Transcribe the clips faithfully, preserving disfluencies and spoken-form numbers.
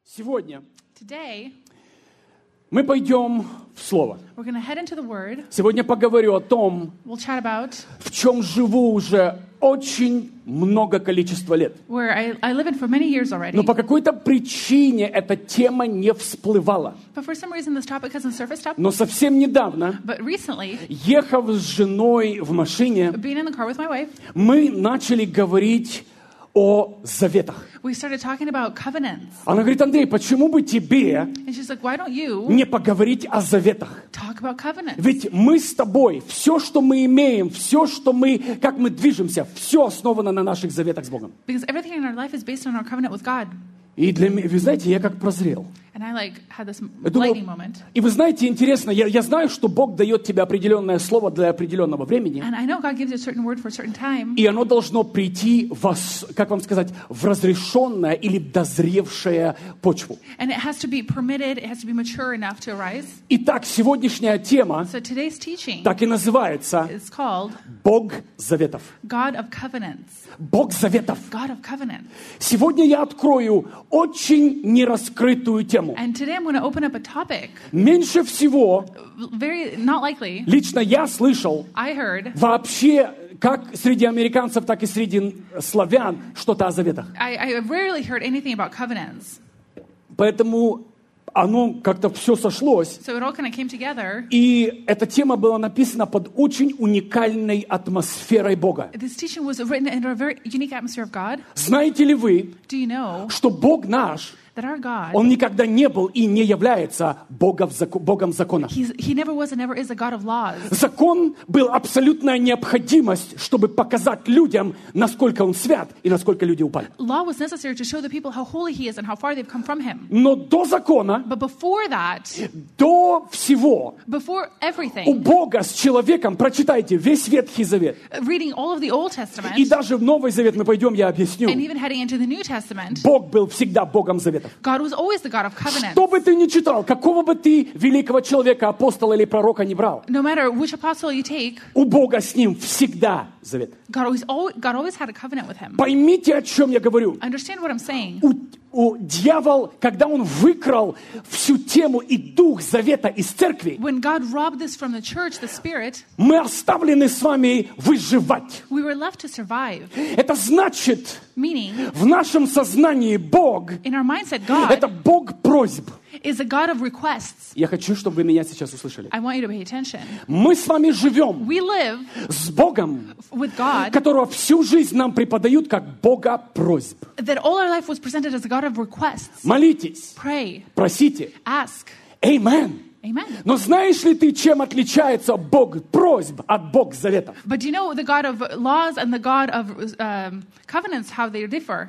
Сегодня Today, мы пойдем в Слово. we're going to head into the Word. Сегодня поговорю о том, We'll chat about в чем живу уже очень много количества лет. where I, I live in for many years already. Но по какой-то причине эта тема не всплывала. But for some reason, this topic hasn't surfaced up. Но совсем недавно, But recently, ехав с женой в машине, being in the car with my wife, мы начали говорить о заветах. we started talking about covenants. Она говорит: Андрей, почему бы тебе And she's like, why don't you не поговорить о заветах? talk about covenants? Ведь мы с тобой, все, что мы имеем, все, что мы, как мы движемся, все основано на наших заветах с Богом. Because everything in our life is based on our covenant with God. И для меня, вы знаете, я как прозрел. And I like had this Я думаю, lightning moment. и вы знаете, интересно, я, я знаю, что Бог дает тебе определенное слово для определенного времени, And I know God gives you a certain word for a certain time. и оно должно прийти в, ос- как вам сказать, в разрешенное или дозревшее почву. And it has to be permitted, it has to be mature enough to arise. Итак, сегодняшняя тема So today's teaching так и называется is called «Бог заветов». God of covenants. Бог заветов. God of covenants. Сегодня я открою очень нераскрытую тему. And today I'm going to open up a topic, Меньше всего, very not likely, лично я слышал, I heard, вообще, как среди американцев, так и среди славян, что-то о заветах. I, I rarely heard anything about covenants. Поэтому оно как-то все сошлось. So it all kind of came together. И эта тема была написана под очень уникальной атмосферой Бога. This teaching was written in a very unique atmosphere of God. Знаете ли вы, Do you know что Бог наш, that our God, Он никогда не был и не является Богом, Богом закона. he's, He never was and never is a God of laws. Закон был абсолютная необходимость, чтобы показать людям, насколько он свят и насколько люди упали. Law was necessary to show the people how holy He is and how far they've come from Him. Но до закона, But before that, до всего, before у everything, Бога с человеком, прочитайте весь Ветхий Завет. reading all of the Old Testament, И даже в Новый Завет мы пойдем, я объясню. and even heading into the New Testament, Бог был всегда Богом заветов. God was always the God of covenants. Что бы ты ни читал, какого бы ты великого человека, апостола или пророка не брал, No matter which apostle you take, у Бога с ним всегда завет. God always, always, God always had a covenant with him. Поймите, о чем я говорю. Understand what I'm saying? У, у дьявол, когда он выкрал всю тему и дух завета из церкви, When God robbed this from the church, the Spirit, мы оставлены с вами выживать. we were left to survive. Это значит, Meaning, в нашем сознании Бог in our mindset, — это God Бог просьб. is a God of requests. Я хочу, чтобы вы меня сейчас услышали. I want you to pay attention. Мы с вами живем We live с Богом, with God, которого всю жизнь нам преподают как Бога просьб. that all our life was presented as a God of requests. Молитесь, Pray, просите. ask. Amen. Amen. Но знаешь ли ты, чем отличается Бог просьб от Бог заветов? But do you know the God of laws and the God of um, covenants, how they differ?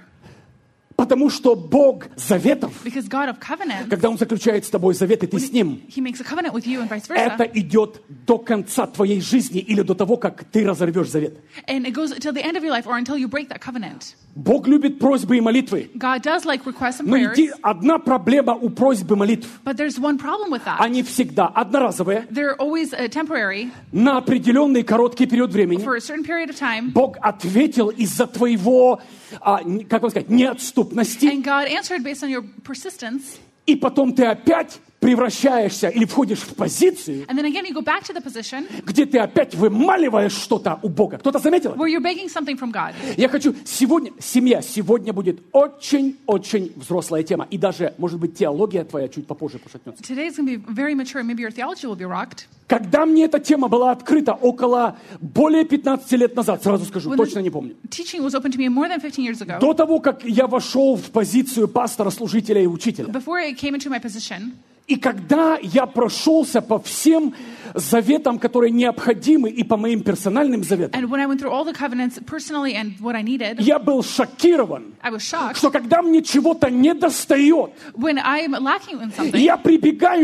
Потому что Бог заветов, Because God of covenants, когда Он заключает с тобой завет, и ты с Ним, He makes a covenant with you and vice это versa. идет до конца твоей жизни или до того, как ты разорвешь завет. And it goes till the end of your life or until you break that covenant. Бог любит просьбы и молитвы. God does like requests and Но prayers, иди- одна проблема у просьбы и молитв. but there's one problem with that. Они всегда одноразовые, They're always uh, temporary на определенный короткий период времени. for a certain period of time. Бог ответил из-за твоего, а, н- как вам сказать, неотступности, And God answered based on your persistence. и потом ты опять превращаешься или входишь в позицию, And then again, you go back to the position где ты опять вымаливаешь что-то у Бога. Кто-то заметил? where you're begging something from God. Я хочу сегодня, семья, сегодня будет очень-очень взрослая тема. И даже, может быть, теология твоя чуть попозже пошатнется. Today is going to be very mature. Maybe your theology will be rocked. Когда мне эта тема была открыта около более пятнадцати лет назад, сразу скажу, When точно the не помню. teaching was open to me more than fifteen years ago, До того, как я вошел в позицию пастора, служителя и учителя. before I came into my position, И когда я прошелся по всем заветам, которые необходимы, и по моим персональным заветам, and when I went through all the covenants personally and what I needed, я был шокирован, I was shocked что когда мне чего-то недостает, when I'm lacking in something. я прибегаю не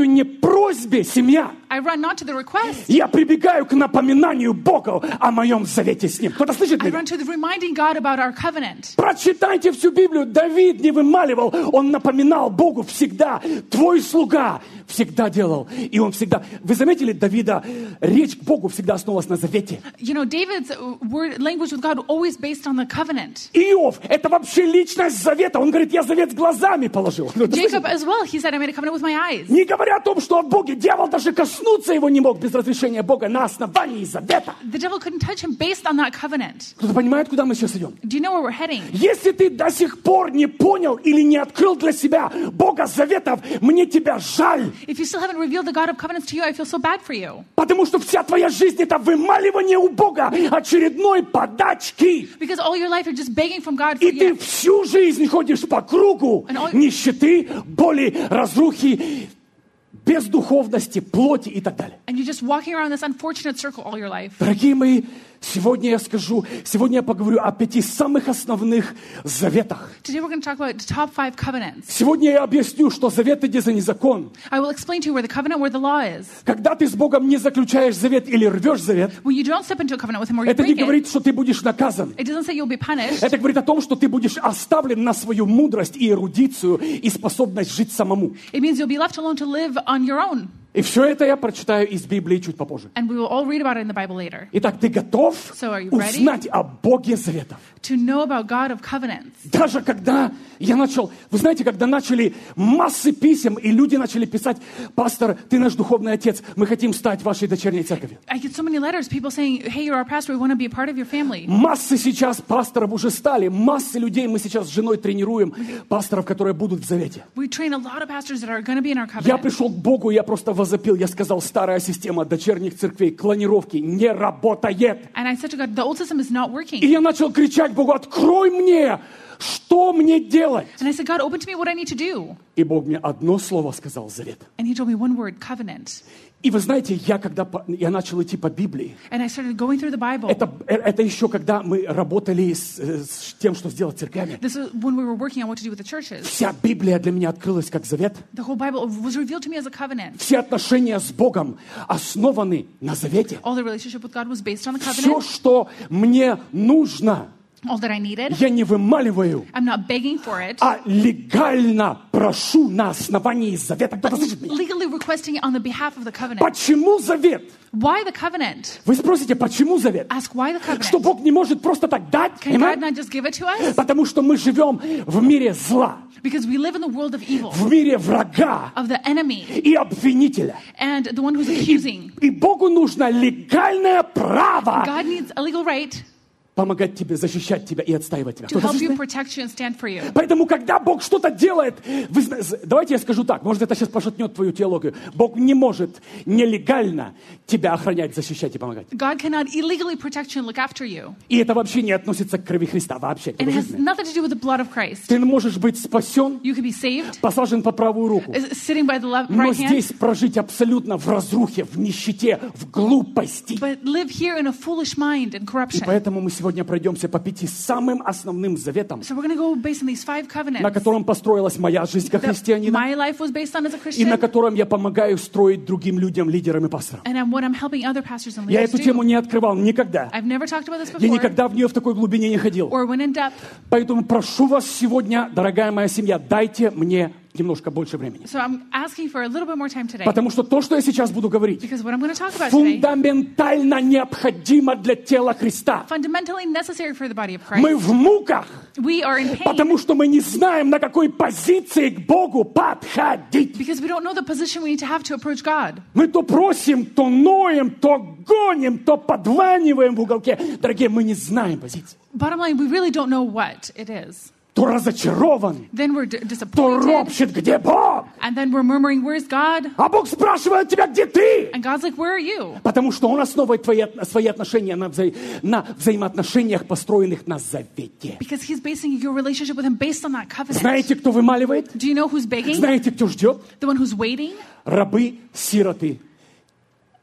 просьбе, семья, I run not to the request. я прибегаю к напоминанию Богу о моем завете с Ним. Кто-то слышит I меня? run to the reminding God about our covenant. Прочитайте всю Библию. Давид не вымаливал, он напоминал Богу всегда. Твой слуга всегда делал. И он всегда... Вы заметили, Давида, речь к Богу всегда основывалась на завете. You know, David's word language with God always based on the covenant. Иов, это вообще личность завета. Он говорит, я завет с глазами положил. Jacob as well, he said, I made a covenant with my eyes. Не говоря о том, что от Бога дьявол даже коснуться его не мог без разрешения Бога на основании завета. The devil couldn't touch him based on that covenant. Кто-то понимает, куда мы сейчас идем? Do you know where we're heading? Если ты до сих пор не понял или не открыл для себя Бога заветов, мне тебя жаль. If you still haven't revealed the God of covenants to you, I feel so bad for you. Потому что вся твоя жизнь это вымаливание у Бога очередной подачки. Because all your life you're just begging from God for И ты you. всю жизнь ходишь по кругу And all- нищеты, боли, разрухи, бездуховности, плоти и так далее. And you're just walking around this unfortunate circle all your life. Дорогие мои, сегодня я скажу, сегодня я поговорю о пяти самых основных заветах. Today we're going to talk about the top five covenants. Сегодня я объясню, что завет иди за незакон. I will explain to you where the covenant, where the law is. Когда ты с Богом не заключаешь завет или рвешь завет, When you don't step into a covenant with him or you это не break it, говорит, что ты будешь наказан. it doesn't say you'll be punished. Это говорит о том, что ты будешь оставлен на свою мудрость и эрудицию и способность жить самому. It means you'll be left alone to live on your own. И все это я прочитаю из Библии чуть попозже. And we will all read about it in the Bible later. Итак, ты готов So are you ready? узнать о Боге заветов? To know about God of covenants. Даже когда я начал, вы знаете, когда начали массы писем, и люди начали писать, пастор, ты наш духовный отец, мы хотим стать вашей дочерней церковью. I get so many letters, people saying, hey, you're our pastor, we want to be a part of your family. Массы сейчас пасторов уже стали, массы людей мы сейчас с женой тренируем, пасторов, которые будут в завете. We train a lot of pastors that are going to be in our Я covenant. пришел к Богу, я просто возопил, я сказал, старая система дочерних церквей, клонировки не работает. And I said to God, the old system is not И working. я начал кричать Богу, открой мне, что мне делать? And I said, God, open to me what I need to do. И Бог мне одно слово сказал, завет. And he told me one word, covenant. И вы знаете, я когда по- я начал идти по Библии, And I started going through the Bible. это, э, это еще когда мы работали с, э, с тем, что сделать церквями. This is when we were working on what to do with the churches. Вся Библия для меня открылась как завет. The whole Bible was revealed to me as a covenant. Все отношения с Богом основаны на завете. All the relationship with God was based on the Все, covenant. что мне нужно, All that I needed. я не вымаливаю, I'm not begging for it. а легально прошу на основании завета. Кто-то слышит меня? Legally requesting it on the behalf of the covenant. Почему завет? Why the covenant? Вы спросите, почему завет? Ask why the Что covenant. Бог не может просто так дать? Can God Amen? not just give it to us? Потому что мы живем в мире зла, Because we live in the world of evil, в мире врага of the enemy, и обвинителя. and the one who's accusing. И Богу нужно легальное право God needs a legal right помогать тебе, защищать тебя и отстаивать тебя. to Кто-то help слышит you, меня? protect you, and stand for you. Поэтому, когда Бог что-то делает, вы зна- з- давайте я скажу так, может, это сейчас пошатнет твою теологию. Бог не может нелегально тебя охранять, защищать и помогать. God cannot illegally protect you and look after you. И это вообще не относится к крови Христа вообще. And Кто-то it has слышит меня? nothing to do with the blood of Christ. Ты можешь быть спасен, You could be saved, посажен по правую руку, is sitting by the left, но right hand, здесь прожить абсолютно в разрухе, в нищете, в глупости. but live here in a foolish mind and И corruption. поэтому мы сегодня пройдемся по пяти самым основным заветам, So we're going to go based on these five на covenants котором построилась моя жизнь как that христианина, my life was based on as a и на Christian, котором я помогаю строить другим людям, лидерам и пасторам. and I'm, what I'm helping other pastors and Я leaders эту тему do. не открывал никогда. I've never talked about this Я before никогда в нее в такой глубине не ходил. or went in depth. Поэтому прошу вас сегодня, дорогая моя семья, дайте мне немножко больше времени. So I'm asking for a little bit more time today. Потому что то, что я сейчас буду говорить, Because what I'm going to talk about today, фундаментально необходимо для тела Христа. fundamentally necessary for the body of Мы Christ. в муках, We are in pain потому что мы не знаем, на какой позиции к Богу подходить. because we don't know the position we need to have to approach God. Мы то просим, то ноем, то гоним, то подваниваем в уголке. Дорогие, мы не знаем позиции. Bottom line, we really don't know what it is. То разочарован, Then we're d- то disappointed, ропщет, где Бог? and then we're murmuring, where's God? А Бог спрашивает тебя, где ты? And God's like, where are you? Потому что Он основывает твои, от- свои отношения на, вза- на взаимоотношениях, построенных на завете. Because he's basing your relationship with him based on that covenant. Знаете, кто вымаливает? Do you know who's begging? Знаете, кто ждет? The one who's waiting? Рабы, сироты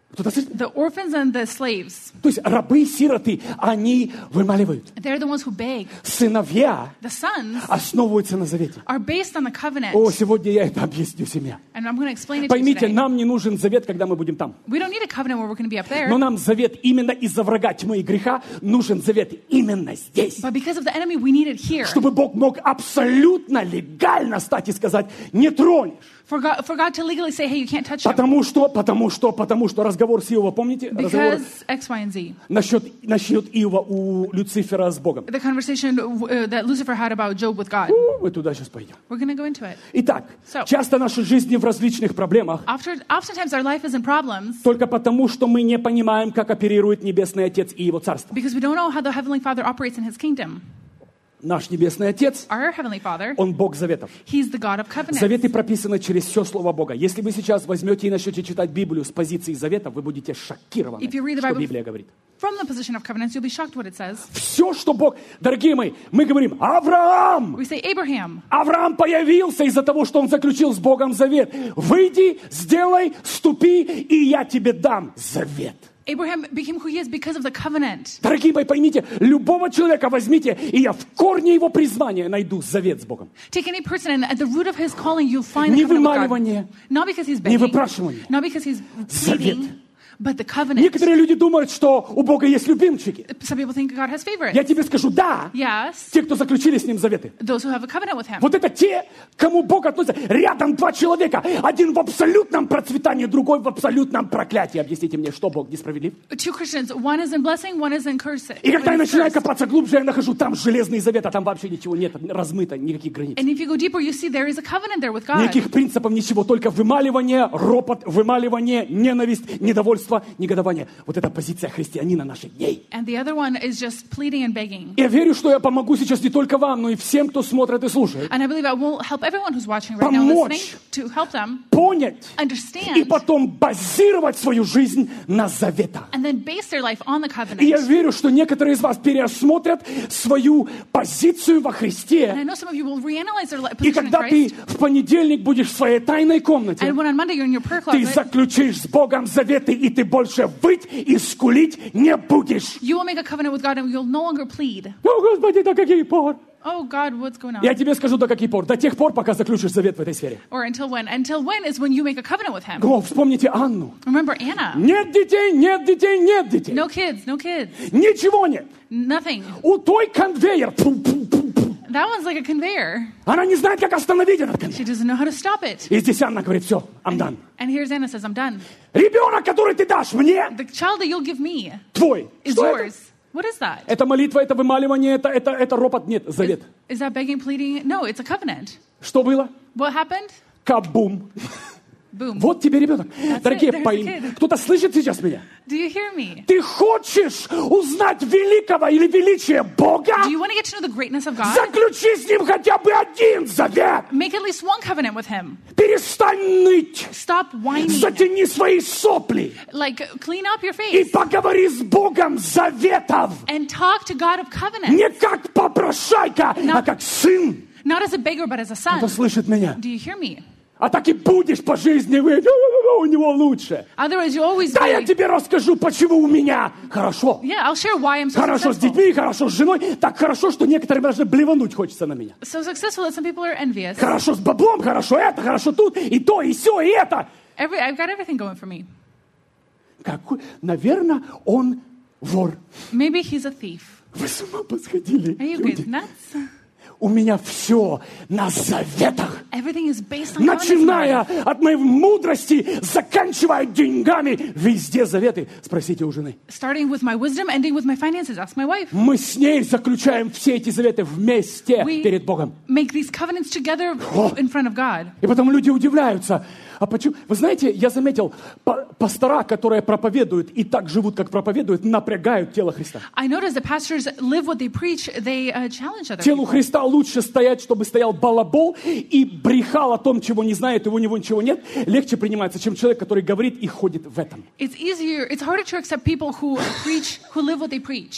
Кто-то слышит? The orphans and the slaves, То есть рабы, сироты, они вымаливают. they're the ones who beg. Сыновья The sons основываются на завете. are based on the covenant. О, сегодня я это объясню семье. And I'm going to explain it to you Поймите, today. нам не нужен завет, когда мы будем там. We don't need a covenant where we're going to be up there. Но нам завет именно из-за врага тьмы и греха нужен завет именно здесь. But because of the enemy, we need it here. Чтобы Бог мог абсолютно легально стать и сказать, не тронешь. For God, for God to legally say, hey, you can't touch him. Потому что, потому что, потому что разговор с Иова, помните? Разговор Because X, Y, and Z. насчет, насчет Иова у Люцифера с Богом. The conversation uh, that Lucifer had about Job with God. У, мы туда сейчас пойдем. We're going to go into it. Итак, So- часто наши жизни в различных проблемах After, oftentimes our life is in problems только потому, что мы не понимаем, как оперирует Небесный Отец и Его Царство. because we don't know how the Heavenly Father operates in His kingdom. Наш Небесный Отец, Our Heavenly Father, Он Бог заветов. He's the God of covenants. Заветы прописаны через все Слово Бога. Если вы сейчас возьмете и начнете читать Библию с позиции заветов, вы будете шокированы, If you read the что Bible- Библия говорит. From the position of covenants, you'll be shocked what it says. Все, что Бог... Дорогие мои, мы говорим, Авраам! We say, Abraham, Авраам появился из-за того, что он заключил с Богом завет. Выйди, сделай, ступи, и я тебе дам завет. Abraham became who he is because of the covenant. Дорогие мои, поймите, любого человека возьмите, и я в корне его призвания найду завет с Богом. Take any person, and at the root of his calling, you'll find Не the covenant with вымаливание, God. Not because he's не begging, выпрашивание. not because he's Завет. pleading, but the covenant. Некоторые люди думают, что у Бога есть любимчики. Some people think God has favorites. Я тебе скажу, да, Yes, те, кто заключили с ним заветы. those who have a covenant with him. Вот это те, кому Бог относится. Рядом два человека. Один в абсолютном процветании, другой в абсолютном проклятии. Объясните мне, что Бог несправедлив? Two Christians, one is in blessing, one is in curse. И когда я one is начинаю cursed. копаться глубже, я нахожу там железный завет, а там вообще ничего нет, размыто, никаких границ. And if you go deeper, you see there is a covenant there with God. Никаких принципов, ничего, только вымаливание, ропот, вымаливание, ненависть, недовольство, негодование. Вот это позиция христианина наших дней. And the other one is just pleading and begging. Я верю, что я помогу сейчас не только вам, но и всем, кто смотрит и слушает, And I believe I will help everyone who's watching right now Помочь. listening to help them понять и understand потом базировать свою жизнь на заветах. and then base their life on the И я covenant. верю, что некоторые из вас переосмотрят свою позицию во And I Христе. know some of you will reanalyze their li- И position in когда ты Christ. в понедельник будешь в своей тайной комнате, And when on Monday you're in your prayer ты closet, заключишь с Богом заветы, и ты больше выть и скулить не будешь. you will make a covenant with God and you'll no longer plead. О, Господи, до каких пор? Oh God, what's going on? Я тебе скажу, до каких пор. До тех пор, пока заключишь завет в этой сфере. Or until when? Until when is when you make a covenant with Him. О, вспомните Анну. Remember Anna. Нет детей, нет детей, нет детей. No kids, no kids, Ничего нет. nothing. У той конвейер. Пу-пу-пу-пу. That one's like a conveyor. Она не знает, как остановить этот конвейер. She doesn't know how to stop it. И здесь Анна говорит, все, I'm done. And here's Anna says, I'm done. Ребенок, который ты дашь мне, The child that you'll give me твой. is Что это? yours. What is that? Это молитва, это вымаливание, это, это, это ропот. Нет, завет. Is that begging, pleading? No, it's a covenant. Что было? What happened? Кабум. Boom. Вот тебе ребенок. Дорогие, it, there's по- a kid. кто-то слышит сейчас меня? Do you hear me? Ты хочешь узнать великого или величие Бога? Do you want to get to know the greatness of God? Заключи с Ним хотя бы один завет. Make at least one covenant with Him. Перестань ныть. Stop whining. Затяни свои сопли. Like, clean up your И face поговори с Богом заветов. and talk to God of covenant. Не как попрошайка, а No. как сын. Not as a beggar, but as a Кто son. слышит меня? Do you hear me? А так и будешь по жизни, вы, у него лучше. Otherwise, you always Да, я be, тебе расскажу, почему у меня хорошо. yeah, I'll share why I'm so Хорошо с successful. детьми, хорошо с женой. Так хорошо, что некоторым даже блевануть хочется на меня. So successful that some people are envious. Хорошо с баблом, хорошо это, хорошо тут, и то, и сё, и это. Every, I've got everything going for me. Какой? Наверное, он вор. Maybe he's a thief. Вы с ума посходили, Are you люди. guys nuts? У меня все на заветах. Everything is based on covenants. Начиная от моей мудрости, заканчивая деньгами. Везде заветы. Спросите у жены. Starting with my wisdom, ending with my finances. Ask my wife. Мы с ней заключаем все эти заветы вместе We перед Богом. make these covenants together Oh. in front of God. И потом люди удивляются. А почему? Вы знаете, я заметил, па- пастора, которые проповедуют и так живут, как проповедуют, напрягают тело Христа. I noticed that pastors live what they preach. They uh, challenge other Телу people. Христа лучше стоять, чтобы стоял балабол и брехал о том, чего не знает, и у него ничего нет. Легче принимается, чем человек, который говорит и ходит в этом. It's easier. It's harder to accept people who preach, who live what they preach.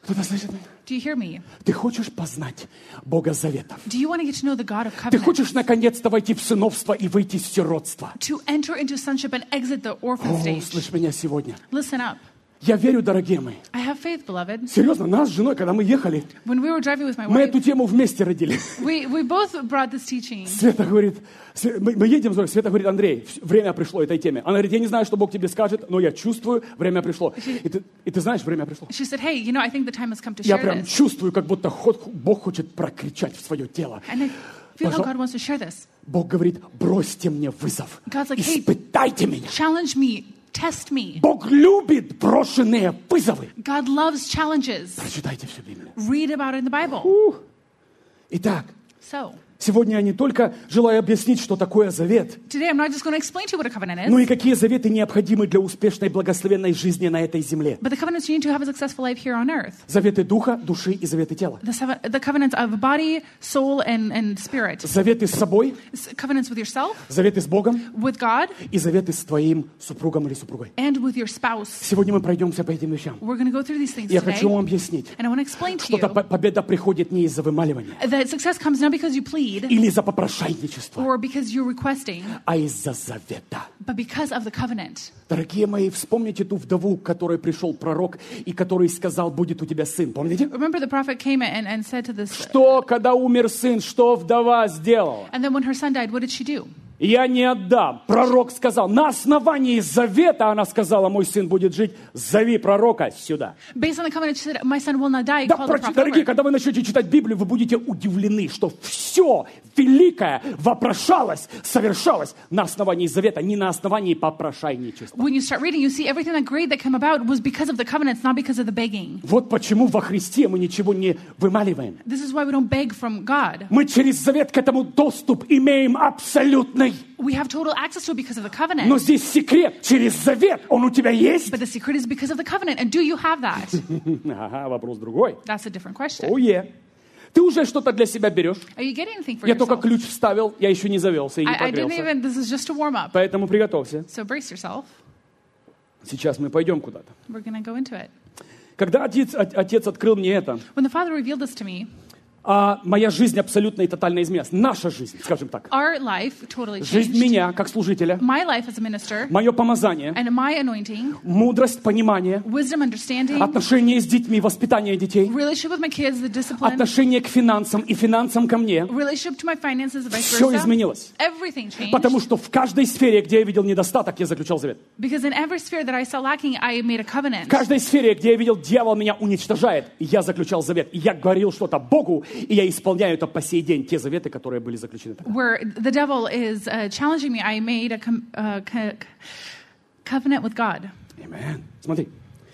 Кто-то слышит меня? Do you hear me? Ты хочешь познать Бога заветов? Do you want to get to know the God of Ты covenant? хочешь наконец-то войти в сыновство и выйти из сиротства? To enter into sonship and exit the orphan О, stage. слышь меня сегодня. Listen up. Я верю, дорогие мои. I have faith, beloved. Серьезно, нас с женой, когда мы ехали, When we were driving with my мы wife, эту тему вместе родили. we, we both brought this teaching. Света говорит, Све- мы, мы едем, Зоя, Света говорит, Андрей, вс- время пришло этой теме. Она говорит, я не знаю, что Бог тебе скажет, но я чувствую, время пришло. И ты, и ты знаешь, время пришло. She said, hey, you know, I think the time has come to Я share прям this. чувствую, как будто ход- Бог хочет прокричать в свое тело. And I feel how Пожалуйста. God wants to share this. Бог говорит, бросьте мне вызов, God's like, hey, испытайте меня. challenge me, test me. Бог любит брошенные вызовы. God loves challenges. Прочитайте все Библию. Read about it in the Bible. Ух. Итак, So, сегодня я не только желаю объяснить, что такое завет, today I'm not just going to explain to you what a covenant но is, и какие заветы необходимы для успешной благословенной жизни на этой земле. but the covenants you need to have a successful life here on earth. Заветы духа, души и заветы тела. The, seven, the covenants of body, soul, and, and spirit. Заветы с собой, S- Covenants with yourself, заветы с Богом with God, и заветы с твоим супругом или супругой. and with your spouse. Сегодня мы пройдемся по этим вещам. We're going to go through these things Я today. хочу вам объяснить, And I want to explain to что you по- победа приходит не из-за вымаливания that success comes not because you plead или из-за попрошайничества, or because you're requesting, а из-за завета. but because of the covenant. Дорогие мои, вспомните ту вдову, к которой пришел пророк и который сказал, будет у тебя сын. Помните? Remember the prophet came and, and said to this, Что, когда умер сын, что вдова сделала? and then when her son died, what did she do? Я не отдам. Пророк сказал, на основании завета, она сказала, мой сын будет жить, зови пророка сюда. Based on the covenant, she said, my son will not die. Да, Call the прочи- prophet дорогие, over. когда вы начнете читать Библию, вы будете удивлены, что все великое вопрошалось, совершалось на основании завета, не на основании попрошайничества. When you start reading, you see everything that great that came about was because of the covenants, not because of the begging. Вот почему во Христе мы ничего не вымаливаем. This is why we don't beg from God. Мы через завет к этому доступ имеем абсолютный. We have total access to it because of the covenant. Но здесь секрет. Через завет он у тебя есть? But the secret is because of the covenant. And do you have that? Ага, вопрос другой. That's a different question. Ое. Ты уже что-то для себя берешь? Are you getting anything for Я только yourself? ключ вставил, я еще не завелся и не I, I didn't прогрелся. even, this is just to warm up. Поэтому приготовься. So brace yourself. Сейчас мы пойдем куда-то. We're going to go into it. Когда отец, от- отец открыл мне это, When the Father revealed this to me, а моя жизнь абсолютно и тотально изменилась. Наша жизнь, скажем так. our life totally Жизнь changed. меня, как служителя, My life as a minister мое помазание, and my anointing, мудрость, понимание, wisdom, understanding, отношения с детьми, воспитание детей, relationship with my kids, the discipline, отношение к финансам и финансам ко мне. relationship to my finances, and vice Все versa. изменилось. Everything changed. Потому что в каждой сфере, где я видел недостаток, я заключал завет. Because in every sphere that I saw lacking, I made a covenant. В каждой сфере, где я видел, дьявол меня уничтожает, я заключал завет. И я говорил что-то Богу, и я исполняю это по сей день, те заветы, которые были заключены тогда. Where the devil is uh, challenging me, I made a com- uh, co- covenant with God. Amen. Смотри.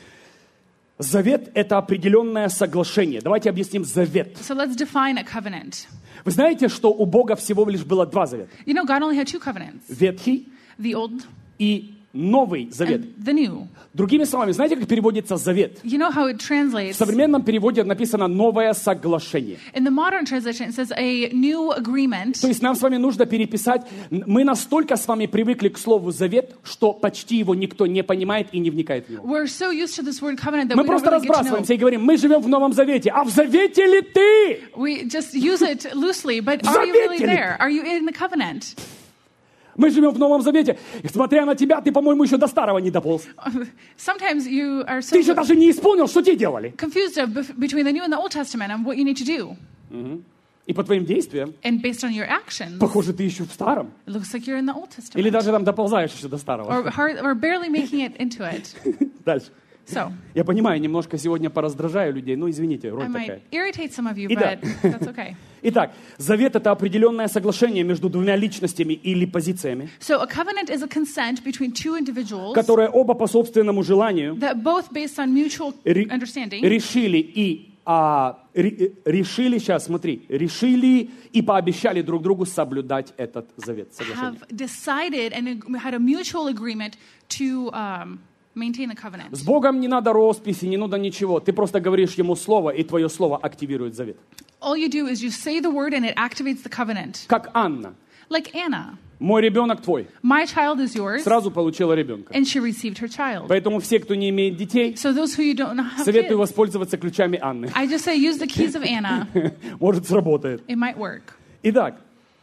Завет – это определенное соглашение. Давайте объясним завет. So let's define a covenant. Вы знаете, что у Бога всего лишь было два завета? You know, God only had two covenants, Ветхий the old и Новый Завет. and the new. Другими словами, знаете, как переводится завет? You know how it В translates? современном переводе написано «новое соглашение». In the modern translation, it says a new agreement. То есть нам с вами нужно переписать. Мы настолько с вами привыкли к слову «завет», что почти его никто не понимает и не вникает в него. We're so used to this word covenant that Мы we don't просто really get to know. разбрасываемся и говорим, мы живем в Новом Завете. А в Завете ли ты? We just use it loosely, but В are you really завете ли there? Are you in the covenant? Мы живем в Новом Завете. И смотря на тебя, ты, по-моему, еще до старого не дополз. Sometimes you are so Ты еще даже не исполнил, что те делали. confused of bef- between the New and the Old Testament and what you need to do. И по твоим действиям, And based on your actions, похоже, ты еще в старом. it looks like you're in the Old Или Testament. даже там доползаешь еще до старого. Or, hard, or barely making it into it. Дальше. So, Я понимаю, немножко сегодня пораздражаю людей, но извините, I роль такая. might irritate some of you, Итак. but that's okay. Итак, завет – это определенное соглашение между двумя личностями или позициями, So, a covenant is a consent between two individuals которые оба по собственному желанию that both based on mutual ре- understanding решили и а, ре- решили, сейчас смотри, решили и пообещали друг другу соблюдать этот завет, соглашение. have decided and ag- had a mutual agreement to um, maintain the covenant. С Богом не надо росписи, не надо ничего. Ты просто говоришь Ему слово, и твое слово активирует завет. All you do is you say the word and it activates the covenant. Как Анна. Like Anna. Мой ребенок твой. My child is yours. Сразу получила ребенка. And she received her child. Поэтому все, кто не имеет детей, So those who you don't have советую kids, воспользоваться ключами Анны. I just say use the keys of Anna. Может, сработает. It might work. Итак,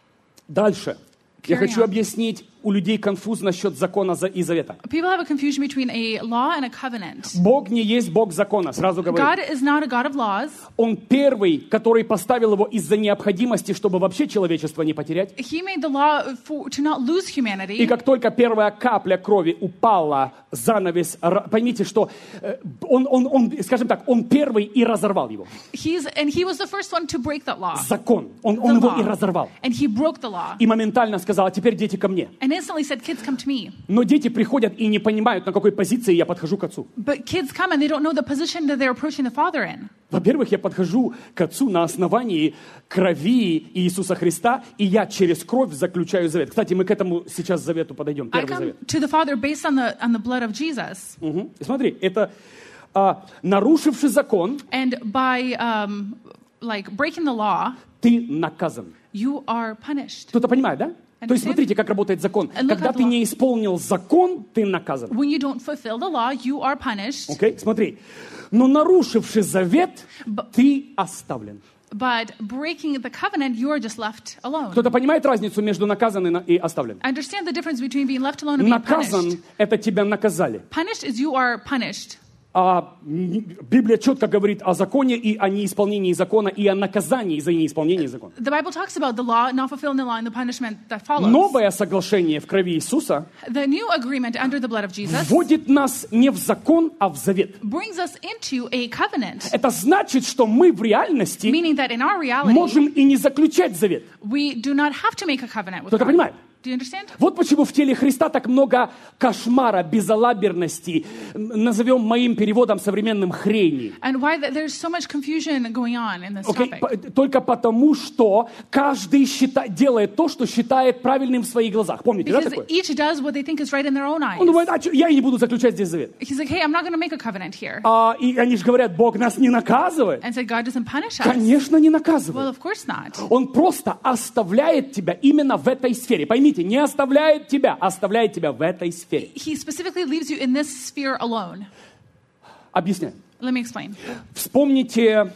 дальше. Я Carry хочу on. объяснить, у людей конфуз насчет закона и завета. People have a confusion between a law and a covenant. Бог не есть Бог закона, сразу говорю. God is not a God of laws. Он первый, который поставил его из-за необходимости, чтобы вообще человечество не потерять. He made the law for, to not lose И humanity. как только первая капля крови упала, занавес, ра- поймите, что э, он, он, он, скажем так, он первый и разорвал его. He's, and he was the first one to break that law. Закон. Он, The он его и law. разорвал. And he broke the law. И моментально сказал, а теперь дети ко мне. And instantly said, kids, come to me. Но дети приходят и не понимают, на какой позиции я подхожу к отцу. But kids come and they don't know the position that they're approaching the Father in. Во-первых, я подхожу к отцу на основании крови Иисуса Христа, и я через кровь заключаю завет. Кстати, мы к этому сейчас завету подойдем. I Первый come завет. to the Father based on the, on the blood of Jesus. Мгм. И смотри, это а, нарушивший закон, And by um, like breaking the law, ты наказан. you are punished. Кто-то понимает, да? То есть Understand? смотрите, как работает закон. And look Когда at ты law. не исполнил закон, ты наказан. When you don't fulfill the law, you are punished. Окей? Смотри. Но нарушивший завет, Б- ты оставлен. But breaking the covenant, you are just left alone. Кто-то понимает разницу между наказан и на- и оставлен? Understand the difference between being left alone and being Наказан punished. – это тебя наказали. Punished is you are punished. А м, Библия четко говорит о законе и о неисполнении закона, и о наказании за неисполнение закона. The Bible talks about the law, not fulfilling the law, and the punishment that follows. Новое соглашение в крови Иисуса The new agreement under the blood of Jesus вводит нас не в закон, а в завет. brings us into a covenant, Это значит, что мы в реальности meaning that in our reality, можем и не заключать завет. we do not have to make a covenant with Кто-то God. понимает? Do you understand? Вот почему в теле Христа так много кошмара, безалаберности, н- назовем моим переводом современным хрени. And why th- there's so much confusion going on in this Окей? topic. П- Только потому, что каждый счита- делает то, что считает правильным в своих глазах. Помните, да, Because такое? each does what they think is right in their own eyes. Он думает, а чё, я и не буду заключать здесь завет. He's like, hey, I'm not going to make a covenant here. А, и они же говорят, Бог нас не наказывает. And said, God doesn't punish us. Конечно, не Well, наказывает. of course not. Он просто оставляет тебя именно в этой сфере. Поймите, не оставляет тебя, а оставляет тебя в этой сфере. He specifically leaves you in this sphere alone. Объясняю. Let me explain. Вспомните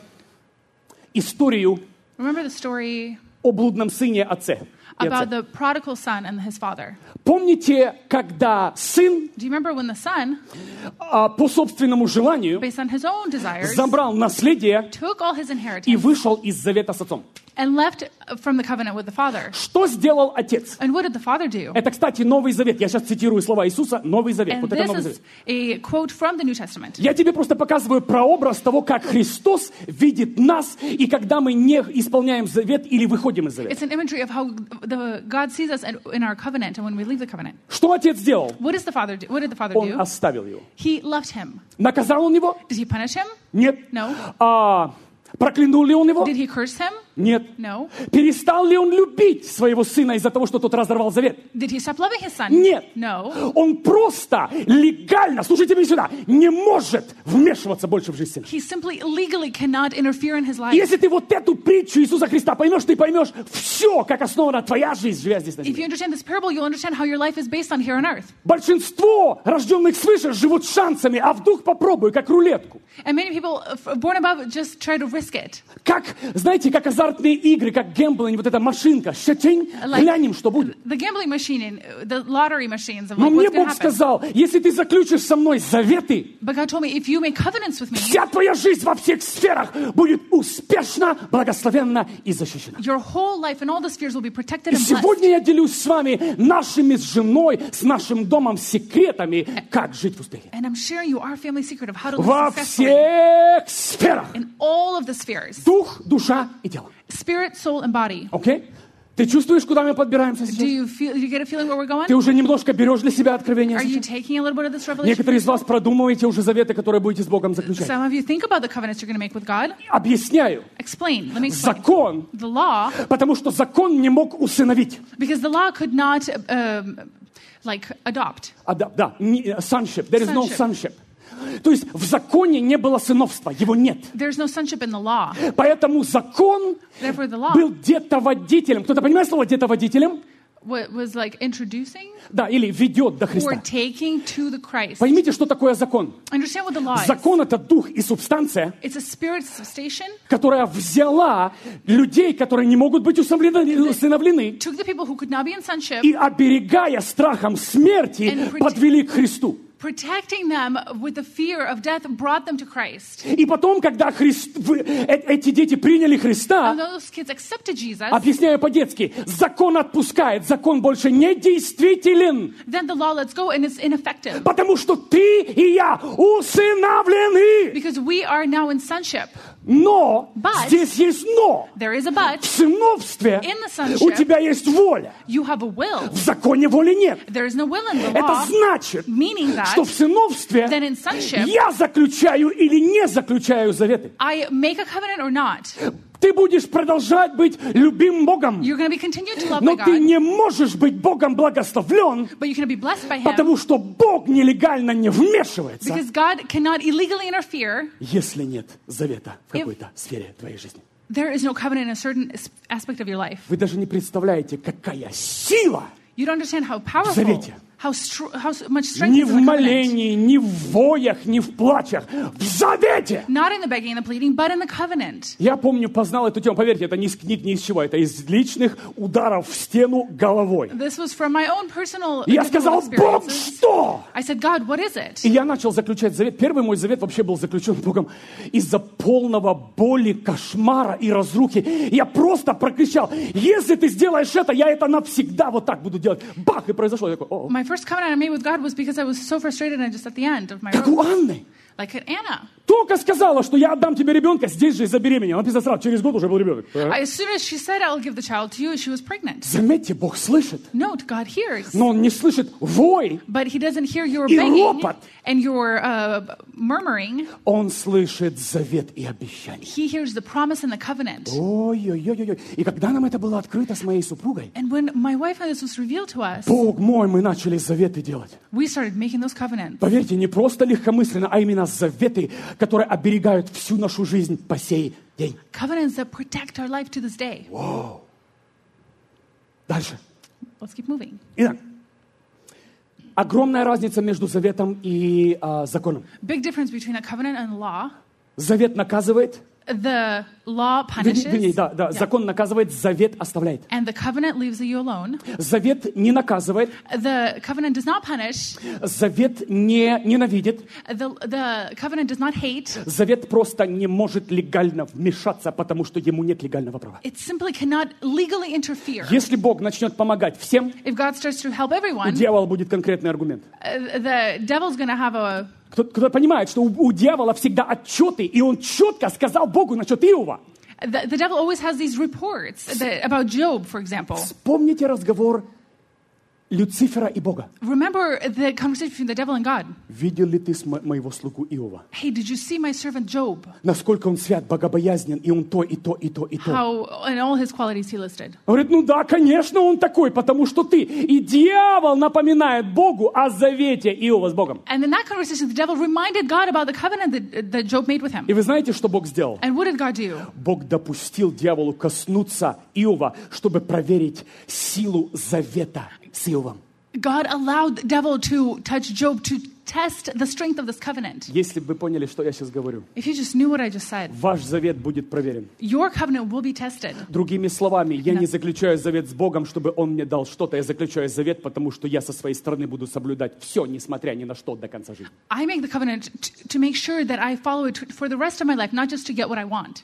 историю Remember the story о блудном сыне отце. и about отце. the prodigal son and his father. Помните, когда сын Do you remember when the son, а, по собственному желанию based on his own desires, забрал наследие took all his и inheritance вышел из завета с отцом? and left from the covenant with the father? Что сделал отец? And what did the father do? Это, кстати, Новый Завет. Я сейчас цитирую слова Иисуса. Новый Завет. And Вот это this Новый is Завет. a quote from the New Testament. Я тебе просто показываю прообраз того, как Христос видит нас, и когда мы не исполняем завет или выходим из завета. It's an imagery of how the God sees us in in our covenant and when we leave the covenant. Что отец сделал? What does the father do? What did the father Он do? оставил его. He left him. Наказал он его? Did he punish him? Нет. No. А, проклянул ли он его? Did he curse him? Нет. No. Перестал ли он любить своего сына из-за того, что тот разорвал завет? Did he stop loving his son? Нет. No. Он просто легально, слушайте меня сюда, не может вмешиваться больше в жизнь сына. He simply legally cannot interfere in his life. Если ты вот эту притчу Иисуса Христа поймешь, ты поймешь все, как основана твоя жизнь, живя здесь на If you земле. understand this parable, you'll understand how your life is based on here on earth. Большинство рожденных свыше живут шансами, а вдруг попробуй, как рулетку. And many people uh, born above just try to risk it. Как, знаете, как азартные игры, как гэмблинг, вот эта машинка, щетень, Like- глянем, что будет. The gambling machine and uh, the lottery machines of Но like, мне what's going to Бог happen. сказал, если ты заключишь со мной заветы, But God told me, if you make covenants with me, вся твоя жизнь во всех сферах будет успешна, благословенна и защищена. your whole life and all the spheres will be protected И and blessed. сегодня я делюсь с вами нашими с женой, с нашим домом секретами, как жить в успехе. And I'm sharing you our family secret of how to Во live successfully всех сферах. in all of the spheres. Дух, душа и тело. Spirit, soul, and body. Окей? Ты чувствуешь, куда мы подбираемся Do сейчас? you feel? Do you get a feeling where we're going? Ты уже немножко берешь для себя откровение Are you сейчас? taking a little bit of this revelation? Некоторые из вас продумываете уже заветы, которые будете с Богом заключать. Some of you think about the covenants you're going to make with God. Объясняю. Explain. Let me explain. Закон, The law, потому что закон не мог усыновить. because the law could not, um, like, adopt. А, да, да, не- sonship. There is no Sonship. sonship. То есть в законе не было сыновства, его нет. There's no sonship in the law. Поэтому закон Therefore, the law. был детоводителем. Кто-то понимает слово детоводителем? what was like introducing Да, или ведет до or Христа. taking to the Christ. Поймите, что такое закон. Understand what the law is. Закон — это дух и субстанция, It's a spirit substation. которая взяла людей, которые не могут быть усыновлены, усыновлены, Took the people who could not be in sonship, и, оберегая страхом смерти, And prote- подвели к Христу. protecting them with the fear of death, brought them to Christ. И потом, когда Христ, вы- э- эти дети приняли And Христа, those kids accepted Jesus. объясняю по-детски, закон отпускает, закон больше не действителен, Then the law lets go and it's ineffective. потому что ты и я усыновлены. Because we are now in sonship. Но, But- здесь есть но. There is a В but. сыновстве In the sonship, у тебя есть воля. You have a will. В законе воли нет. There is no will in the Это law. значит, Meaning that что в сыновстве then in sonship, я заключаю или не заключаю заветы. I make a covenant or not. Ты будешь продолжать быть любим Богом, You're going to be continued to love но by ты God, не можешь быть Богом благословлен, but you're going to be blessed by Him потому что Бог нелегально не вмешивается, because God cannot illegally interfere. если нет завета в какой-то сфере твоей жизни. There is no covenant in a certain as- aspect of your life. Вы даже не представляете, какая сила You don't understand how в powerful, завете. how, str- how s- much strength Не is в in the covenant. молении, не в воях, не в плачах, в завете. Not in the begging and the pleading, but in the covenant. Я помню, познал эту тему. Поверьте, это не из книг, не из чего. Это из личных ударов в стену головой. This was from my own personal И я individual сказал, Бог, experiences. что? I said, God, what is it? И я начал заключать завет. Первый мой завет вообще был заключен Богом из-за полного боли, кошмара и разрухи. Я просто прокричал, если ты сделаешь это, я это навсегда вот так буду делать. Бах! И произошло. Я такой, о, My first covenant I made with God was because I was so frustrated and just at the end of my как у rope. Анны. Like at Anna. Только сказала, что я отдам тебе ребенка, здесь же и забеременела. Написано сразу, через год уже был ребенок. As soon as she said, I'll give the child to you, she was pregnant. Заметьте, Бог слышит, Note, God hears. но Он не слышит вой. But He doesn't hear your И begging ропот. and your uh, murmuring. Он слышит завет и обещание. He hears the promise and the covenant. Ой-ой-ой-ой. И когда нам это было открыто с моей супругой, And when my wife and this was revealed to us, Бог мой, мы начали заветы делать. we started making those covenants. Поверьте, не просто легкомысленно, а именно заветы, которые оберегают всю нашу жизнь по сей день. Covenants that protect our life to this day. Дальше. Let's keep moving. Итак, огромная разница между заветом и а, законом. Big difference between a covenant and law. Завет наказывает, The law вернее, вернее, punishes, да, да, Yeah. закон наказывает, завет оставляет. and the covenant leaves you alone. Завет не наказывает, The covenant does not punish. завет не ненавидит, The, the covenant does not hate. завет просто не может легально вмешаться, потому что ему нет легального права. It simply cannot legally interfere. Если Бог начнет помогать всем, If God starts to help у everyone, дьявола будет конкретный аргумент. uh, the devil's going to have a... Кто, кто понимает, что у, у дьявола всегда отчеты, и он четко сказал Богу насчет Иова. The, the devil always has these reports that, about Job, for example. Вспомните разговор Люцифера и Бога. Remember the conversation between the devil and God. Видел ли ты мо- моего слугу Иова? Hey, did you see my servant Job? Насколько он свят, богобоязнен, и он то, и то, и то, и то. How, and all his qualities he listed. Он говорит, ну да, конечно, он такой, потому что ты. И дьявол напоминает Богу о завете Иова с Богом. And in that conversation, the devil reminded God about the covenant that, that Job made with him. И вы знаете, что Бог сделал? And what did God do? Бог допустил дьяволу коснуться Иова, чтобы проверить силу завета с Иовом. God allowed the devil to touch Job to test the strength of this covenant. Если бы вы поняли, что я сейчас говорю, If you just knew what I just said, ваш завет будет проверен. your covenant will be tested. Другими словами, я Да. не заключаю завет с Богом, чтобы Он мне дал что-то. Я заключаю завет, потому что я со своей стороны буду соблюдать все, несмотря ни на что, до конца жизни. I make the covenant t- to make sure that I follow it for the rest of my life, not just to get what I want.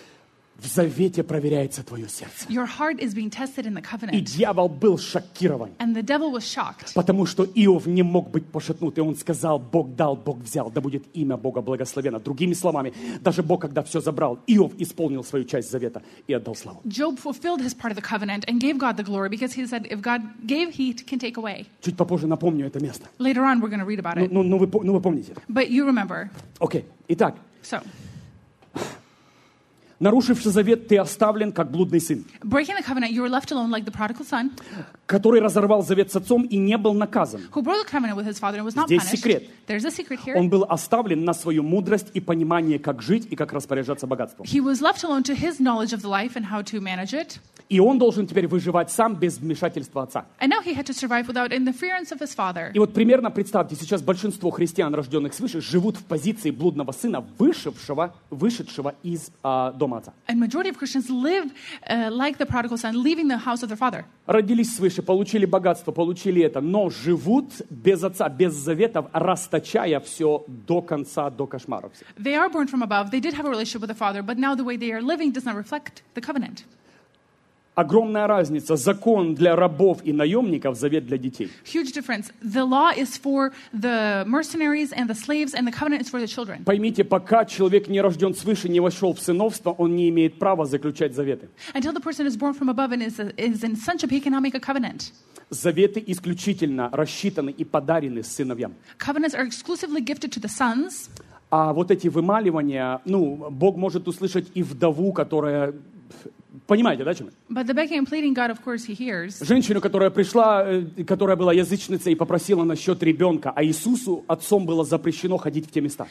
В завете проверяется твое сердце. Your heart is being tested in the И covenant. дьявол был шокирован, And the devil was shocked потому что Иов не мог быть пошатнут. И он сказал, Бог дал, Бог взял, да будет имя Бога благословено. Другими словами, даже Бог, когда все забрал, Иов исполнил свою часть завета и отдал славу. Job fulfilled his part of the covenant and gave God the glory because he said, if God gave, he can take away. Чуть попозже напомню это место. Later on, we're going to read about Ну, it. ну, ну, вы, по- ну вы помните. But you remember. Окей. Итак, So, Нарушивший завет, ты оставлен, как блудный сын, Breaking the covenant, you were left alone like the prodigal son, который разорвал завет с отцом и не был наказан. who broke the covenant with his father and was not Здесь punished. секрет. There's a secret here. Он был оставлен на свою мудрость и понимание, как жить и как распоряжаться богатством. He was left alone to his knowledge of the life and how to manage it. И он должен теперь выживать сам без вмешательства отца. And now he had to survive without interference of his father. И вот примерно представьте, сейчас большинство христиан, рожденных свыше, живут в позиции блудного сына, вышедшего, вышедшего из а, дома отца. And majority of Christians live uh, like the prodigal son, leaving the house of their father. Родились свыше, получили богатство, получили это, но живут без отца, без заветов, расточая все до конца, до кошмаров. They are born from above. They did have a relationship with the father, but now the way they are living does not reflect the covenant. Огромная разница. Закон для рабов и наемников, завет для детей. Huge difference. The law is for the mercenaries and the slaves, and the covenant is for the children. Поймите, пока человек не рожден свыше, не вошел в сыновство, он не имеет права заключать заветы. Until the person is born from above and is, is in sonship, he cannot make a covenant. Заветы исключительно рассчитаны и подарены сыновьям. Covenants are exclusively gifted to the sons. А вот эти вымаливания, ну, Бог может услышать и вдову, которая... Понимаете, да, чем? But the begging and pleading God, of course, he hears. Женщину, которая пришла, э, которая была язычницей и попросила насчет ребенка, а Иисусу отцом было запрещено ходить в те места.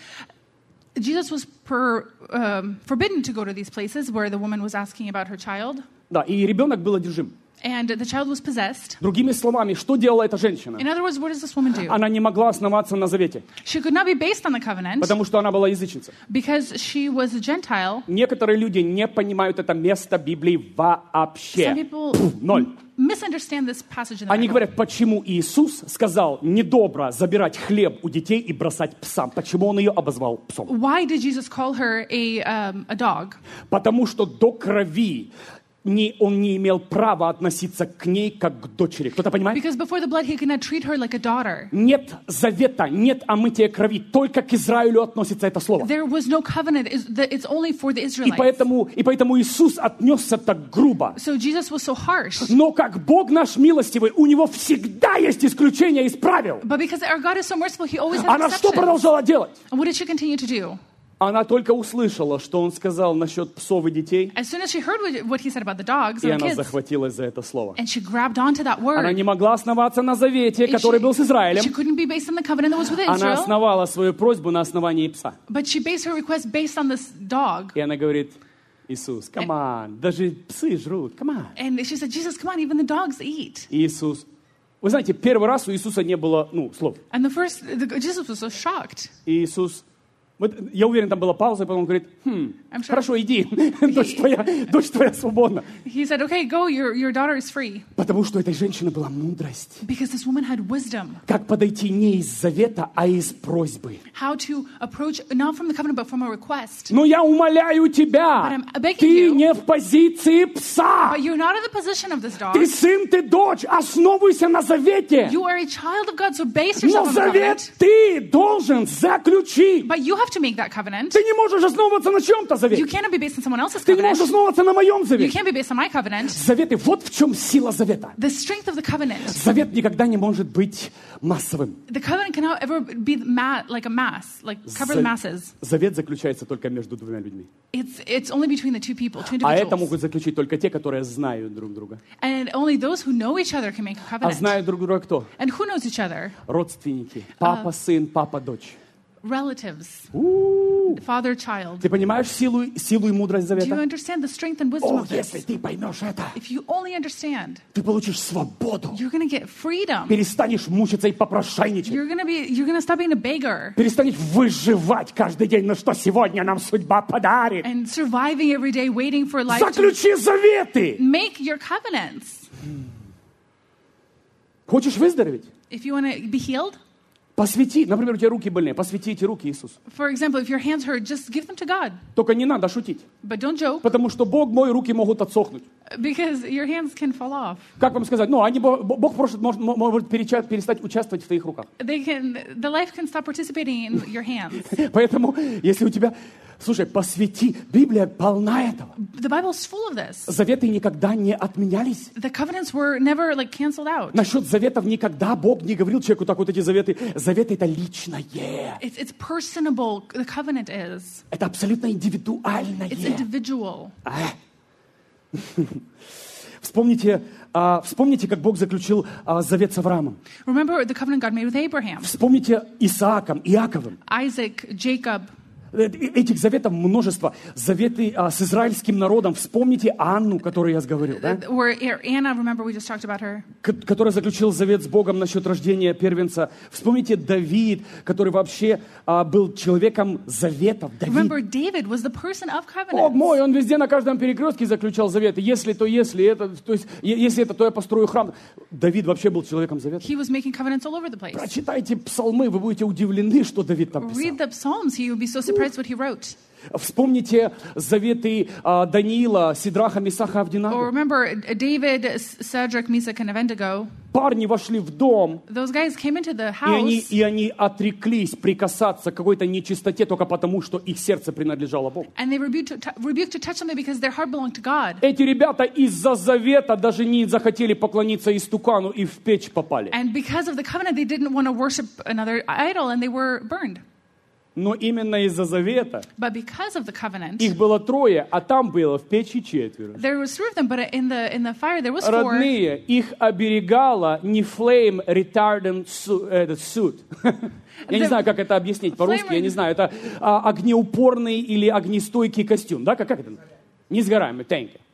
Jesus was per, um, forbidden to go to these places where the woman was asking about her child. Да, и ребенок был одержим. And the child was possessed. Другими словами, что делала эта женщина? In other words, what does this woman do? Она не могла основаться на завете, She could not be based on the covenant потому что она была язычницей. because she was a Gentile. Некоторые люди не понимают это место Библии Some вообще. people Ноль. misunderstand this passage in the Они Bible. говорят, почему Иисус сказал недобро забирать хлеб у детей и бросать псам. Почему Он ее обозвал псом? Why did Jesus call her a, um, a dog? Потому что до крови не, он не имел права относиться к ней как к дочери. Кто-то понимает? Because before the blood, he could not treat her like a daughter. Нет завета, нет омытия крови. Только к Израилю относится это слово. There was no covenant. It's the- it's only for the И Israelites. поэтому, и поэтому Иисус отнесся так грубо. So Jesus was so harsh. Но как Бог наш милостивый, у Него всегда есть исключения из правил. But because our God is so merciful, he always has Она что exceptions. продолжала делать? And what did she continue to do? Она только услышала, что Он сказал насчет псов и детей, As soon as she heard what- what he said about the dogs и and the она kids, захватилась за это слово. and she grabbed onto that Она word. не могла основаться на завете, And который she- был с Израилем. She couldn't be based on the covenant that was with Она Israel, основала свою просьбу на основании пса. but she based her request based on this dog. И она говорит, Иисус, come on, даже псы жрут, come on. And she said, Jesus, come on, even the dogs eat. И Иисус, вы знаете, первый раз у Иисуса не было, ну, слов. And the first, the, Jesus was so shocked. И Иисус, вот, я уверен, там была пауза, и потом он говорит, хм, I'm sure- хорошо, иди, дочь твоя, дочь твоя свободна. He said, okay, go, your, your daughter is free. Потому что у этой женщины была мудрость. Because this woman had wisdom. Как подойти не из завета, а из просьбы. How to approach, not from the covenant, but from a request. Но я умоляю тебя, But I'm begging ты you- не в позиции пса. But you're not in the position of this dog. Ты сын, ты дочь, основывайся на завете. You are a child of God, so base Но yourself on the завет covenant. ты должен заключить. But you have to make that covenant. Ты не можешь основываться на чем-то You завете. cannot be based on someone else's Ты не можешь covenant. основываться на моем You завете. can't be based on my covenant. Заветы, вот в чем сила завета. The strength of the covenant. Завет никогда не может быть массовым. The covenant cannot ever be ma- like a mass, like cover the За- masses. Завет заключается только между двумя людьми. It's it's only between the two people, two А это individuals. могут заключить только те, которые знают друг друга. And only those who know each other can make a А covenant. знают друг друга кто? And who knows each other? Родственники. Папа, сын, папа, дочь. Relatives, У-у-у. father, child. Ты понимаешь силу, силу и мудрость Do you завета? understand the strength and wisdom О, of если this? ты поймешь это, If you only understand, ты получишь свободу. you're going to get freedom. Перестанешь мучиться и попрошайничать. You're going to be you're going to stop being a beggar Перестанешь выживать каждый день. Ну что сегодня нам судьба подарит? and surviving every day waiting for life to Заключи заветы. make your covenants. Хочешь выздороветь? If you want to be healed, Посвяти. Например, у тебя руки больные. Посвяти эти руки Иисусу. for example, if your hands hurt, just give them to God. Только не надо шутить. But don't joke, Потому что Бог мой, руки могут отсохнуть. Because your hands can fall off. Как вам сказать? Ну, они, Бог, Бог может, может, может переча- перестать участвовать в твоих руках. They can, the life can stop participating in your hands. Поэтому, если у тебя... Слушай, посвяти. Библия полна этого. The Bible's full of this. Заветы никогда не отменялись. The covenants were never like canceled out. Насчет заветов никогда Бог не говорил человеку так вот эти заветы. Заветы — это личное. It's, it's personable. The covenant is. Это абсолютно индивидуальное. It's individual. А. Вспомните, а, вспомните, как Бог заключил а, завет с Авраамом. Remember the covenant God made with Abraham, Вспомните Исааком, Иаковом. Isaac, Jacob. Этих заветов множество. Заветы а, с израильским народом. Вспомните Анну, которую я говорил, да? Where Anna, remember we just talked about her. К- который заключил завет с Богом насчет рождения первенца. Вспомните Давид, который вообще а, был человеком заветов. Remember, Давид. David was the person of Бог covenants. мой, он везде на каждом перекрестке заключал заветы. Если то, если это, то есть, е- если это, то я построю храм. Давид вообще был человеком заветов. He was making covenants all over the place. Прочитайте псалмы, вы будете удивлены, что Давид там писал. Read the Psalms, he would be so surprised what he wrote. Вспомните заветы а, Даниила, Сидраха, Месаха, Or Авдинага. remember David, Shadrach, Meshach, and Abednego. Парни вошли в дом, Those guys came into the и они, house и они отреклись прикасаться к какой-то нечистоте только потому, что их сердце принадлежало Богу. and they rebuked to, t- rebuked to touch something because their heart belonged to God. Эти ребята из-за завета даже не захотели поклониться истукану и в печь попали. And because of the covenant, they didn't want to worship another idol and they were burned. Но именно из-за завета But because of the covenant, их было трое, а там было в печи четверо. there was three of them, but in the in the fire there was four. Родные, их оберегала не flame retardant su- этот suit. Я не знаю, как это объяснить по-русски, я не знаю, это а, огнеупорный или огнестойкий костюм, да, как, как это? Несгораемый, thank you.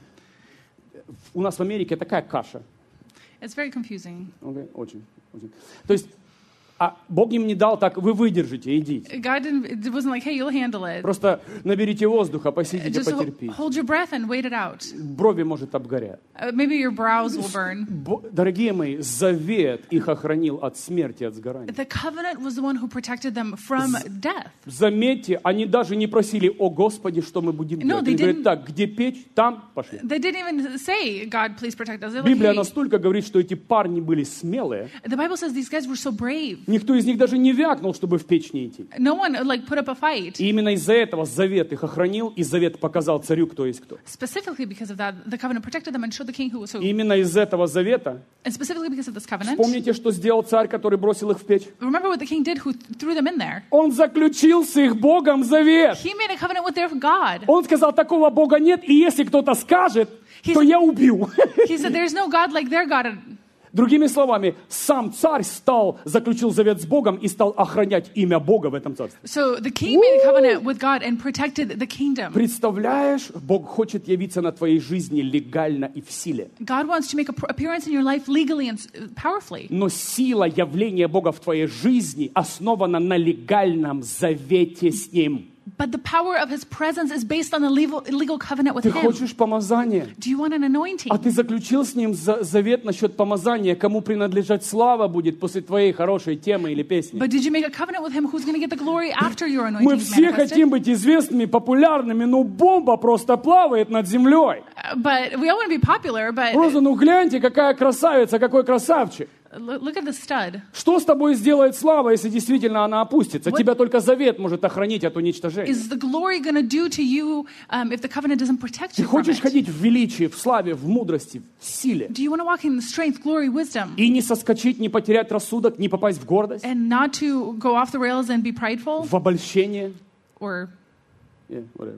У нас в Америке такая каша. It's very confusing. Okay, очень, очень. То есть а Бог им не дал так, вы выдержите, идите. God didn't. It wasn't like, hey, you'll handle it. Просто наберите воздуха, посидите, Just ho- потерпите. hold your breath and wait it out. Брови, может, обгорят. Uh, maybe your brows will burn. Бо- Дорогие мои, завет их охранил от смерти, от сгорания. The covenant was the one who protected them from death. Заметьте, они даже не просили: «О Господи, что мы будем No, делать?» they Они говорят: didn't- «Так, где печь, там пошли». They didn't even say, God, please protect us. They're like, Библия hey. настолько говорит, что эти парни были смелые. The Bible says these guys were so brave. Никто из них даже не вякнул, чтобы в печь не идти. No one like put up a fight. И именно из-за этого завет их охранил, и завет показал царю, кто есть кто. Specifically because of that, the covenant protected them and showed the king who was who. И именно из этого завета, And specifically because of this covenant, помните, что сделал царь, который бросил их в печь? remember what the king did who th- threw them in there? Он заключил с их Богом завет. He made a covenant with their God. Он сказал: такого Бога нет, и если кто-то скажет, He's- то я убью. He said, there's no God like their God. Другими словами, сам царь стал, заключил завет с Богом и стал охранять имя Бога в этом царстве. So the king made a covenant with God and protected the kingdom. Представляешь, Бог хочет явиться на твоей жизни легально и в силе. God wants to make an appearance in your life legally and uh, powerfully. Но сила явления Бога в твоей жизни основана на легальном завете с Ним. But the power of his presence is based on the legal, legal covenant with Ты him. хочешь помазания? Do you want an anointing? А ты заключил с Ним за- завет насчет помазания, кому принадлежать слава будет после твоей хорошей темы или песни. But did you make a covenant with him who's going to get the glory after your anointing Мы is все manifested? хотим быть известными, популярными, но бомба просто плавает над землей. Uh, But we all want to be popular, but Просто, ну гляньте, какая красавица, какой красавчик. look look at the stud. Что с тобой сделает слава, если действительно она опустится? What- Тебя только завет может охранить от уничтожения. Is the glory going to do to you um, if the covenant doesn't protect Ты you from хочешь it? ходить в величии, в славе, в мудрости, в силе. Do you want to walk in strength, glory, wisdom, И не соскочить, не потерять рассудок, не попасть в гордость, and not to go off the rails and be prideful в обольщение. or Yeah, whatever.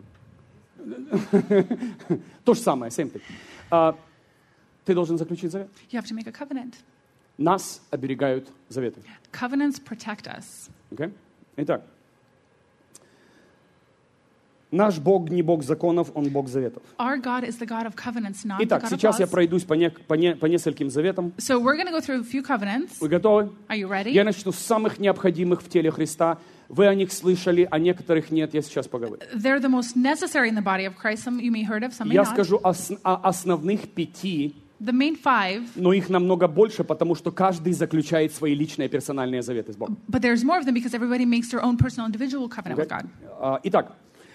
То же самое, same thing. А, Ты должен заключить завет. you have to make a covenant. Нас оберегают заветы. Covenants protect us. Okay? Итак, наш Бог не Бог законов, Он Бог заветов. Our God is the God of covenants, not Итак, the God of сейчас я laws. пройдусь по, не- по, не- по нескольким заветам. So we're going to go through a few covenants. Вы готовы? Are you ready? Я начну с самых необходимых в теле Христа. Вы о них слышали, о некоторых нет. Я сейчас поговорю. They're the most necessary in the body of Christ. Some you may heard of, some may Я not. скажу ос- о основных пяти, The main five, но их намного больше, потому что каждый заключает свои личные персональные заветы с Богом. but there's more of them because everybody makes their own personal individual covenant with God. А, Итак,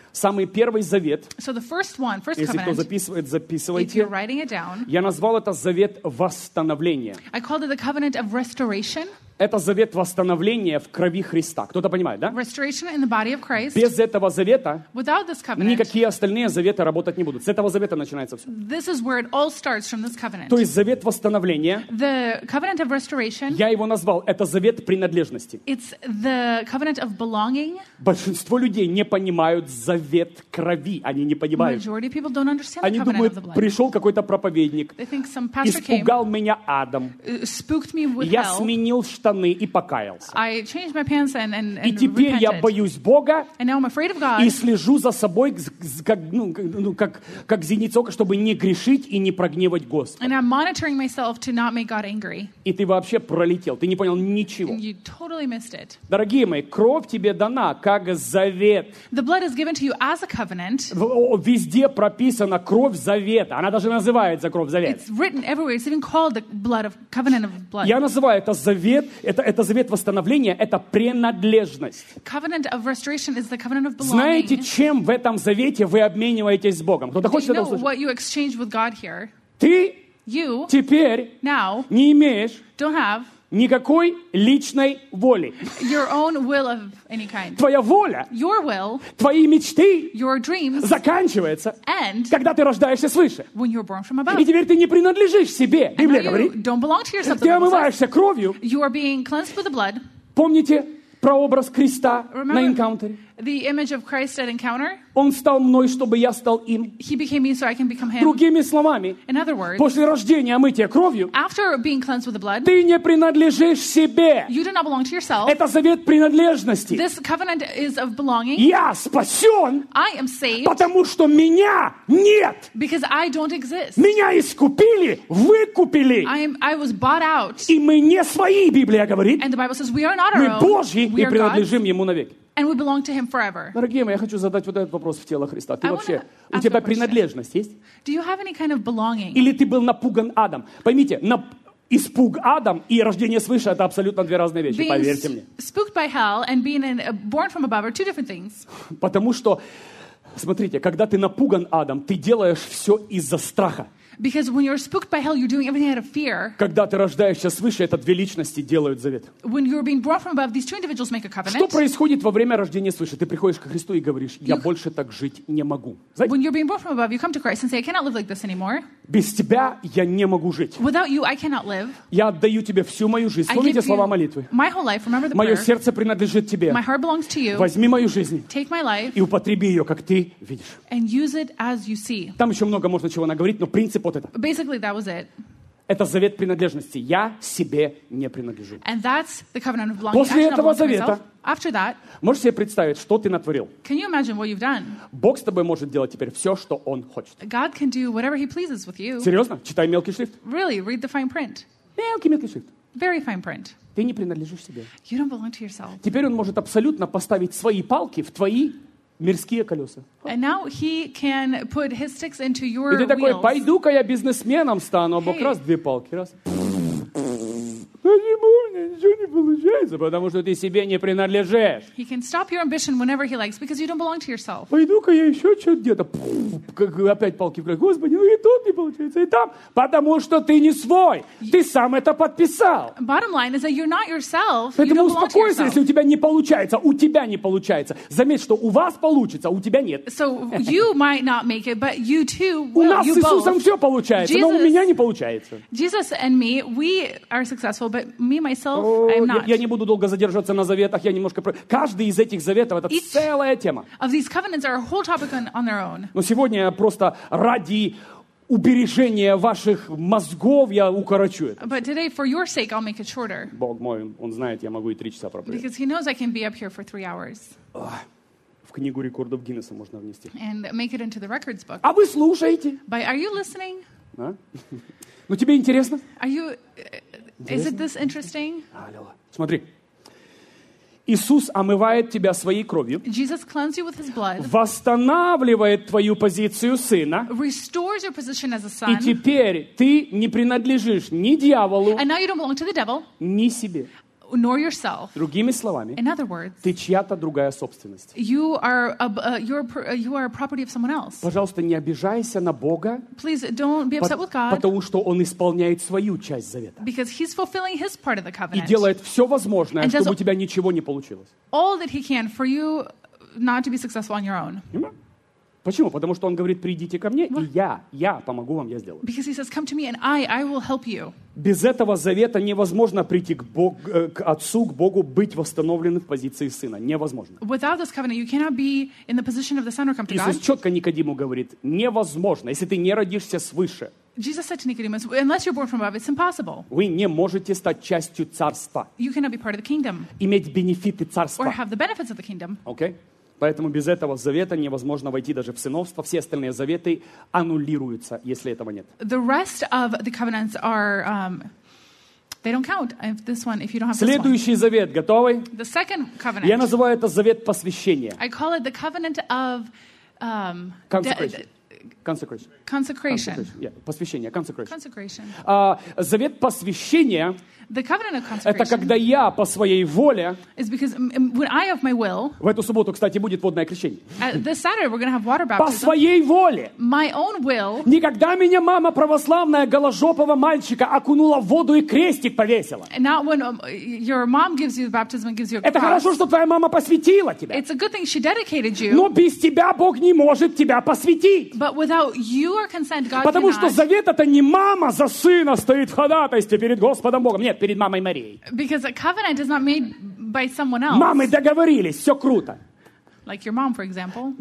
Самый первый завет, So the first one, first если кто covenant, записывает, if записывайте, you're writing it down, я назвал это завет восстановления. I called it the covenant of restoration. Это завет восстановления в крови Христа. Кто-то понимает, да? Restoration in the body of Christ. Без этого завета Without this covenant, никакие остальные заветы работать не будут. С этого завета начинается все. this is where it all starts, from this covenant. То есть завет восстановления, The covenant of restoration, я его назвал, это завет принадлежности. it's the covenant of belonging. Большинство людей не понимают завет крови. Они не понимают. Majority of people don't understand the Они covenant думают, of the blood. пришел какой-то проповедник, They think some pastor came, испугал меня адом. uh, spooked me with Я hell. сменил штаны и покаялся. I changed my pants and, and, И and теперь я repented. боюсь Бога And now I'm afraid of и God. слежу за собой, з- з- как, ну, как, ну, как, как зениця ока, чтобы не грешить и не прогневать Господа. And I'm monitoring myself to not make God angry. И ты вообще пролетел, ты не понял ничего. And you totally missed it. Дорогие мои, кровь тебе дана как завет. The blood is given to you as a covenant. В- о, Везде прописана кровь завета. Она даже называется кровь завета. It's written everywhere. It's even called the blood of covenant of blood. Я называю это завет, это, это завет восстановления, это принадлежность. Covenant of restoration is the covenant of belonging. Знаете, чем в этом завете вы обмениваетесь с Богом? Кто-то Do хочет you это know услышать? what you exchange with God here? Ты You теперь now не имеешь don't have никакой личной воли. your own will of any kind. Твоя воля, Your will, твои мечты your dreams заканчиваются, end когда ты рождаешься свыше. when you're born from above. И теперь ты не принадлежишь себе. And Библия now you говорит, don't belong to yourself. ты The Bible says. омываешься кровью. You are being cleansed with the blood. Помните прообраз креста на Remember энкаунтере? the image of Christ at encounter? Он стал мной, чтобы я стал им. He became me so I can become him. Другими словами, In other words, после рождения омытия кровью, after being cleansed with the blood, ты не принадлежишь себе. you do not belong to yourself. Это завет принадлежности. This covenant is of belonging. Я спасен, I am saved потому что меня нет. because I don't exist. Меня искупили, выкупили. I am. I was bought out. И мы не свои, Библия говорит. And the Bible says we are not our Мы own. Божьи We и are God's, принадлежим Ему навеки. and we belong to Him forever. Дорогие мои, я хочу задать вот этот вопрос в тело Христа. Ты I вообще, wanna у ask тебя a question. принадлежность есть? Do you have any kind of belonging? Или ты был напуган адом? Поймите, нап- испуг адом и рождение свыше — это абсолютно две разные вещи, Being поверьте мне. s- spooked by hell and being in, uh, born from above are two different things. Потому что, смотрите, когда ты напуган адом, ты делаешь все из-за страха. Because when you're spooked by hell, you're doing everything out of fear. Когда ты рождаешься свыше, это две личности делают завет. When you're being born from above, these two individuals make a Что covenant. происходит во время рождения свыше? Ты приходишь ко Христу и говоришь, я больше так жить не могу. Знаете, When you're being born from above, you come to Christ and say, I cannot live like this anymore. без тебя я не могу жить. Without you, I cannot live. Я отдаю тебе всю мою жизнь. I Вспомните give слова you молитвы. my whole life. Remember the Мое prayer. сердце принадлежит тебе. My heart belongs to you. Возьми мою жизнь Take my life и употреби ее, как ты видишь. and use it as you see. Там еще много можно чего наговорить, но принцип вот это. Basically, that was it. Это завет принадлежности. Я себе не принадлежу. And that's the covenant of belonging. После I do not этого belong to myself. завета- After that, Можешь себе представить, что ты натворил? can you imagine what you've done? Бог с тобой может делать теперь все, что Он хочет. God can do whatever He pleases with you. Серьезно? Читай мелкий шрифт. Really, read the fine print. Мелкий-мелкий шрифт. Very fine print. Ты не принадлежишь себе. You don't belong to yourself. Теперь Он может абсолютно поставить свои палки в твои мирские колеса. And now He can put His sticks into your И ты такой, wheels. пойду-ка я бизнесменом стану, а Бог Hey. раз две палки, раз. Почему у меня ничего не получается? Потому что ты себе не принадлежишь. He can stop your ambition whenever He likes because you don't belong to yourself. Пойду-ка я еще что-то где-то. Пф, как опять палки в край. Господи, ну и тут не получается, и там. Потому что ты не свой. Ты сам это подписал. Bottom line is that you're not yourself. You Поэтому don't belong to успокойся, если у yourself. тебя не получается. У тебя не получается. Заметь, что у вас получится, а у тебя нет. So you might not make it, but you too У will. нас You с Иисусом both. все получается, но у Jesus- меня не получается. Jesus and me, we are successful, but me myself, О, I'm я, not. я не буду долго задерживаться на заветах, я немножко... про- Каждый из этих заветов — это Each- целая тема. Of these covenants are a whole topic on, on their own. Но сегодня я просто ради убережения ваших мозгов я укорочу это. But today, for your sake, I'll make it shorter Бог мой, Он знает, я могу и три часа проповедовать. because He knows I can be up here for three hours В книгу рекордов Гиннесса можно внести. and make it into the records book. А вы слушаете? But are you listening? А? Ну тебе интересно? Are you? Is it this interesting? Аллилуйя. Смотри. Иисус омывает тебя своей кровью, Jesus cleansed you with His blood, восстанавливает твою позицию сына, restores your position as a и son, теперь ты не принадлежишь ни дьяволу, and now you don't belong to the devil ни себе. nor yourself. Другими словами, In other words, ты чья-то другая собственность. you are a, uh, you're, uh, you are a property of someone else. Пожалуйста, не обижайся на Бога, Please don't be upset with God потому что Он исполняет свою часть завета. because He's fulfilling His part of the И covenant. делает все возможное, And does чтобы у тебя ничего не получилось. all that He can for you not to be successful on your own. Понимаешь? Почему? Потому что Он говорит, придите ко мне, и я, я помогу вам, я сделаю. Because He says, come to me and I, I will help you. Без этого завета невозможно прийти к, Бог, к Отцу, к Богу, быть восстановленным в позиции Сына. Невозможно. Without this covenant, you cannot be in the position of the Son or come to Иисус God. четко Никодиму говорит, невозможно, если ты не родишься свыше, Jesus said to Nicodemus, unless you're born from above, it's impossible. вы не можете стать частью Царства, You cannot be part of the kingdom иметь бенефиты or Царства. have the benefits of the kingdom. Okay? Поэтому без этого завета невозможно войти даже в сыновство. Все остальные заветы аннулируются, если этого нет. The rest of the covenants are, um, they don't count. If this one, if you don't have this one. Следующий завет, готовы? The second Я covenant, называю это завет посвящения. I call it the covenant of um, de- Consecration. Consecration. consecration. Consecration. Yeah, посвящение, consecration. Consecration. А, завет посвящения The covenant of — это consecration когда я по своей воле, is because mm, when I of my will, в эту субботу, кстати, будет водное крещение, uh, this Saturday we're going to have water по baptism. своей воле. My own will, Никогда меня мама православная голожопого мальчика окунула в воду и крестик повесила. and not when um, your mom gives you the baptism and gives you a Это cross. хорошо, что твоя мама посвятила тебя. It's a good thing she dedicated you, Но без тебя Бог не может тебя посвятить. but without your consent, God Потому что cannot. завет — это не мама за сына стоит в ходатайстве перед Господом Богом. Нет, перед мамой Марией. Because a covenant is not made by someone else. Мамы договорились, все круто. Like your mom, for example.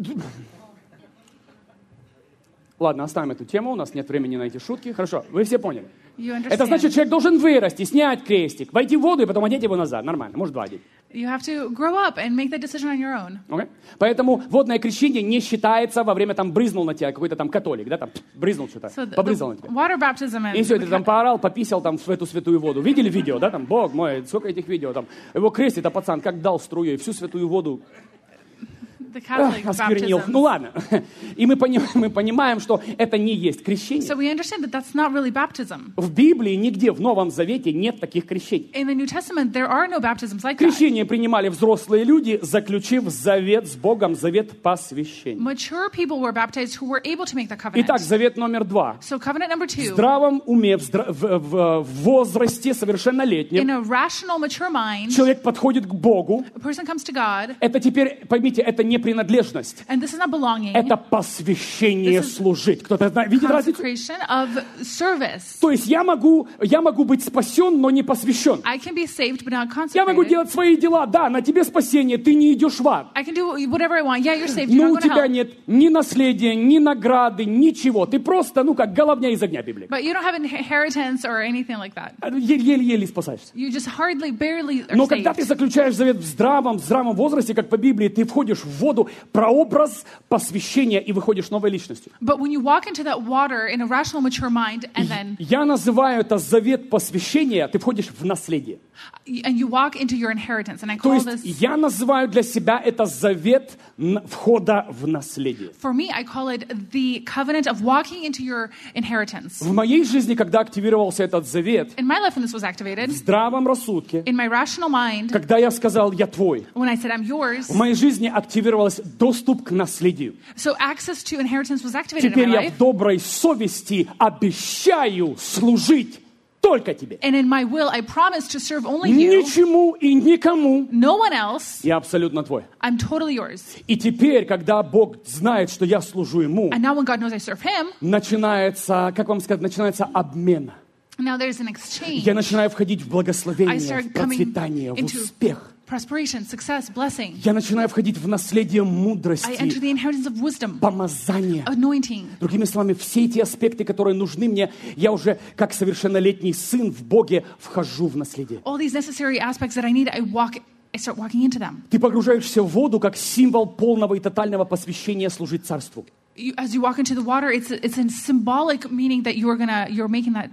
Ладно, оставим эту тему, у нас нет времени на эти шутки. Хорошо, вы все поняли. You understand. Это значит, человек должен вырасти, снять крестик, войти в воду и потом одеть его назад. Нормально, может, два одеть. You have to grow up and make that decision on your own. Okay? Поэтому водное крещение не считается во время, там, брызнул на тебя какой-то там католик, да, там, брызнул что-то, So the, побрызгал на the тебя. water baptism and И все, the ты там поорал, пописал там в эту святую воду. Видели видео, да, там, Бог мой, сколько этих видео, там, его крестит, а пацан как дал струей, всю святую воду the Catholic осквернил. baptism. Ну ладно. И мы понимаем, мы понимаем, что это не есть крещение. So we understand that that's not really baptism. В Библии нигде в Новом Завете нет таких крещений. In the New Testament, there are no baptisms like that. Крещение принимали взрослые люди, заключив завет с Богом, завет посвящения. Mature people were baptized who were able to make the covenant. Итак, завет номер два. So covenant number В two, здравом уме, в, здра- в- в- в возрасте совершеннолетнем, in a rational, mature mind, человек подходит к Богу. a person comes to God, Это теперь, поймите, это не принадлежность. and this is not belonging, Это посвящение This is служить. Кто-то знает, видит разницу? consecration of service. То есть я могу, я могу быть спасен, но не посвящен. I can be saved, but not Я могу consecrated. делать свои дела. Да, на тебе спасение, ты не идешь в ад. I can do whatever I want. Yeah, you're saved. You're Но у not going to тебя hell. нет ни наследия, ни награды, ничего. Ты просто, ну, как головня из огня, Библия. But you don't have inheritance or anything like that. Еле-еле спасаешься. You just hardly, barely are Но когда ты saved. заключаешь завет в здравом, в здравом возрасте, как по Библии, ты входишь в воду, прообраз посвящения, и выходишь новой личностью. But when you walk into that water in a rational, mature mind, and then Я называю это завет посвящения, ты входишь в наследие. and you walk into your inheritance, and I То call есть this, я называю для себя это завет н- входа в наследие. for me, I call it the covenant of walking into your inheritance. В моей жизни, когда активировался этот завет, In my life, when this was в activated, здравом рассудке, in my rational mind, когда я сказал «я твой», when I said I'm yours, в моей жизни активировался доступ к наследию. so access to inheritance was activated in Теперь my я life. в доброй совести обещаю служить только тебе. And in my will, I promise to serve only you, Ничему и никому. no one else. Я абсолютно твой. I'm totally yours. И теперь, когда Бог знает, что я служу Ему, And now when God knows I serve Him, начинается, как вам сказать, начинается обмен. now there's an exchange. Я начинаю входить в I благословение, start в coming процветание, в into успех. prosperation, success, blessing. Я начинаю входить в наследие I enter мудрости, the inheritance of wisdom, помазания. anointing. Другими словами, все эти аспекты, которые нужны мне, я уже как совершеннолетний сын в Боге вхожу в наследие. All these necessary aspects that I need, I walk, I start walking into them. Ты погружаешься в воду как символ полного и тотального посвящения служить Царству. You, as you walk into the water, it's it's a symbolic meaning that you are gonna you're making that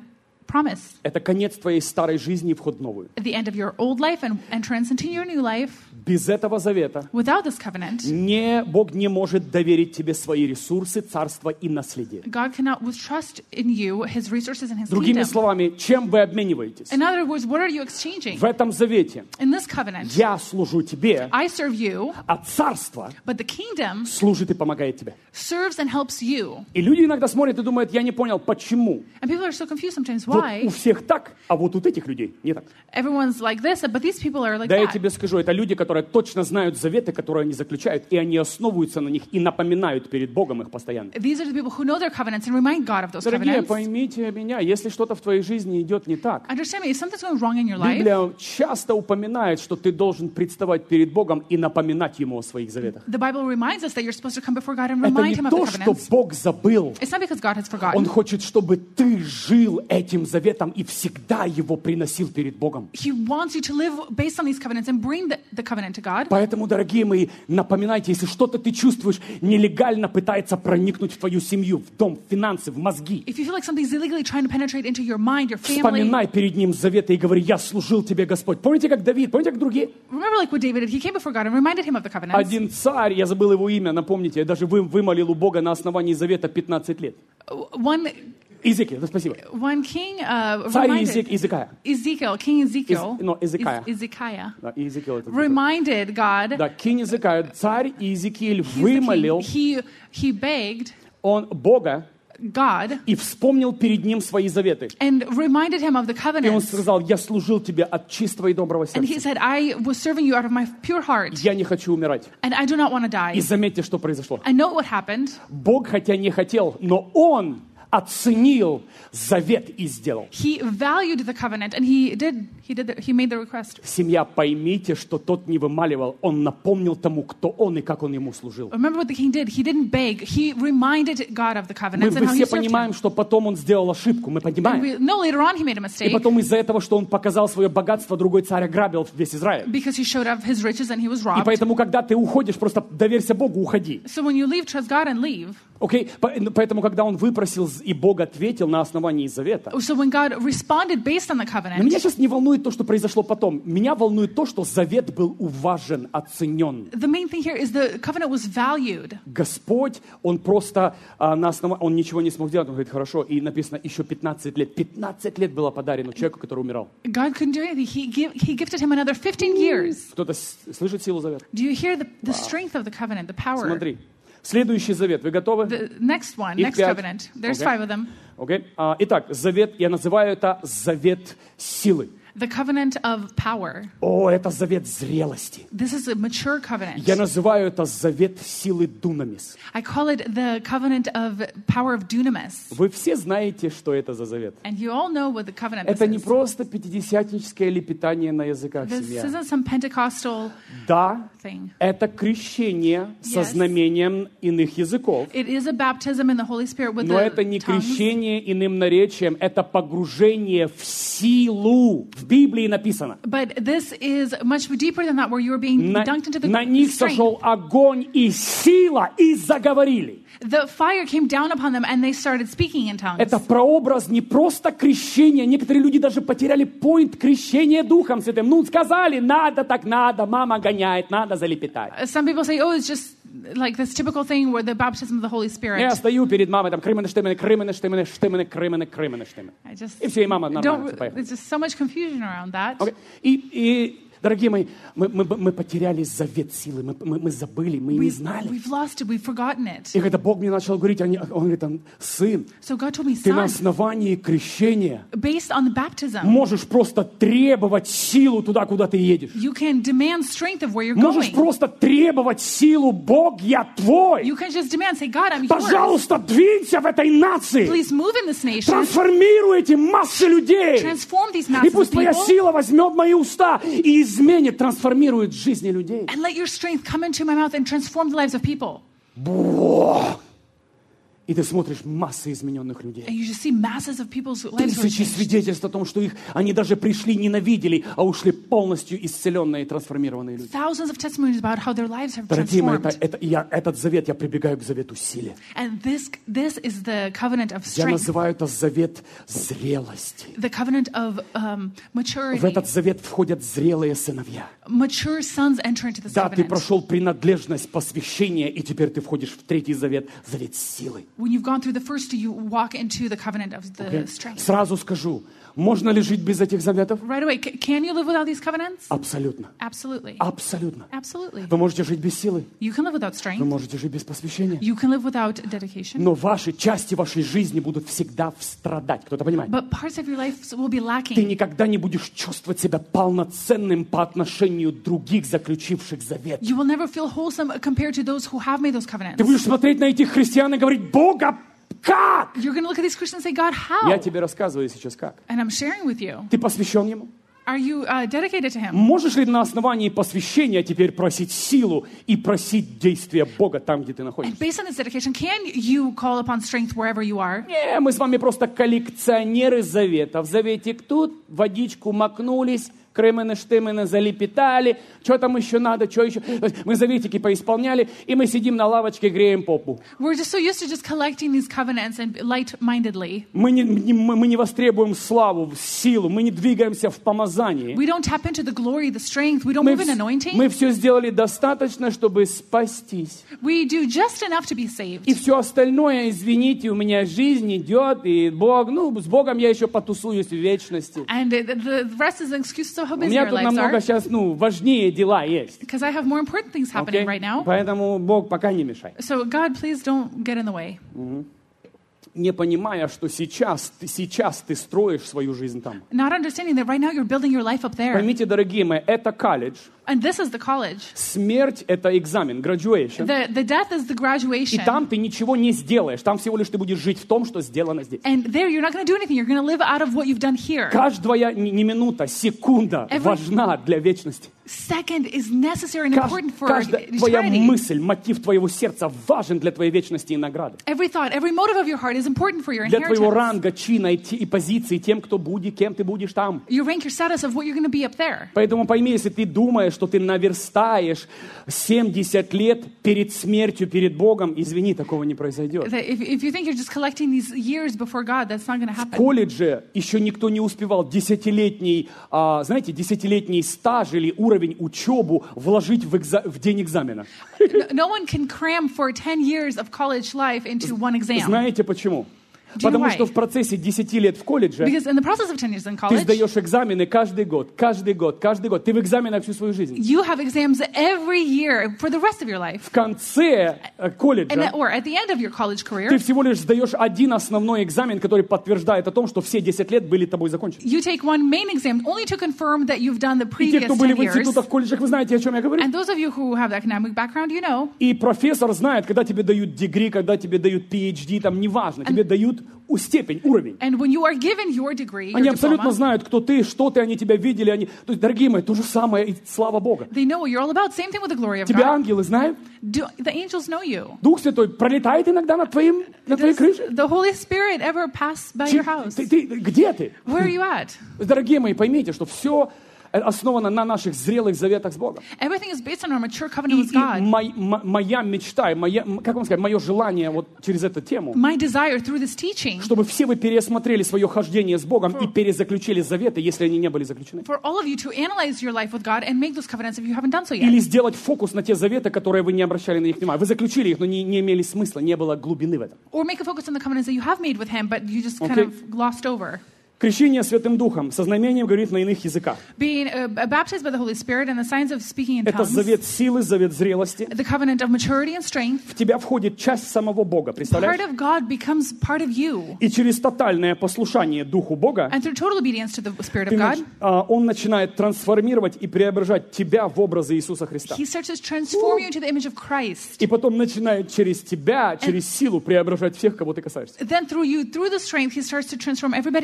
promise. Это конец твоей старой жизни и вход в новую. At the end of your old life and entrance into your new life. Без этого завета Without this covenant, не, Бог не может доверить тебе свои ресурсы, царство и наследие. God cannot trust in you His resources and His Другими kingdom. словами, чем вы обмениваетесь? In other words, what are you exchanging? В этом завете In this covenant, я служу тебе, I serve you, а царство but the kingdom служит и помогает тебе. serves and helps you. И люди иногда смотрят и думают, я не понял, почему. And people are so confused sometimes. Вот Why? у всех так, а вот у этих людей не так. Everyone's like this, but these people are like Да я that. тебе скажу, это люди, которые точно знают заветы, которые они заключают, и они основываются на них и напоминают перед Богом их постоянно. These are the people who know their covenants and remind God of those Дорогие, covenants. поймите меня, если что-то в твоей жизни идет не так, Understand me, if something's going wrong in your life, Библия часто упоминает, что ты должен представать перед Богом и напоминать Ему о своих заветах. the Bible reminds us that you're supposed to come before God and Это remind не Him of то, the что covenants. Бог забыл. It's not because God has Он forgotten. хочет, чтобы ты жил этим заветом и всегда его приносил перед Богом. He wants you to live based on these covenants and bring the, the covenant to God. Поэтому, дорогие мои, напоминайте, если что-то ты чувствуешь, нелегально пытается проникнуть в твою семью, в дом, в финансы, в мозги, If you feel like something's illegally trying to penetrate into your mind, your family, вспоминай перед Ним заветы и говори, я служил тебе, Господь. Помните, как Давид, помните, как другие? remember like what David did. He came before God and reminded him of the covenants. Один царь, я забыл его имя, напомните, я даже вы, вымолил у Бога на основании завета пятнадцать лет. One Иезекииль, да, спасибо. one king uh, Царь reminded Иезек- Иезекия. Ezekiel, King Ezekiel, Из- no, Ezekiah. Iz- Ezekiah, Да, Иезекииль это такой. reminded God. Да, King Иезекия, царь Иезекииль He's the вымолил king. He he begged он Бога God и вспомнил перед Ним свои заветы. and reminded him of the И он covenants. сказал, я служил тебе от чистого и доброго And he сердца. said, I was serving you out of my pure heart, Я не хочу умирать. and I do not want to die. И заметьте, что произошло. I know what happened. Бог, хотя не хотел, но Он оценил завет и сделал. He valued the covenant, and he did. He did. The, he made the request. Семья, поймите, что тот не вымаливал. Он напомнил тому, кто он и как он ему служил. Remember what the king did. He didn't beg. He reminded God of the Мы, covenants and мы how he все served понимаем, him. что потом он сделал ошибку. Мы And понимаем. we know later on he made a И mistake потом из-за этого, что он показал свое богатство, другой царь ограбил весь Израиль. because he showed off his riches and he was И robbed. поэтому, когда ты уходишь, просто доверься Богу, уходи. So when you leave, trust God and leave. Окей? По- Поэтому, когда он выпросил, и Бог ответил на основании завета, So when God responded based on the но меня covenant, сейчас не волнует то, что произошло потом. Меня волнует то, что завет был уважен, оценен. the main thing here is the covenant was valued. Господь, Он просто а, на основании, Он ничего не смог сделать. Он говорит, хорошо, и написано, еще пятнадцать лет. пятнадцать лет было подарено человеку, который умирал. God couldn't do anything. He, give, he gifted him another fifteen years. Кто-то с- слышит силу завета? Do you hear the, the strength of the covenant, the power? Смотри. Следующий завет. Вы готовы? The next one, Их next пять. covenant. There's Okay. five of them. Окей? А, итак, завет, я называю это завет силы. The covenant of power. О, это завет зрелости. This is a mature covenant. Я называю это завет силы дунамис. I call it the covenant of power of dunamis. Вы все знаете, что это за завет. And you all know what the covenant Это this не is. просто пятидесятническое лепетание на языках This семья. isn't some Pentecostal Да, thing. это крещение со Yes. знамением иных языков. It is a baptism in the Holy Spirit with Но the это не tongues. крещение иным наречием, это погружение в силу. В Библии написано. But this is much deeper than that, where you are being На, dunked into the на них strength. сошел огонь и сила, и заговорили. The fire came down upon them, and they started speaking in tongues. Это прообраз не просто крещения. Некоторые люди даже потеряли поинт крещения Духом Святым. Ну, сказали, надо так надо, мама гоняет, надо залепетать. Some people say, oh, it's just like this typical thing where the baptism of the Holy Spirit. Я стою перед мамой, там, крымены, штымены, крымены, штымены, штымены, крымены, крымены, штымены. I just И все, и мама нормально, все, don't. поехали. There's just so much confusion around that. Окей. И, и, дорогие мои, мы, мы, мы потеряли завет силы, мы, мы, мы забыли, мы не We've, знали. we've lost it. We've forgotten it. И когда Бог мне начал говорить, он, он говорит, он, сын, So God told me, ты на son, основании крещения based on the baptism, можешь просто требовать силу туда, куда ты едешь. you can demand strength of where you're Можешь going. просто требовать силу, Бог, я твой. You can just demand, say, God, I'm yours. Пожалуйста, двинься в этой нации. Please move in this nation. Трансформируй эти массы людей. Transform these И masses пусть of твоя people. сила возьмет мои уста и изменит, трансформирует жизни людей. And let your strength come into my mouth and transform the lives of people. Бог. И ты смотришь массы измененных людей. And you just see masses of people's lives who are Тысячи changed. свидетельств о том, что их, они даже пришли, ненавидели, а ушли полностью исцеленные и трансформированные люди. Thousands of testimonies about how their lives have Дорогие мои, это, transformed. это, я, этот завет, я прибегаю к завету силы. And this, this is the covenant of Я strength, называю это завет зрелости. the covenant of um, В maturity. этот завет входят зрелые сыновья. Mature sons enter into this Да, ты covenant. прошел принадлежность, посвящение, и теперь ты входишь в третий завет, завет силы. When you've gone through the first two, you walk into the covenant of the Окей? strength. Сразу скажу, можно ли жить без этих заветов? Right away, c- can you live without these covenants? Абсолютно. Absolutely. Абсолютно. Absolutely. Вы можете жить без силы, You can live without вы strength. можете жить без посвящения. You can live without dedication. Но ваши части вашей жизни будут всегда страдать. Кто-то понимает? But parts of your life will be Ты lacking. никогда не будешь чувствовать себя полноценным по отношению других, заключивших завет. You will never feel wholesome compared to those who have made those covenants. Ты будешь смотреть на этих христиан и говорить, Бога, как? You're going to look at these Christians and say, God, Я how? тебе рассказываю сейчас как. And I'm sharing with you. Ты посвящен Ему? Are you uh, dedicated to Him? Можешь ли на основании посвящения теперь просить силу и просить действия Бога там, где ты And находишься? based on this dedication, can you call upon strength wherever you are? Не, мы с вами просто коллекционеры заветов. Заветик тут, водичку макнулись, кремены-штемены залепетали, что там еще надо, что еще. То есть мы заветики поисполняли, и мы сидим на лавочке, греем попу. We're just so used to just collecting these covenants and light-mindedly. Мы не, не- мы мы не востребуем славу, силу, мы не двигаемся в помазании. We don't tap into the glory, the strength. We don't Мы, move in вс- anointing. мы все сделали достаточно, чтобы спастись. We do just enough to be saved. И все остальное, извините, у меня жизнь идет, и Бог, ну, с Богом я еще потусуюсь в вечности. And the, the rest is an excuse to how У busy меня our тут lives намного are. сейчас, ну, важнее дела есть. Because I have more important things happening Окей? right now. Поэтому Бог пока не мешай. So God, please don't get in the way. Не понимая, что сейчас, ты, сейчас ты строишь свою жизнь там. Not understanding that right now you're building your life up there. Поймите, дорогие мои, это колледж. And this is the college. Смерть — это экзамен, graduation. The, the death is the И graduation. там ты ничего не сделаешь. Там всего лишь ты будешь жить в том, что сделано здесь. And there you're not going to do anything. You're going to live out of what you've done here. Каждая не не минута, секунда Every- важна для вечности. Second is necessary and Кажд- important for Каждая твоя eternity. мысль, мотив твоего сердца важен для твоей вечности и награды. Every thought, every motive of your heart is important for your Для твоего inheritance. ранга, чина и, те- и позиции тем, кто будет, кем ты будешь там. You rank your status of what you're going to be up there. Поэтому пойми, если ты думаешь, что ты наверстаешь семьдесят лет перед смертью, перед Богом, извини, такого не произойдет. That if, if you think you're just collecting these years before God, that's not going to В happen. колледже еще никто не успевал десятилетний, а, знаете, десятилетний стаж или уровень учебу вложить в, экза- в день экзамена. No, no one can cram for ten years of college life into one exam. Знаете почему? Do you know Потому why? что в процессе десяти лет в колледже Because in the process of ten years in ты college, сдаешь экзамены каждый год, каждый год, каждый год. Ты в экзаменах всю свою жизнь. you have exams every year for the rest of your life. В конце э, And колледжа at, or at the end of your college career, ты всего лишь сдаешь один основной экзамен, который подтверждает о том, что все десять лет были тобой закончены. you take one main exam only to confirm that you've done the И те, previous кто были ten в years. институтах, в колледжах, вы знаете, о чем я говорю. And those of you who have the academic background, you know. И профессор знает, когда тебе дают дегри, когда тебе дают пи эйч ди, там неважно, тебе дают у- степень, уровень. And when you are given your degree, your Они абсолютно diploma, знают, кто ты, что ты, они тебя видели. Они... То есть, дорогие мои, то же самое, и слава Богу. they know what you're all about. Same thing with the glory of Тебя God. ангелы знают. Do, the angels know you. Дух Святой пролетает иногда над, твоим, над твоей Does крышей. the Holy Spirit ever pass by your house? Ты, ты- где ты? Where are you at? Дорогие мои, поймите, что все основано на наших зрелых заветах с Богом. Everything is based on our mature И, covenant with и God. мой- м- моя мечта, и моя, м- как вам сказать, мое желание вот через эту тему, My desire through this teaching чтобы все вы пересмотрели свое хождение с Богом и перезаключили заветы, если они не были заключены. for all of you to analyze your life with God and make those covenants if you haven't done so yet. Или сделать фокус на те заветы, которые вы не обращали на них внимания. Вы заключили их, но не, не имели смысла, не было глубины в этом. Or make a focus on the covenants that you have made with Him, but you just kind Okay. of glossed over. Крещение Святым Духом, со знамением говорит на иных языках. Being uh, baptized by the Holy Spirit and the signs of speaking in Это tongues, завет силы, завет зрелости. the covenant of maturity and strength, В тебя входит часть самого Бога, part представляешь? of God becomes part of you. И через тотальное послушание Духу Бога And through total obedience to the Spirit ты of нач- God, а, Он начинает трансформировать и преображать тебя в образы Иисуса Христа. He starts to transform you into the image of Christ. И потом начинает через тебя, через силу преображать всех, кого ты касаешься. Then through you, through the strength, He starts to transform everybody who you touch.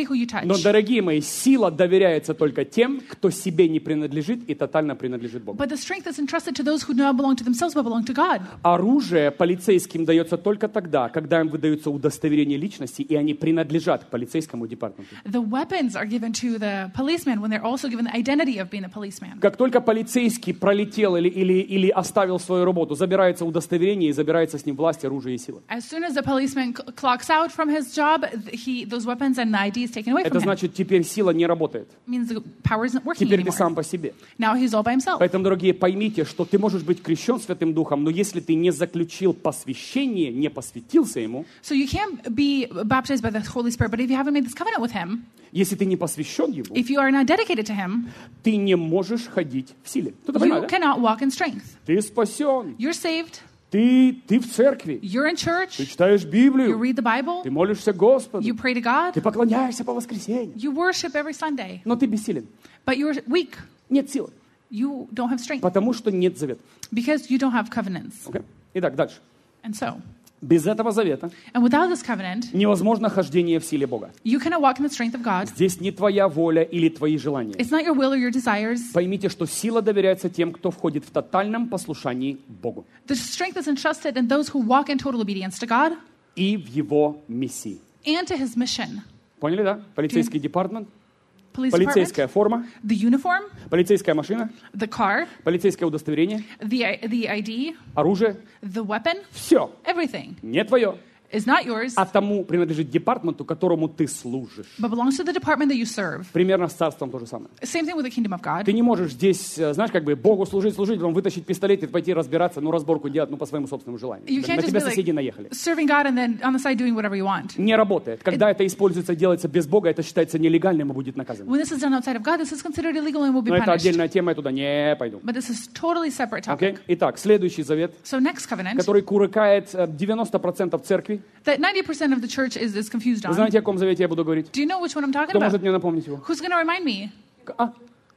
touch. Но, дорогие мои, сила доверяется только тем, кто себе не принадлежит и тотально принадлежит Богу. But the strength is entrusted to those who do not belong to themselves, but belong to God. Оружие полицейским дается только тогда, когда им выдаются удостоверение личности, и они принадлежат к полицейскому департаменту. The weapons are given to the policeman when they're also given the identity of being a policeman. Как только полицейский пролетел или, или, или оставил свою работу, забирается удостоверение и забирается с ним власть, оружие и сила. As soon as the policeman cl- clocks out from his job, he, those weapons and the I D is taken away Это from him. значит, теперь сила не работает. It means the power isn't working Теперь ты anymore. сам по себе. Now he's all by himself. Поэтому, дорогие, поймите, что ты можешь быть крещен Святым Духом, но если ты не заключил посвящение, не посвятился Ему, So you can't be baptized by the Holy Spirit, but if you haven't made this covenant with Him, если ты не посвящен Ему, if you are not dedicated to Him, ты не можешь ходить в силе. Кто-то you понимает, да? cannot walk in strength. Ты спасен, You're saved. ты, ты в церкви, You're in ты church. читаешь You Библию, read the Bible. ты молишься Господу, You pray to God. ты поклоняешься по воскресеньям, You worship every Sunday. но ты бессилен. But you're weak. Нет силы, You don't have strength потому что нет завета. because you don't have covenants. Окей? Итак, дальше. And so, Без этого завета and without this covenant, невозможно хождение в силе Бога. you cannot walk in the strength of God. Здесь не твоя воля или твои желания. It's not your will or your desires. Поймите, что сила доверяется тем, кто входит в тотальном послушании Богу The strength is entrusted in those who walk in total obedience to God и в Его миссии. and to His mission. Поняли, да? Полицейский департамент, Police полицейская department, форма, the uniform, полицейская машина, the car, полицейское удостоверение, the, the I D, оружие. the weapon, Все everything не твое, is not yours, а тому принадлежит департаменту, которому ты служишь. but belongs to the department that you serve. Примерно с царством то же самое. Same thing with the kingdom of God. Ты не можешь здесь, э, знаешь, как бы Богу служить, служить, потом вытащить пистолет и пойти разбираться, ну, разборку делать, ну, по своему собственному желанию. You На can't just тебя be соседи like наехали. serving God and then on the side doing whatever you want. Не работает. Когда это используется, делается без Бога, это считается нелегальным и будет наказано. When this is done outside of God, this is considered illegal and will be Но это punished. отдельная тема, я туда не пойду. But this is totally separate Окей? topic. Итак, следующий завет, So next covenant, который курыкает э, девяносто процентов церкви. that ninety percent of the church is, is confused Вы on. знаете, о каком завете я буду говорить? Do you know which one I'm talking Кто about? может мне напомнить его? Who's going to remind me? А,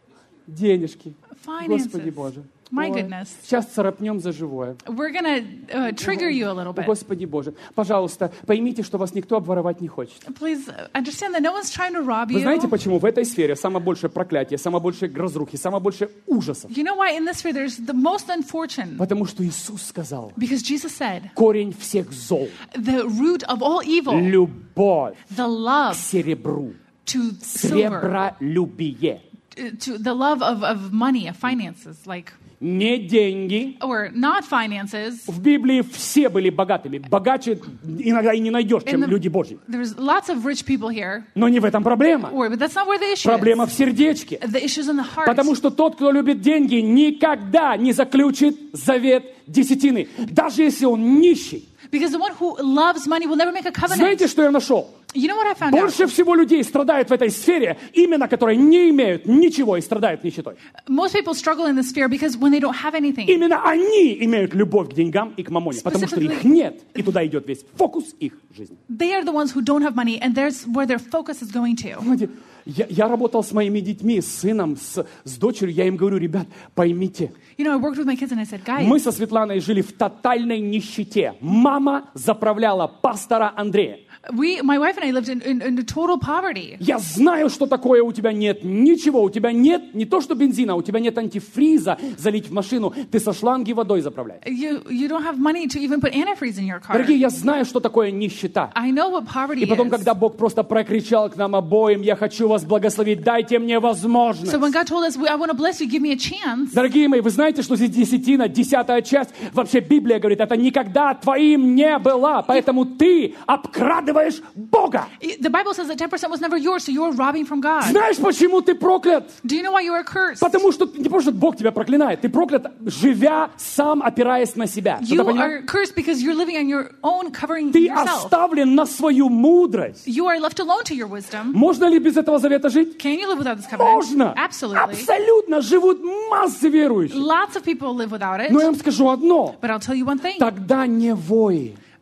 денежки. Господи Finances. Боже. My Ой, goodness. сейчас царапнем за живое. We're going to uh, trigger you a little О, bit. Господи Боже. Пожалуйста, поймите, что вас никто обворовать не хочет. Please understand that no one's trying to rob Вы знаете, you. почему в этой сфере самое большее проклятие, самое большее разрухи, самое большее ужасов? You know why in this sphere there's the most unfortunate? Потому что Иисус сказал, Because Jesus said, корень всех зол, the root of all evil, любовь the к love серебру, to silver, сребролюбие. to the love of, of money, of finances, like, Не деньги. or not finances. В Библии все были богатыми. Богаче иногда и не найдешь, чем In the- люди Божьи. There's lots of rich people here, Но не в этом проблема. or, but that's not where the issue Проблема в is. сердечке. The issue's in the heart. Потому что тот, кто любит деньги, никогда не заключит завет десятины. Даже если он нищий. Because the one who loves money will never make a covenant. Знаете, что я нашел? You know what I found Больше out? всего людей страдают в этой сфере, именно которые не имеют ничего и страдают нищетой. Most people struggle in this sphere because when they don't have anything, Именно они имеют любовь к деньгам и к мамоне, потому что их нет, и туда идет весь фокус их жизни. they are the ones who don't have money, and there's where their focus is going to. Понимаете, я, я работал с моими детьми, с сыном, с, с дочерью, я им говорю, ребят, поймите, You know, I worked with my kids and I said, guys, мы со Светланой жили в тотальной нищете. Мама заправляла пастора Андрея. we, my wife and I lived in, in, in total poverty. Я знаю, что такое у тебя нет ничего, у тебя нет не то что бензина, у тебя нет антифриза залить в машину, ты со шланги водой заправляешь. You, you don't have money to even put antifreeze in your car. Дорогие, я знаю, что такое нищета. I know what poverty И потом, is. когда Бог просто прокричал к нам обоим, я хочу вас благословить, дайте мне возможность. So when God told us, I want to bless you, give me a chance. Дорогие мои, вы знаете, что здесь десятина, десятая часть, вообще Библия говорит, это никогда твоим не было, поэтому ты обкрадываешь Бога. The Bible says that ten percent was never yours, so you're robbing from God. Знаешь, почему ты проклят? Do you know why you are cursed? Потому что не просто Бог тебя проклинает, ты проклят, живя сам, опираясь на себя. You Кто-то понимает? are cursed because you're living on your own, covering Ты yourself. оставлен на свою мудрость. You are left alone to your wisdom. Можно ли без этого завета жить? Can you live without this covenant? Можно. Absolutely. Абсолютно живут массы верующих. Lots of people live without it. Но я вам скажу одно. But I'll tell you one thing. Тогда не вой.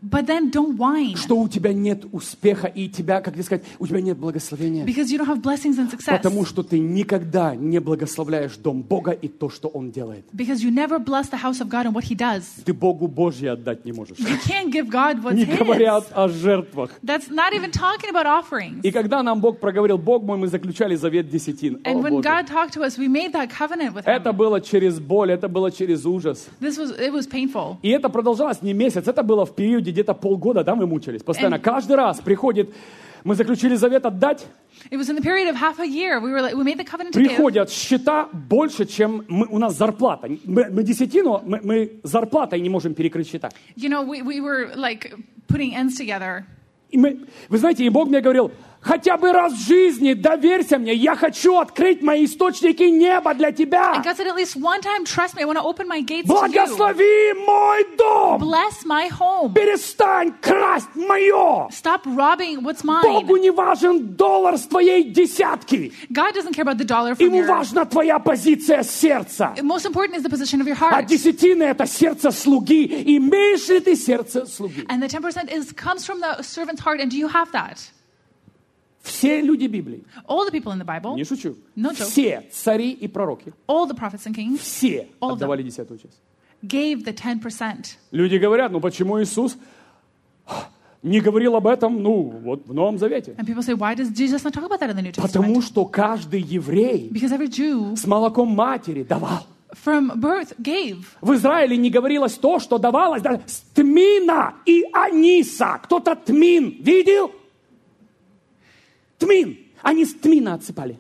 But then don't whine. Что у тебя нет успеха и тебя, как тебе сказать, у тебя нет благословения. Because you don't have blessings and success. Потому что ты никогда не благословляешь дом Бога и то, что Он делает. Because you never bless the house of God and what He does. Ты Богу Божье отдать не можешь. You can't give God what's Не His. говорят о жертвах. That's not even talking about offerings. И когда нам Бог проговорил, Бог мой, мы заключали завет десятин. О, And when Боже. God talked to us, we made that covenant with Это Him. было через боль, это было через ужас. This was, it was painful. И это продолжалось не месяц, это было в периоде где-то полгода, да, мы мучились постоянно. Каждый раз приходит, мы заключили завет отдать, It was in the period of half a year. We were like, we made the covenant to give. приходят счета больше, чем мы, у нас зарплата. Мы, мы десятину, мы, мы зарплатой не можем перекрыть счета. You know, we, we were like putting ends together. И мы, вы знаете, и Бог мне говорил, хотя бы раз в жизни доверься мне, я хочу открыть мои источники неба для тебя. And God said, at least one time, trust me, I want to open my gates to you. Благослови мой дом. Bless my home. Перестань красть мое. Stop robbing what's mine. Богу не важен доллар с твоей десятки. God doesn't care about the dollar from Ему your... важна твоя позиция сердца. Most important is the position of your А heart. десятина — это сердце слуги. Имеешь ли ты сердце слуги? And the ten percent is comes from the servant's heart, and do you have that? Все люди Библии, All the people in the Bible, не шучу, No joke. все цари и пророки, all the prophets and kings, все All of them. отдавали десятую часть. gave the ten percent. Люди говорят, ну почему Иисус не говорил об этом, ну, вот в Новом Завете? And people say, why does Jesus not talk about that in the New Потому Testament? что каждый еврей Because every Jew с молоком матери давал. from birth gave. В Израиле не говорилось то, что давалось да, с тмина и аниса. Кто-то тмин видел? Тмин. Они с тмина отсыпали.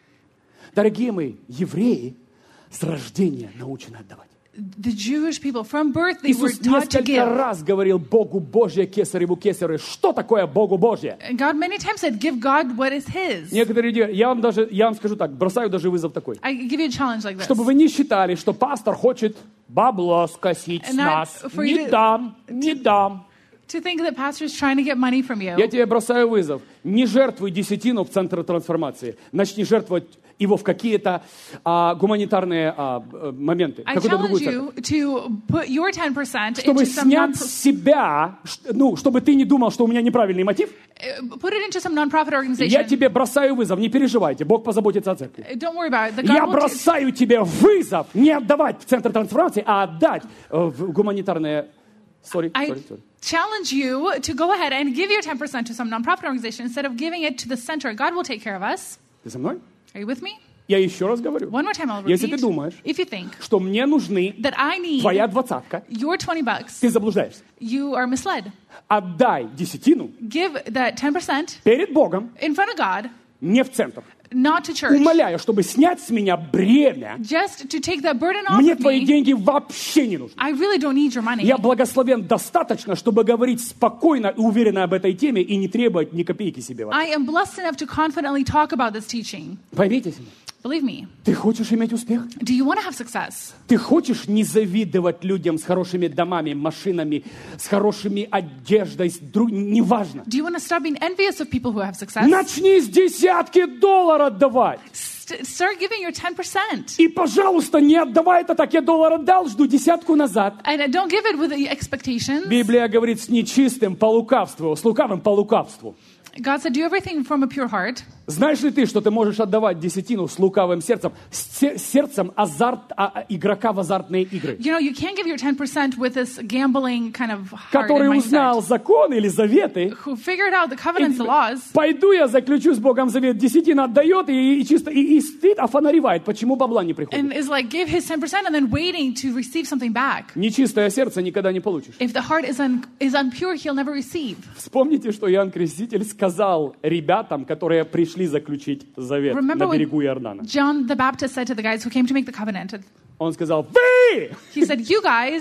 Дорогие мои, евреи с рождения научены отдавать. The Jewish people from birth, they were Иисус taught to несколько give. раз говорил Богу Божье, кесареву кесарю. Что такое Богу Божье? And God many times said, give God what is His. Некоторые люди, я вам даже, я вам скажу так, бросаю даже вызов такой. I give you a challenge like this. Чтобы вы не считали, что пастор хочет бабло скосить с And not нас. for you Не to- дам, не дам. To think that pastor is trying to get money from you. Я тебе бросаю вызов. Не жертвуй десятину в центр трансформации. Начни жертвовать его в какие-то а, гуманитарные а, э, моменты. I Какую-то challenge другую церковь. you to put your ten percent Чтобы into some снять non- с себя, ш- ну, чтобы ты не думал, что у меня неправильный мотив, uh, put it into some non-profit я organization. тебе бросаю вызов. Не переживайте, Бог позаботится о церкви. Don't worry about it. The Я God will ta- бросаю тебе вызов не отдавать в центр трансформации, а отдать э, в гуманитарные... Sorry, I sorry, sorry. challenge you to go ahead and give your ten percent to some non-profit organization instead of giving it to the center. God will take care of us. Ты со мной? Are you with me? Я еще раз говорю. One more time I'll Если repeat. ты думаешь, If you think что мне нужны that I need твоя двадцатка, your twenty bucks, ты заблуждаешься. you are misled. Отдай десятину Give that ten percent перед Богом, in front of God, не в центр. not to church. Умоляю, чтобы снять с меня бремя. Just to take that burden off Мне of твои me. деньги вообще не нужны. I really don't need your money. Я благословен достаточно, чтобы говорить спокойно и уверенно об этой теме и не требовать ни копейки себе. I am blessed enough to confidently talk about this teaching. Поймите меня. Believe me. Ты хочешь иметь успех? Do you want to have success? Ты хочешь не завидовать людям с хорошими домами, машинами, с хорошими одеждой, с друг... неважно. Do you want to stop being envious of people who have success? Начни с десятки долларов давать. St- start giving your ten percent. И, пожалуйста, не отдавай это так, я доллар отдал, жду десятку назад. And uh, don't give it with the expectations. Библия говорит с нечистым по лукавству, с лукавым по лукавству. God said, do everything from a pure heart. Знаешь ли ты, что ты можешь отдавать десятину с лукавым сердцем, с се- сердцем азарт, а, а, игрока в азартные игры, You know, you can't give your ten percent with this gambling kind of heart который and узнал mindset. закон или заветы? Who figured out the covenants, И the laws. пойду я заключу с Богом завет, десятина отдает и, и чисто и, и стыд, а фонаревает, почему бабла не приходит. And is like, give his ten percent and then waiting to receive something back. Нечистое сердце никогда не получишь. If the heart is, un- is unpure, he'll never receive. Вспомните, что Иоанн Креститель сказал ребятам, которые пришли заключить завет Remember на when берегу Иордана. John the Baptist said to the guys who came to make the covenant, Он сказал: вы, he said, you guys,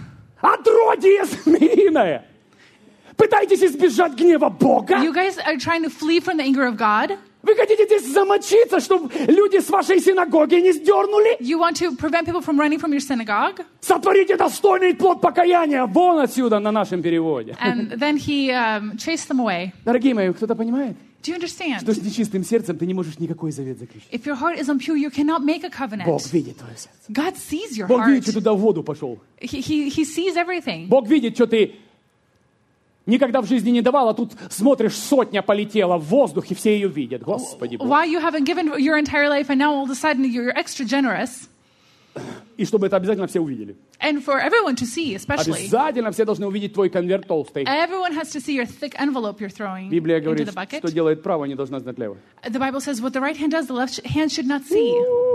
отродье змеиное, пытаетесь избежать гнева Бога? you guys are trying to flee from the anger of God. Вы хотите здесь замочиться, чтобы люди с вашей синагоги не сдернули? You want to prevent people from running from your synagogue. Сотворите достойный плод покаяния. Вон отсюда на нашем переводе. And then he um, chased them away. Дорогие мои, кто-то понимает, Do you understand? что с нечистым сердцем ты не можешь никакой завет заключить? If your heart is impure, you cannot make a Бог covenant. видит твое сердце. God sees your Бог heart. видит, что ты туда в воду пошел. He, he, he sees everything. Бог видит, что ты Никогда в жизни не давал, а тут смотришь, сотня полетела в воздух, и все ее видят. Господи Бог. Why you haven't given your entire life and now all of a sudden you're extra generous? И чтобы это обязательно все увидели. And for everyone to see, especially. Обязательно все должны увидеть твой конверт толстый. Everyone has to see your thick envelope you're throwing Библия into говорит, the bucket. что делает правая, не должна знать левая. The Bible says what the right hand does, the left hand should not see.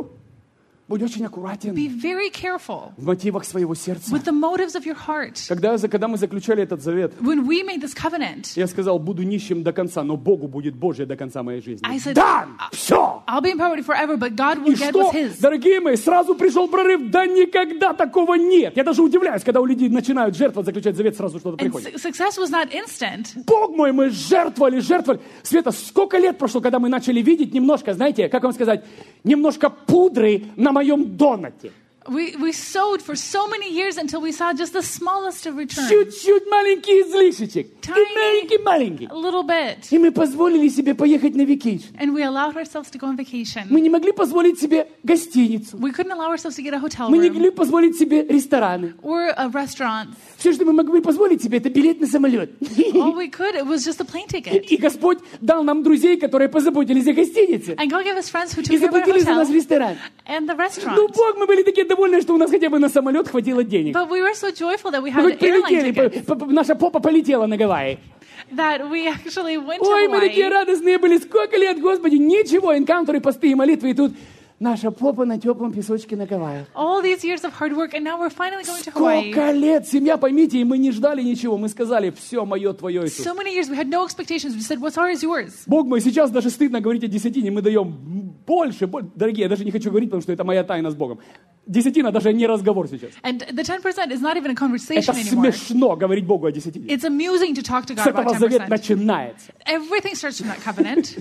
Будь очень аккуратен Be very careful в мотивах своего сердца. with the motives of your heart. Когда, когда мы заключали этот завет, When we made this covenant, я сказал, буду нищим до конца, но Богу будет Божье до конца моей жизни. I said, Да, все. I'll be in poverty forever, but God will И get что, what's His. дорогие мои, сразу пришел прорыв, да никогда такого нет. Я даже удивляюсь, когда у людей начинают жертвовать, заключать завет, сразу что-то And приходит. su- success was not instant. Бог мой, мы жертвовали, жертвовали. Света, сколько лет прошло, когда мы начали видеть немножко, знаете, как вам сказать, немножко пудры на моем донате. We, we sowed for so many years until we saw just the smallest of returns. Чуть-чуть маленький излишечек. И Tiny. маленький-маленький. A little bit. И мы позволили себе поехать на vacation. And we allowed ourselves to go on vacation. Мы не могли позволить себе гостиницу. We couldn't allow ourselves to get a hotel Мы не room могли позволить себе рестораны. or a restaurant. Все, что мы могли позволить себе, это билет на самолет. All we could, it was just a plane ticket. И Господь дал нам друзей, которые позаботились о гостинице. And God gave us friends who И took care of our заплатили за наш hotel ресторан. and the Ну, restaurant. Бог, мы были такие довольны, что у нас хотя бы на самолет хватило денег. But we were so joyful that we Мы had хоть the airline прилетели, tickets, по- по- наша попа полетела на Гавайи. that we actually went to Ой, мы такие Hawaii. радостные были. Сколько лет, Господи, ничего, энкаунтеры, посты и молитвы, и тут наша попа на теплом песочке на Гавайях. All these years of hard work, and now we're finally going to Hawaii. Сколько лет, семья, поймите, и мы не ждали ничего. Мы сказали, все мое, твое, Иисус. So many years, we had no expectations. We said, what's ours is yours. Бог мой, сейчас даже стыдно говорить о десятине. Мы даем больше, больше. Дорогие, я даже не хочу говорить, потому что это моя тайна с Богом. Десятина даже не разговор сейчас. And the ten percent is not even a conversation Это anymore. смешно говорить Богу о десятине. It's amusing to talk to С God этого about завет ten percent. начинается. Everything starts from that covenant.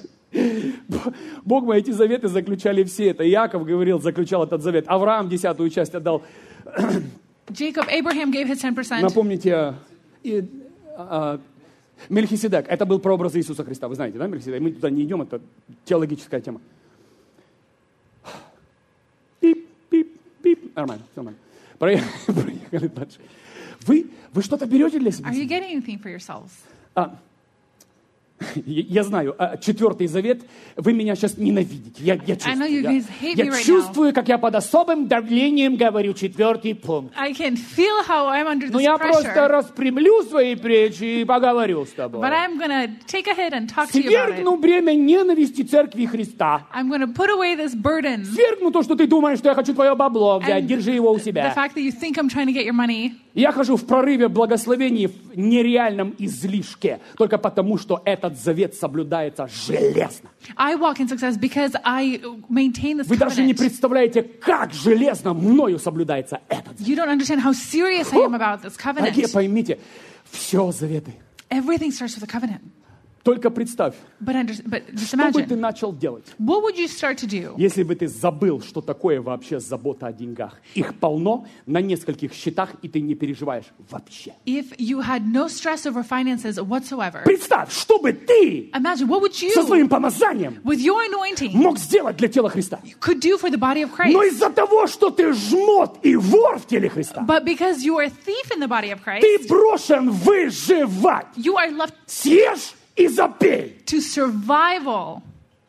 Бог мой, эти заветы заключали все это. Иаков говорил, заключал этот завет. Авраам десятую часть отдал. Jacob, Abraham gave his ten percent. Напомните, и, а, Мельхиседек. Это был прообраз Иисуса Христа. Вы знаете, да, Мельхиседек? Мы туда не идем, это теологическая тема. Пип, пип, пип. Нормально, все нормально. Проехали, проехали дальше. Вы, вы что-то берете для себя? Are you getting anything for yourselves? А, я, я знаю, а, четвертый завет, вы меня сейчас ненавидите. Я, я чувствую, know you я, guys hate я me right чувствую, как я под особым давлением говорю четвертый пункт. I can feel how I'm under Но this я просто pressure. распрямлю свои плечи и поговорю с тобой. But I'm going to take a hit and talk to you about it. Свергну бремя ненависти церкви Христа. I'm going to put away this burden. Свергну то, что ты думаешь, что я хочу твое бабло взять. And Держи его у The себя. fact that you think I'm trying to get your money. Я хожу в прорыве благословений в нереальном излишке. Только потому, что этот завет соблюдается железно. I walk in success because I maintain this Вы даже не covenant. представляете, как железно мною соблюдается этот завет. You don't understand how serious I am about this covenant. Дорогие, поймите, все заветы. Everything starts with a covenant. Только представь, But, under, but just что бы ты imagine, начал делать, what would you start to do если бы ты забыл, что такое вообще забота о деньгах. Их полно на нескольких счетах, и ты не переживаешь вообще. if you had no stress over finances whatsoever? Представь, что бы ты Imagine, what would со you, своим помазанием with your anointing, мог сделать для тела Христа. could do for the body of Но Christ? из-за того, что ты жмот и вор в теле Христа, But because you are a thief in the body of Christ, ты брошен выживать. you are left Съешь и запей. to survival.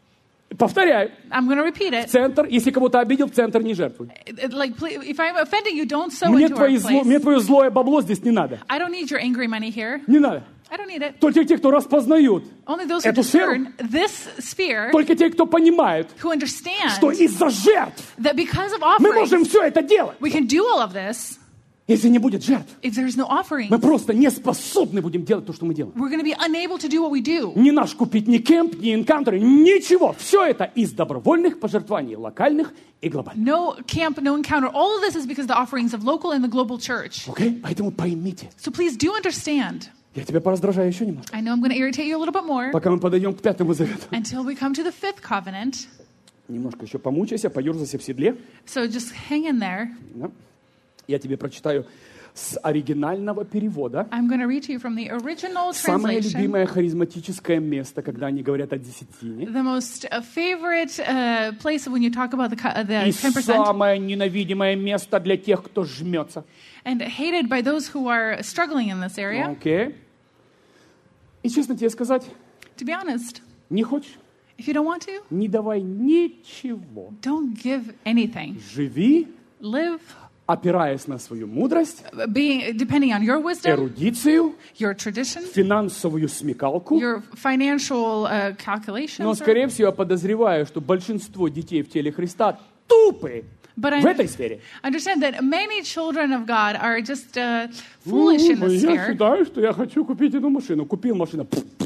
Повторяю, I'm going to repeat it. центр, если кого-то обидел, в центр не жертвуй. It- it- Like, please, if I'm offending you, don't sow Мне, into our твои зло, мне place. твое злое бабло здесь не надо. I don't need your angry money here. Не надо. I don't need it. Только те, кто распознают, Only those who Эту сферу? discern this sphere, только те, кто понимают, who understand что из-за жертв that because of мы можем offerings, все это делать. we can do all of this. Если не будет жертв, If there's no offering, мы просто не способны будем делать то, что мы делаем. we're going to be unable to do what we do. Не наш купить, ни кемп, ни энкаунтеры, ничего. Все это из добровольных пожертвований, локальных и глобальных. No camp, no encounter. All of this is because of the offerings of local and the global church. Окей? Поэтому поймите. So please do understand. Я тебя пораздражаю еще немножко. I know I'm going to irritate you a little bit more Пока мы подойдем к пятому завету. until we come to the fifth covenant. Немножко еще помучайся, поерзайся в седле. So just hang in there. Да? Я тебе прочитаю с оригинального перевода. I'm going to read to you from the original Самое translation. любимое харизматическое место, когда они говорят о десятине. The most uh, favorite uh, place when you talk about the, co- uh, the И ten percent, самое ненавидимое место для тех, кто жмется. and hated by those who are struggling in this area. Окей. И честно тебе сказать, To be honest, не хочешь? if you don't want to, Не давай ничего. don't give anything. Живи, Live опираясь на свою мудрость, being depending on your wisdom, эрудицию, your tradition, финансовую смекалку. your financial uh, calculations. Но, or- скорее всего, я подозреваю, что большинство детей в теле Христа тупы But I в этой сфере. understand that many children of God are just uh, foolish in Ну, this я sphere. считаю, что я хочу купить эту машину. Купил машину.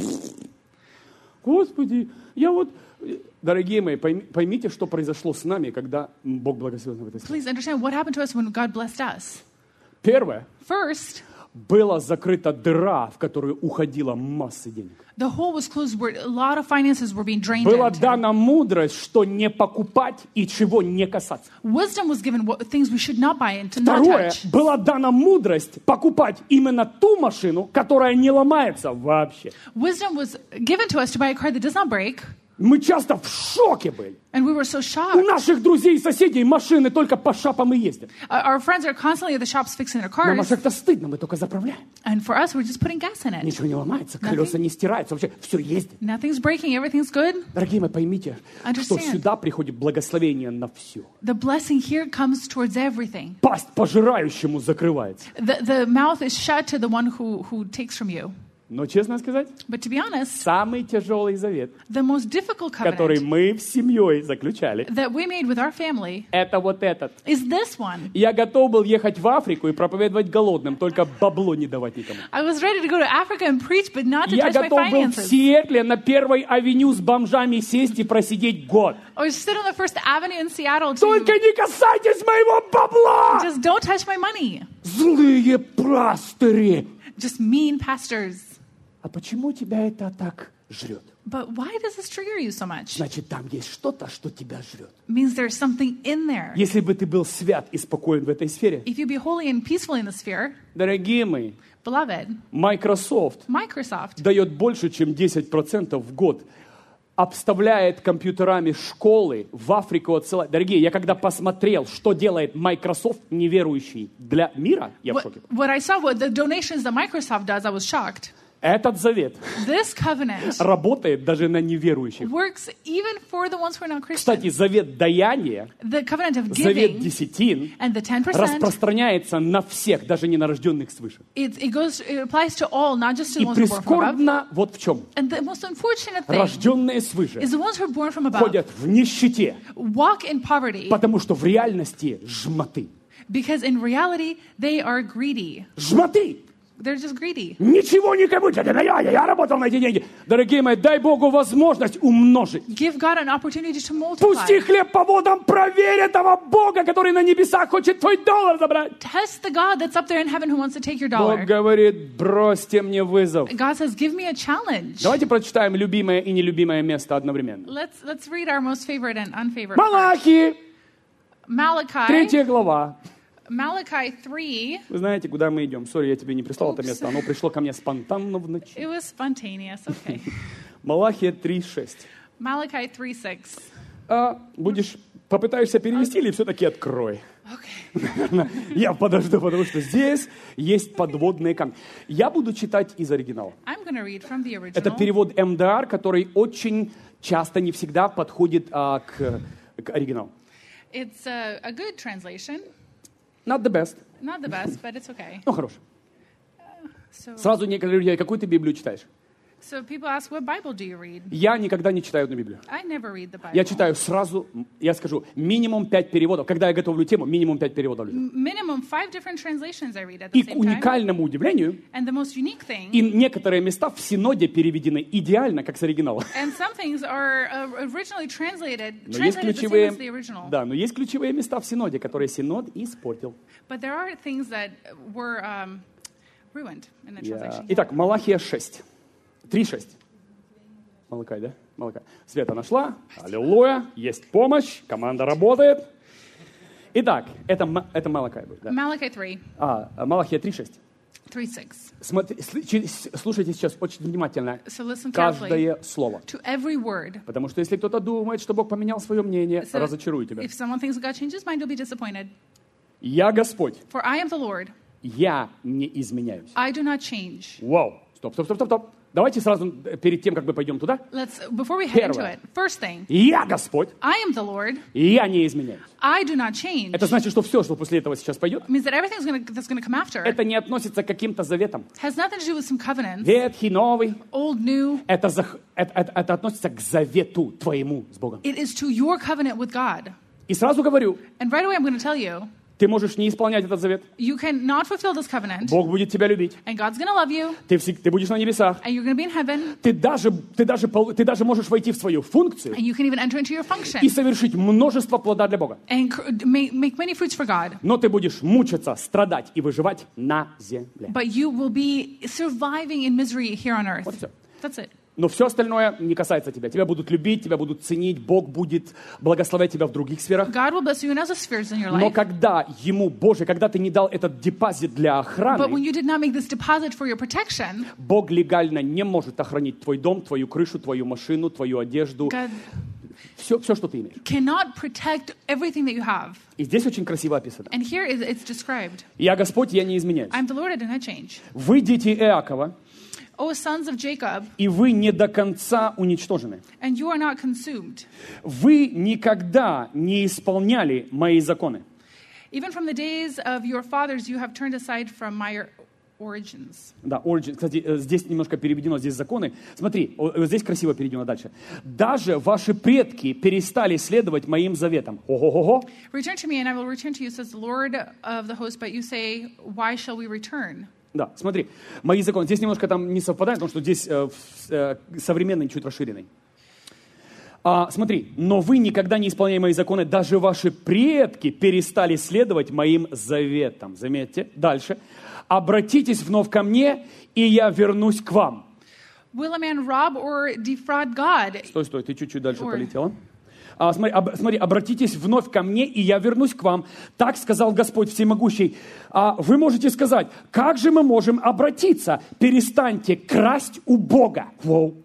Господи, я вот... Дорогие мои, пойми- поймите, что произошло с нами, когда Бог благословил нас в этой сфере. Please understand what happened to us when God blessed us. Первое. First, Была закрыта дыра, в которую уходила масса денег. the hole was closed where a lot of finances were being drained Была into. дана мудрость, что не покупать и чего не касаться. Wisdom was given what things we should not buy and to not Второе. touch. Была дана мудрость покупать именно ту машину, которая не ломается вообще. Wisdom was given to us to buy a car that does not break, Мы часто в шоке были. and we were so У shocked. наших друзей и соседей машины только по шапам и ездят. Uh, Our friends are constantly at the shops fixing their Нам cars, аж как-то стыдно, мы только заправляем. and for us, we're just putting gas in it. Ничего не ломается, колеса не стираются, вообще все ездит. Nothing's breaking, everything's good. Дорогие мои, поймите, что Understand. сюда приходит благословение на все. The blessing here comes towards everything. Пасть пожирающему закрывается. The, the mouth is shut to the one who, who takes from you. Но, честно сказать, But to be honest, самый тяжелый завет, the most difficult который covenant мы с семьей заключали, that we made with our family это вот этот. is this one. Я готов был ехать в Африку и проповедовать голодным, только бабло не давать никому. I was ready to go to Africa and preach, but not to Я touch my готов был в finances. Сиэтле на первой авеню с бомжами сесть и просидеть год. Or sit on the First Avenue in Seattle Только to не касайтесь моего бабла! just don't touch my money. Злые пастыри! Just mean pastors. А почему тебя это так жрет? But why does this trigger you so much? Значит, там есть что-то, что тебя жрет. It means there's something in there. Если бы ты был свят и спокоен в этой сфере, If you be holy and peaceful in the sphere, дорогие мои, beloved, Microsoft Microsoft дает больше, чем десять процентов в год, обставляет компьютерами школы, в Африку отсылает. Дорогие, я когда посмотрел, что делает Microsoft неверующий для мира, я в what, шоке. what I saw, what the donations that Microsoft does, I was shocked. Этот завет This covenant работает даже на неверующих. works even for the ones who are not Christian. Кстати, завет даяния, The covenant of завет giving десятин and the ten percent, распространяется на всех, даже не на рожденных свыше. it, it goes, it applies to all, not just to the И ones who are born from above. прискорбно вот в чем. And the most unfortunate thing Рожденные свыше is the ones who are born from above ходят в нищете, walk in poverty потому что в реальности жмоты. because in reality they are greedy. Жмоты! They're just greedy. Ничего никому, я, я, я работал на эти деньги. Дорогие мои, дай Богу возможность умножить. Give God an opportunity to Пусти multiply. хлеб по водам, проверь этого Бога, который на небесах хочет твой доллар забрать. Test the God that's up there in heaven who wants to take your Бог dollar. говорит, бросьте мне вызов. God says, give me a challenge. Давайте прочитаем любимое и нелюбимое место одновременно. Let's, let's read our most favorite and unfavorite part. Малахи, Malachi, третья глава. Malachi three. Вы знаете, куда мы идем? Сори, я тебе не прислал это Упс. место. Оно пришло ко мне спонтанно в ночи. It was spontaneous. Okay. Малахия три шесть. Malachi three six. А будешь, попытаешься перевести или все-таки открой? Okay. Я подожду, потому что здесь есть подводные камни. Я буду читать из оригинала. I'm going to read from the Это original. перевод эм дэ ар, который очень часто, не всегда подходит а, к, к оригиналу. It's a, a good translation. Not the best. Not the best, but it's okay. Ну, хорошо. So, Сразу некоторые люди, какую ты Библию читаешь? so people ask, what Bible do you read? Я никогда не читаю одну Библию. I never read the Bible. Я читаю сразу, я скажу, минимум пять переводов. Когда я готовлю тему, минимум пять переводов. Minimum five different translations I read at the И same к time. уникальному удивлению, And the most unique thing, и некоторые места в Синоде переведены идеально, как с оригинала. and some things are uh, originally translated, Но есть translated the same ключевые, as the original. да, но есть ключевые места в Синоде, которые Синод испортил. But there are things that were um, ruined in the Я- translation. Итак, Малахия шесть. три шесть. Малакай, да? Малакай. Света нашла. Аллилуйя. Есть помощь. Команда работает. Итак, это, Ма- это Малакай будет. Да. Malachi three, А, Малахия три шесть. three six. Смотри, сли- чи- с- слушайте сейчас очень внимательно So listen carefully каждое слово. to every word. Потому что если кто-то думает, что Бог поменял свое мнение, So разочарую тебя. if someone thinks God changed his mind, you'll be disappointed. Я Господь. For I am the Lord. Я не изменяюсь. I do not change. Вау. Стоп, стоп, стоп, стоп, стоп. Давайте сразу перед тем, как мы пойдем туда. Let's, before we head into Первое. it, first thing, Я Господь, I am the Lord. и я не изменяюсь. I do not change. Это значит, что все, что после этого сейчас пойдет, It means that everything that's gonna, that's gonna come after это не относится к каким-то заветам. has nothing to do with some covenants, Ветхий, новый. old, new. Это, зах- это, это- это относится к завету твоему с Богом. It is to your covenant with God. И сразу говорю, And right away, I'm going to tell you, ты можешь не исполнять этот завет. you cannot fulfill this covenant, Бог будет тебя любить. and God's going to love you, Ты, всег- ты будешь на небесах. and you're going to be in heaven, Ты даже, ты, даже, пол- ты даже можешь войти в свою функцию and you can even enter into your function и совершить множество плода для Бога. and cr- make, make many fruits for God. Но ты будешь мучиться, страдать и выживать на земле. But you will be surviving in misery here on earth. Вот всё. That's it. Но все остальное не касается тебя. Тебя будут любить, тебя будут ценить, Бог будет благословлять тебя в других сферах. God will bless you in other spheres in your Но life. когда Ему, Боже, когда ты не дал этот депозит для But when охраны, you did not make this deposit for your protection, Бог легально не может охранить твой дом, твою крышу, твою машину, твою одежду, God все, все, что ты имеешь. cannot protect everything that you have. И здесь очень красиво описано. And here is it's described. Я Господь, я не изменяюсь. I'm the Lord, I do not change. Вы дети Иакова, O sons of Jacob, и вы не до конца уничтожены. and you are not consumed. Вы никогда не исполняли мои законы. Even from the days of your fathers, you have turned aside from my origins. Да, origin. Кстати, э, здесь немножко переведено, здесь законы. Смотри, о- э, здесь красиво переведено дальше. Даже ваши предки перестали следовать моим заветам. Ого-го-го. Return to me, and I will return to you, says the Lord of the host. But you say, why shall we return? Да, смотри, мои законы. Здесь немножко там не совпадает, потому что здесь э, в- э, современный, чуть расширенный. А, смотри, но вы никогда не исполняли мои законы, даже ваши предки перестали следовать моим заветам. Заметьте, дальше. Обратитесь вновь ко мне, и я вернусь к вам. Will a man rob or defraud God? Стой, стой, ты чуть-чуть дальше Ой. полетела. А, смотри, об- смотри, обратитесь вновь ко мне, и я вернусь к вам. Так сказал Господь Всемогущий. А вы можете сказать, как же мы можем обратиться? Перестаньте красть у Бога. Воу.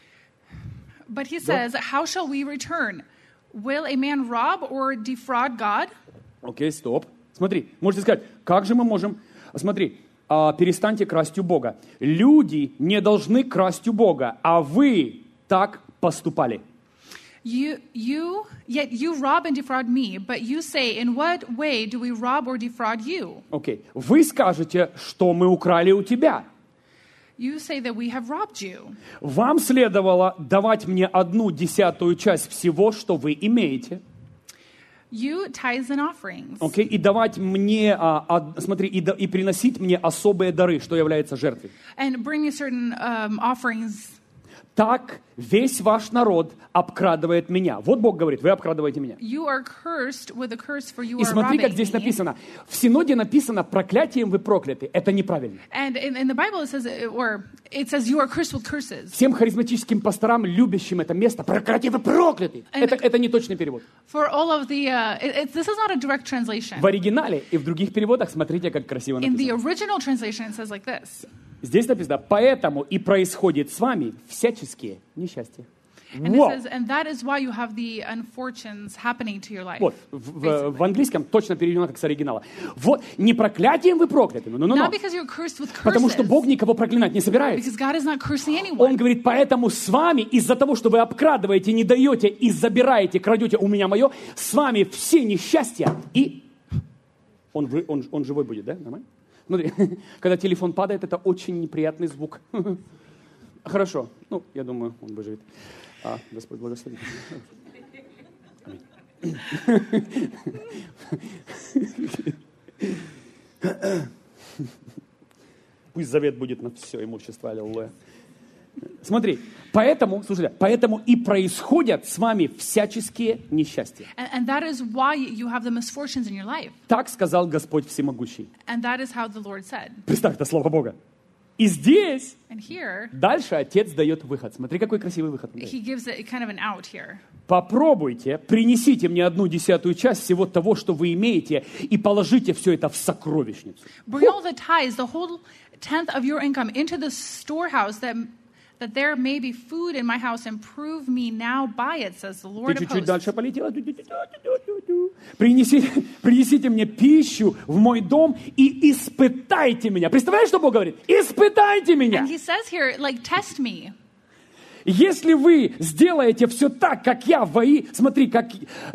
But he says, how shall we return? Will a man rob or defraud God? Окей, стоп. Смотри, можете сказать, как же мы можем... Смотри, а, перестаньте красть у Бога. Люди не должны красть у Бога, а вы так поступали. You, you, yet you rob and defraud me. But you say, in what way do we rob or defraud you? Окей. Вы скажете, что мы украли у тебя. You say that we have robbed you. Вам следовало давать мне одну десятую часть всего, что вы имеете. You tithes and offerings. Окей, и давать мне, а, а, смотри, и, да- и приносить мне особые дары, что является жертвой. And bring me certain um, offerings. Так весь ваш народ обкрадывает меня. Вот Бог говорит, вы обкрадываете меня. You are cursed with a curse, for you И are смотри, как robbing здесь me. написано. В Синоде написано, проклятием вы прокляты. Это неправильно. And in, in the Bible it says, or it says, you are cursed with curses. Всем харизматическим пасторам, любящим это место, проклятие вы прокляты. Это, это не точный перевод. For all of the, uh, it, it's this is not a direct translation. В оригинале и в других переводах, смотрите, как красиво In the написано. original translation, it says like this. Здесь написано, поэтому и происходит с вами всяческие несчастья. And it Вау. says, and that is why you have the unfortunes happening to your life. Вот, в, в- в английском точно переведено как с оригинала. Вот, не проклятием вы прокляты, но, но, но. Not because you're cursed with Потому что curses, Бог никого проклинать не собирается. because God is not cursing Он anyone. говорит, поэтому с вами, из-за того, что вы обкрадываете, не даете и забираете, крадете у меня мое, с вами все несчастья. И он, вы- он, он живой будет, да? Нормально? Смотри, когда телефон падает, это очень неприятный звук. Хорошо. Ну, я думаю, он выживет. А, Господь благословит. Аминь. Пусть завет будет на все имущество. Аллилуйя. Смотри, поэтому, слушай, поэтому и происходят с вами всяческие несчастья. And, and that is why you have the misfortunes in your life. Так сказал Господь Всемогущий. And that is how the Lord said. Представь, это слово Бога. И здесь And here, дальше Отец дает выход. Смотри, какой красивый выход. он дает. he gives it kind of an out here. Попробуйте, принесите мне одну десятую часть всего того, что вы имеете, и положите все это в сокровищницу. Bring all the tithes, the whole tenth of your income into the storehouse that that there may be food in my house, and prove me now by it, says the Ты Lord of чуть-чуть hosts. дальше полетела. Принесите, принесите мне пищу в мой дом и испытайте меня. Представляешь, что Бог говорит? Испытайте меня. And he says here, like, test me. Если вы сделаете все так, как я вои... Смотри, как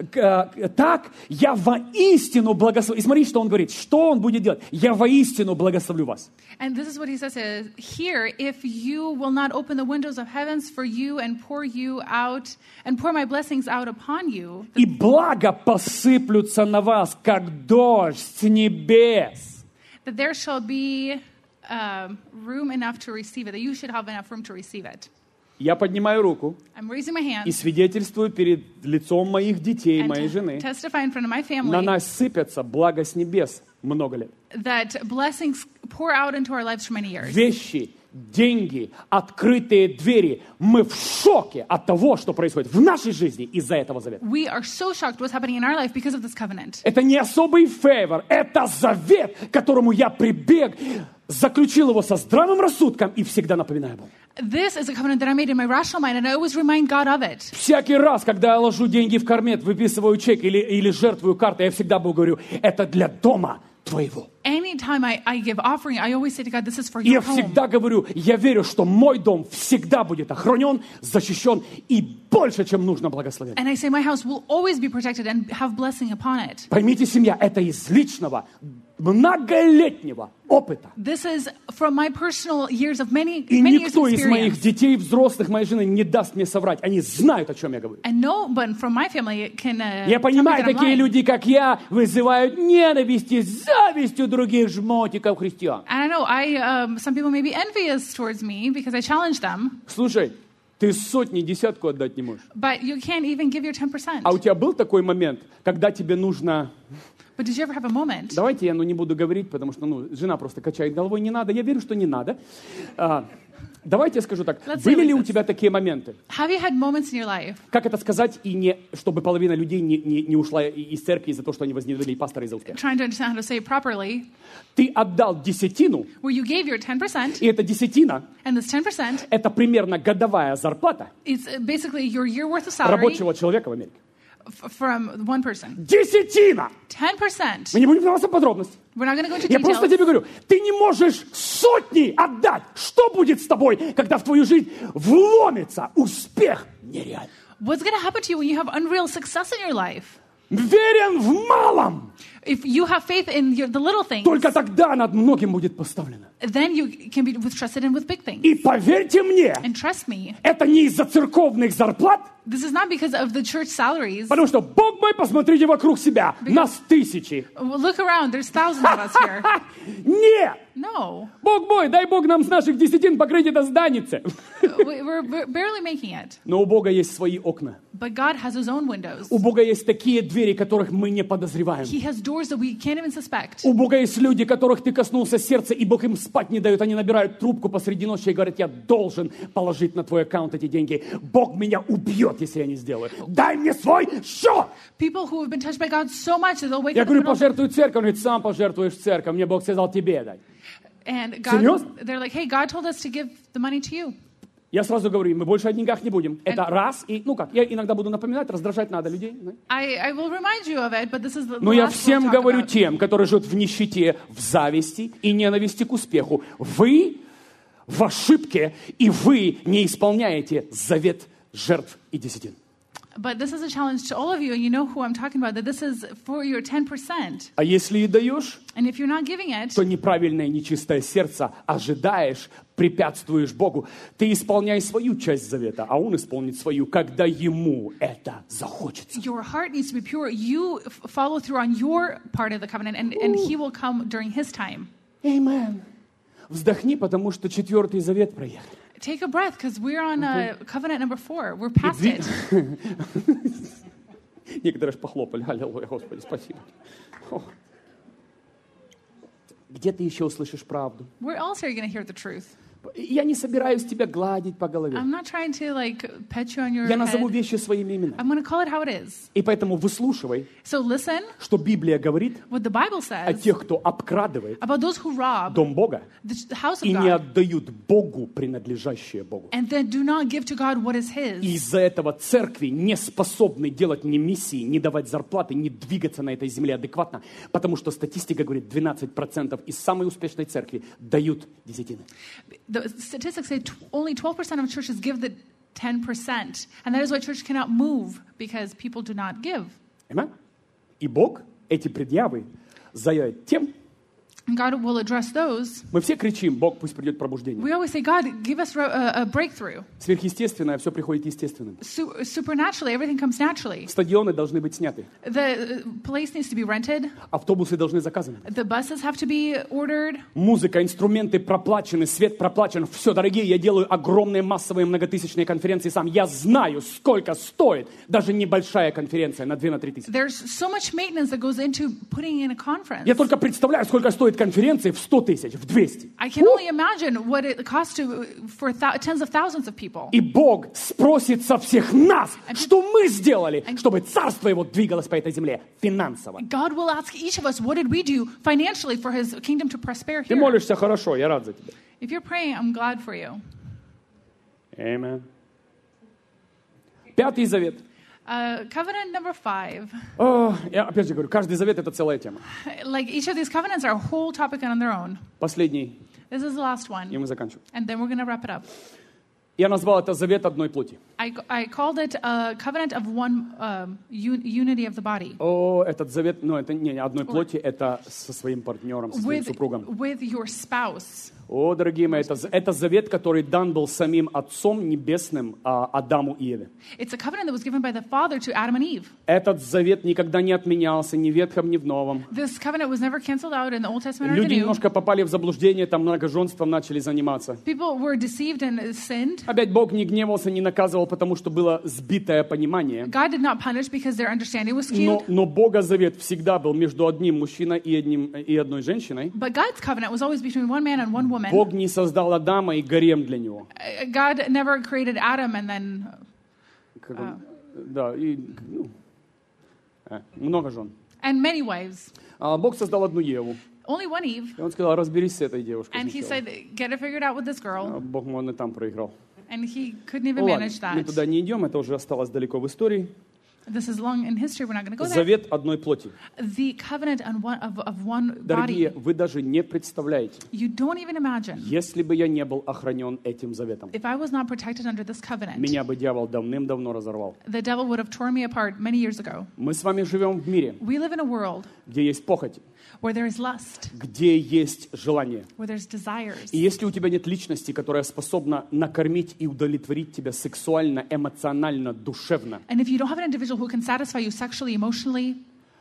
э, так, я воистину благословлю. И смотри, что он говорит. Что он будет делать? Я воистину благословлю вас. And this is what he says uh, here. If you will not open the windows of heavens for you and pour you out, and pour my blessings out upon you, И благо посыплются на вас, как дождь с небес. that there shall be um, room enough to receive it, that you should have enough room to receive it. Я поднимаю руку I'm raising my hand и свидетельствую перед лицом моих детей, and моей te- жены. testify in front of my На family нас сыпятся благо с небес много лет. that blessings pour out into our lives for many years. Вещи, деньги, открытые двери. Мы в шоке от того, что происходит в нашей жизни из-за этого завета. We are so shocked what's happening in our life because of this covenant. Это не особый фейвор, это завет, к которому я прибег, заключил его со здравым рассудком и всегда напоминаю Богу. This is a covenant that I made in my rational mind, and I always remind God of it. Всякий раз, когда я ложу деньги в кармет, выписываю чек или, или жертвую карты, я всегда Богу говорю, это для дома твоего. Anytime I, I give offering, I always say to God, this is for И я your home. всегда говорю, я верю, что мой дом всегда будет охранен, защищен и больше, чем нужно благословен. And I say my house will always be protected and have blessing upon it. Поймите, семья, это из личного, многолетнего опыта. This is from my personal years of many, И many years никто of из моих experience. детей, взрослых, моей жены не даст мне соврать. Они знают, о чем я говорю. And no one from my family can uh, Я tell me понимаю, that I'm такие lying. люди, как я, вызывают ненависть и зависть у других жмотиков христиан. And I know I, um, some people may be envious towards me because I challenge them, Слушай, ты сотни, десятку отдать не можешь. but you can't even give your ten percent. А у тебя был такой момент, когда тебе нужно... But did you ever have a moment? Давайте я ну, не буду говорить, потому что ну, жена просто качает головой, не надо. Я верю, что не надо. А, давайте я скажу так. Let's say Были like ли у this. тебя такие моменты? Have you had moments in your life? Как это сказать, и не, чтобы половина людей не, не, не ушла и- из церкви из-за того, что они возненавидели пастора из-за успеха? Trying to understand how to say it properly. Ты отдал десятину, Where you gave your ten percent, и эта десятина and this ten percent — это примерно годовая зарплата is basically your year worth of salary рабочего человека в Америке. f- from one person. Десятина! ten percent. Мы не будем вдаваться в подробности. We're not going to go into Я просто details. тебе говорю, ты не можешь сотни отдать. Что будет с тобой, когда в твою жизнь вломится успех нереальный? What's going to happen to you when you have unreal success in your life? Верен в малом. If you have faith in your, the little things, Только тогда над многим будет поставлено. then you can be with trusted in with big things. И поверьте мне, And trust me, это не из-за церковных зарплат, this is not because of the church salaries. потому что, Бог мой, посмотрите вокруг себя, нас тысячи. Well, look around, there's thousands of us here. Нет! No, Бог мой, дай Бог нам с наших десятин покрыть это зданице. We- we're, we're barely making it. Но у Бога есть свои окна. But God has His own windows. У Бога есть такие двери, которых мы не подозреваем. He has doors that we can't even suspect. У Бога есть люди, которых ты коснулся сердца, и Бог им спать не дает. Они набирают трубку посреди ночи и говорят, я должен положить на твой аккаунт эти деньги. Бог меня убьет, если я не сделаю. Дай мне свой счет! People who have been touched by God so much that they'll wake Я up in the говорю, middle of- пожертвуй церковь. Он говорит, сам пожертвуешь в церковь. Мне Бог сказал тебе дай. and God, Серьезно? they're like, hey, God told us to give the money to you. Я сразу говорю, мы больше о деньгах не будем. Это раз. И, ну как, я иногда буду напоминать, раздражать надо людей. да. I, I will remind you of it, but this is the, the Но я last we'll всем talk говорю about. тем, которые живут в нищете, в зависти и ненависти к успеху. Вы в ошибке, и вы не исполняете завет жертв и десятин. But this is a challenge to all of you, and you know who I'm talking about, that this is for your ten percent. А если и даешь, And if you're not giving it, то неправильное, нечистое сердце ожидаешь, препятствуешь Богу. Ты исполняй свою часть завета, а Он исполнит свою, когда Ему это захочется. your heart needs to be pure. You f- follow through on your part of the covenant, and, and He will come during His time. Amen. Вздохни, потому что четвертый завет проехали. Take a breath, because we're on uh, covenant number four. We're past it. Некоторые аж похлопали. Аллилуйя, Господи, спасибо. О. Где ты еще услышишь правду? Where else are you going to hear the truth? Я не собираюсь тебя гладить по голове. I'm not trying to like pet you on your Я назову head. вещи своими именами. I'm going to call it how it is. И поэтому выслушивай, So listen что Библия говорит what the Bible о says тех, кто обкрадывает about those who rob дом Бога the house of и не God отдают Богу принадлежащее Богу. and then do not give to God what is His. И из-за этого церкви не способны делать ни миссии, не давать зарплаты, не двигаться на этой земле адекватно, потому что статистика говорит, двенадцать процентов из самой успешной церкви дают десятины. The statistics say t- only twelve percent of churches give the ten percent. And that is why church cannot move because people do not give. Amen? И Бог эти предъявы заявит тем, And God will address those. мы все кричим, Бог, пусть придет пробуждение. We always say, God, give us a, a breakthrough. Сверхъестественное, все приходит естественным. Su- supernaturally, everything comes naturally. Стадионы должны быть сняты. The place needs to be rented. Автобусы должны заказаны. The buses have to be ordered. Музыка, инструменты проплачены, свет проплачен. Все, дорогие, я делаю огромные массовые многотысячные конференции сам. Я знаю, сколько стоит даже небольшая конференция на две-три тысячи. There's so much maintenance that goes into putting in a conference. Я только представляю, сколько стоит конференции в сто тысяч, в двести. I can only imagine what it costs to, for th- tens of thousands of people. И Бог спросит со всех нас, что мы сделали, чтобы царство Его двигалось по этой земле финансово. God will ask each of us, what did we do financially for His kingdom to prosper Ты here? молишься хорошо, я рад за тебя. If you're praying, I'm glad for you. Amen. Пятый завет. Uh, covenant number five. О, я опять же говорю, каждый завет — это целая тема. Like each of these covenants are a whole topic on their own. Последний, This is the last и one. мы заканчиваем. And then we're going to wrap it up. Я назвал это завет одной плоти. I, I called it a covenant of one um, un- unity of the body. О, этот завет, ну это не одной плоти, это со своим партнером, со своим With, супругом. with your spouse. О, дорогие мои, это, это завет, который дан был самим Отцом Небесным а, Адаму и Еве. It's a covenant that was given by the Father to Adam and Eve. Этот завет никогда не отменялся ни в Ветхом, ни в Новом. This covenant was never canceled out in the Old Testament or the Люди New. немножко попали в заблуждение, там многоженством начали заниматься. People were deceived and sinned. Опять Бог не гневался, не наказывал, потому что было сбитое понимание. God did not punish because their understanding was Но, skewed. но Бога завет всегда был между одним мужчиной и, одним, и одной женщиной. But God's covenant was always between one man and one woman. Бог не создал Адама и гарем для него. Uh, God never created Adam and then Как он- Да, и ну, э, много жен. and many wives. А Бог создал одну Еву. Only one Eve. И он сказал, разберись с этой девушкой. And he сначала. said, get it figured out with this А girl. Бог, он и там проиграл. And he couldn't even Ну ладно, manage мы that. туда не идем, это уже осталось далеко в истории. This is long in history. We're not going to go there. Завет одной плоти. The covenant on one, of, of one Дорогие, body. вы даже не представляете, You don't even imagine. если бы я не был охранен этим заветом, If I was not protected under this covenant, меня бы дьявол давным-давно разорвал. the devil would have torn me apart many years ago. Мы с вами живем в мире, We live in a world где есть похоть, where there is lust, где есть желание. where there's desires. И если у тебя нет личности, которая способна накормить и удовлетворить тебя сексуально, эмоционально, душевно, And if you don't have an individual who can satisfy you sexually, emotionally,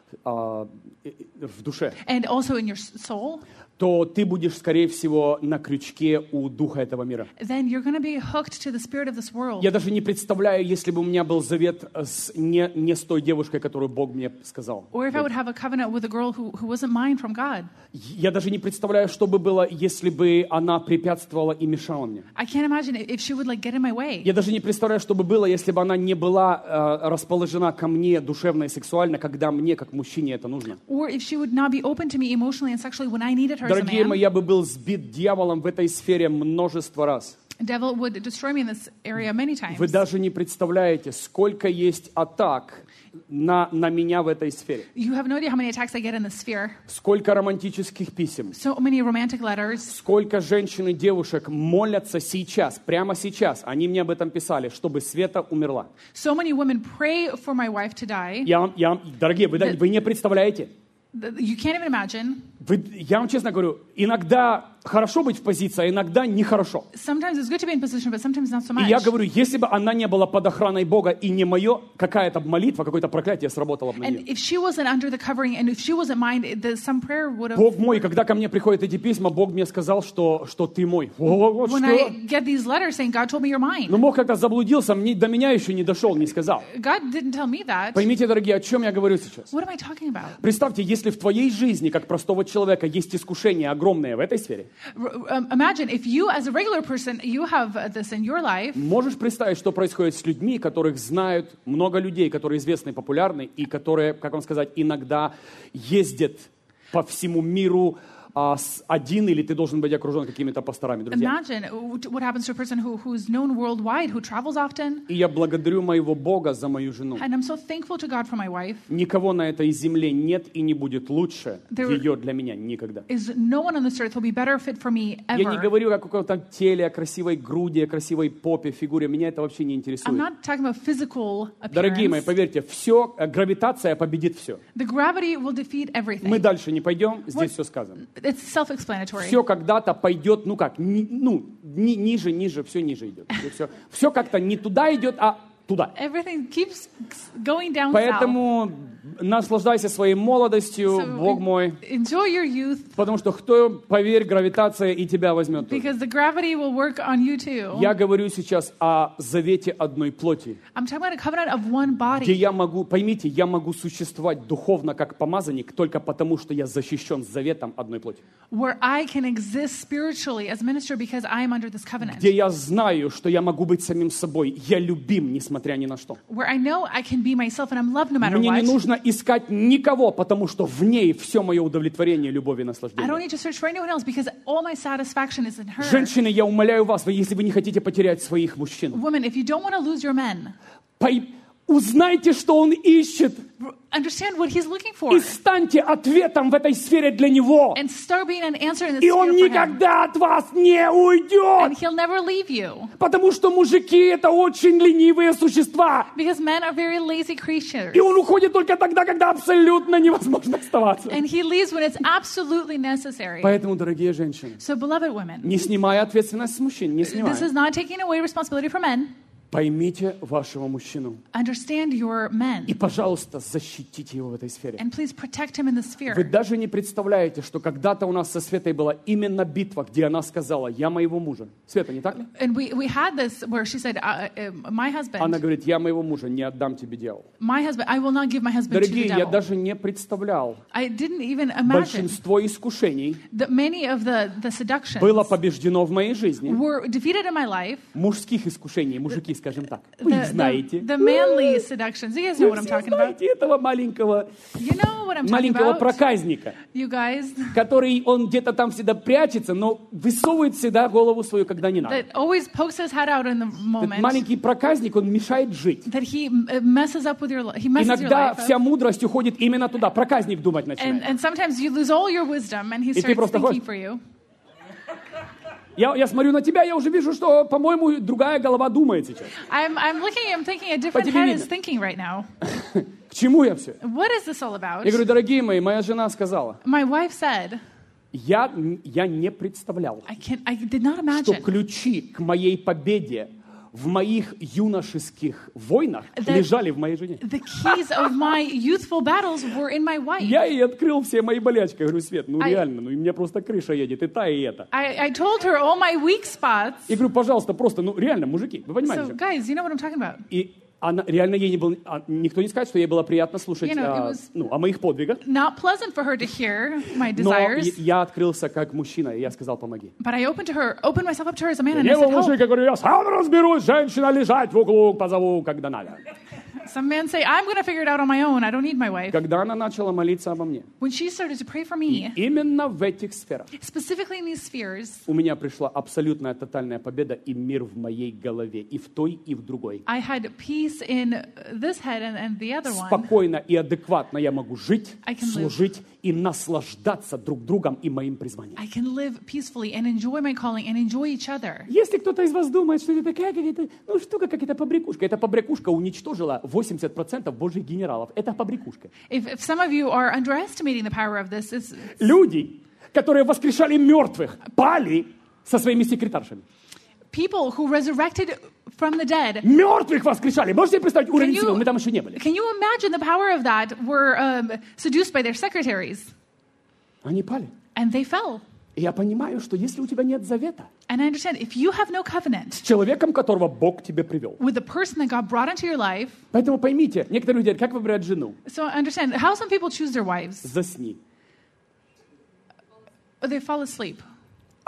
а, э, э, в душе, and also in your s- soul, то ты будешь, скорее всего, на крючке у духа этого мира. then you're going to be hooked to the spirit of this world. Я даже не представляю, если бы у меня был завет с, не, не с той девушкой, которую Бог мне сказал. Or if I would have a covenant with a girl who, who wasn't mine from God. Я даже не представляю, что бы было, если бы она препятствовала и мешала мне. I can't imagine if she would like get in my way. Я даже не представляю, что бы было, если бы она не была э, расположена ко мне душевно и сексуально, когда мне, как мужчине, это нужно. Or if she would not be open to me emotionally and sexually when I needed her as a Дорогие мои, man. я бы был сбит дьяволом в этой сфере множество раз. The devil would destroy me in this area many times. Вы даже не представляете, сколько есть атак на, на меня в этой сфере. You have no idea how many attacks I get in this sphere. Сколько романтических писем. So many romantic letters. Сколько женщин и девушек молятся сейчас, прямо сейчас, они мне об этом писали, чтобы Света умерла. So many women pray for my wife to die. Я вам, я вам, дорогие, вы, да- вы не представляете. You can't even imagine. Вы, я вам честно говорю, иногда хорошо быть в позиции, а иногда нехорошо. Sometimes it's good to be in position, but sometimes not so И much. я говорю, если бы она не была под охраной Бога, и не мое, какая-то молитва, какое-то проклятие сработало бы на And нее. if she wasn't under the covering, and if she wasn't mine, the, some prayer would have. Бог мой, когда ко мне приходят эти письма, Бог мне сказал, что, что ты мой. О, вот When что? I get these letters saying, God told me you're mine. Но Бог как-то заблудился, мне, до меня еще не дошел, не сказал. God didn't tell me that. Поймите, дорогие, о чем я говорю сейчас. What am I talking about? Представьте, если в твоей жизни, как простого человека, есть искушение огромное в этой сфере, R- um, imagine if you, as a regular person, you have uh, this in your life. Можешь представить, что происходит с людьми, которых знают много людей, которые известны и популярны, и которые, как вам сказать, иногда ездят по всему миру а, с один, или ты должен быть окружен какими-то пасторами, друзья. Imagine what happens to a person who, who's known worldwide, who travels often. И я благодарю моего Бога за мою жену. And I'm so thankful to God for my wife. Никого на этой земле нет и не будет лучше There ее для меня никогда. Is no one on this earth who will be better fit for me Я не ever. говорю о каком-то теле, о красивой груди, о красивой попе, фигуре. Меня это вообще не I'm интересует. not talking about physical Дорогие мои, appearance. поверьте, все, гравитация победит все. The gravity will defeat everything. Мы дальше не пойдем, здесь What- все сказано. It's self-explanatory. Все когда-то пойдет, ну как, ни- ну, ни- ниже, ниже, все ниже идет. И все, все как-то не туда идет, а туда. Everything keeps going down south. Поэтому наслаждайся своей молодостью, So Бог мой. enjoy your youth Потому что, кто, поверь, гравитация и тебя возьмет тоже. because the gravity will work on you too. Я говорю сейчас о завете одной плоти, I'm talking about a covenant of one где body я могу, поймите, я могу существовать духовно как помазанник только потому, что я защищен заветом одной плоти. where I can exist spiritually as a minister because I am under this covenant. Где я знаю, что я могу быть самим собой. Я любим, несмотря ни на что. Where I know I can be myself and I'm loved no matter Мне не what. нужно искать никого, потому что в ней все мое удовлетворение, любовь и I don't наслаждение. need to search for anyone else because all my satisfaction is in her. Женщины, я умоляю вас, вы, если вы не хотите потерять своих мужчин, Women, if you don't want to lose your men, пой- узнайте, что он ищет, r- understand what he's looking for и станьте ответом в этой сфере для него. and start being an answer in this И он sphere for him. никогда от вас не And уйдет, he'll never leave you потому что мужики — это очень ленивые существа. because men are very lazy creatures. И он уходит только тогда, когда абсолютно невозможно оставаться. And he leaves when it's absolutely necessary. Поэтому, дорогие женщины, So, beloved women, не снимая ответственность с мужчин, не this снимая, is not taking away responsibility from men. поймите вашего мужчину. Understand your И, men пожалуйста, защитите его в этой сфере. and please protect him in the Вы sphere. даже не представляете, что когда-то у нас со Светой была именно битва, где она сказала: «Я моего мужа». Света, не так ли? And we, we had this where she said, uh, uh, my Она husband, говорит: «Я моего мужа не отдам тебе дьяволу». my husband, I will not give my husband to the Дорогие, я devil. даже не представлял. I didn't even imagine Большинство искушений that many of the, the seductions было побеждено в моей жизни. were defeated in my life. Мужских искушений, мужики, скажем так. Вы The, их знаете. the, the manly seductions. You guys know Вы what I'm все talking about. знаете этого маленького, You know what I'm talking маленького about. проказника, You guys. который он где-то там всегда прячется, но высовывает всегда голову свою, когда не надо. That always pokes his head out in the Этот moment. маленький проказник, он мешает жить. That he uh, messes up with your li- he messes your Иногда life вся up. мудрость уходит именно туда. Проказник думать And, начинает. and sometimes you lose all your wisdom and he ты starts просто thinking ходишь. for you. Я, я смотрю на тебя, я уже вижу, что, по-моему, другая голова думает сейчас. I'm, I'm looking, I'm thinking a different тебе head видно. is thinking right now. К чему я все? What is this all about? Я говорю: дорогие мои, моя жена сказала: My wife said, я, я не представлял, I can't, I did not что imagine ключи к моей победе в моих юношеских войнах That- лежали в моей жене. the keys of my youthful battles were in my wife. Я ей открыл все мои болячки. Я говорю: Свет, ну I- реально, ну и мне просто крыша едет, и та, и эта. I, I told her all my weak spots. Я говорю: пожалуйста, просто, ну реально, мужики, вы понимаете? So, guys, you know what I'm talking about. И она реально, ей не было, а, никто не скажет, что ей было приятно слушать You know, it а, was- ну, о моих подвигах. Not pleasant for her to hear my Но desires, я- я открылся как мужчина, и я сказал: помоги. but I opened to her, opened myself up to her as a man, and Не I был said, мужик, help. я говорю: я сам разберусь, женщина лежать в углу, позову, когда надо. Some men say, I'm going to figure it out on my own. I don't need my wife. Когда она начала молиться обо мне, When she started to pray for me, именно в этих сферах specifically in these spheres, у меня пришла абсолютная тотальная победа и мир в моей голове, и в той, и в другой. I had peace in this head and, and the other one. Спокойно и адекватно я могу жить, I can live. служить и наслаждаться друг другом и моим призванием. I can live peacefully and enjoy my calling and enjoy each other. Если кто-то из вас думает, что это такая какая-то, ну, штука, как это побрякушка, эта побрякушка уничтожила восемьдесят процентов божьих генералов. Это побрякушка. If, if some of you are underestimating the power of this, it's Люди, которые воскрешали мертвых, пали со своими секретаршами. people who resurrected from the dead. Мертвых воскрешали. Можете себе представить уровень you- силы? Мы там еще не были. Can you imagine the power of that? Were um, seduced by their secretaries Они пали. and they fell. И я понимаю, что если у тебя нет завета And I understand if you have no covenant с человеком, которого Бог тебе привел. with the person that God brought into your life, Поэтому поймите, некоторые люди говорят: как выбирать жену? so I understand how some people choose their wives. Засни. Or they fall asleep.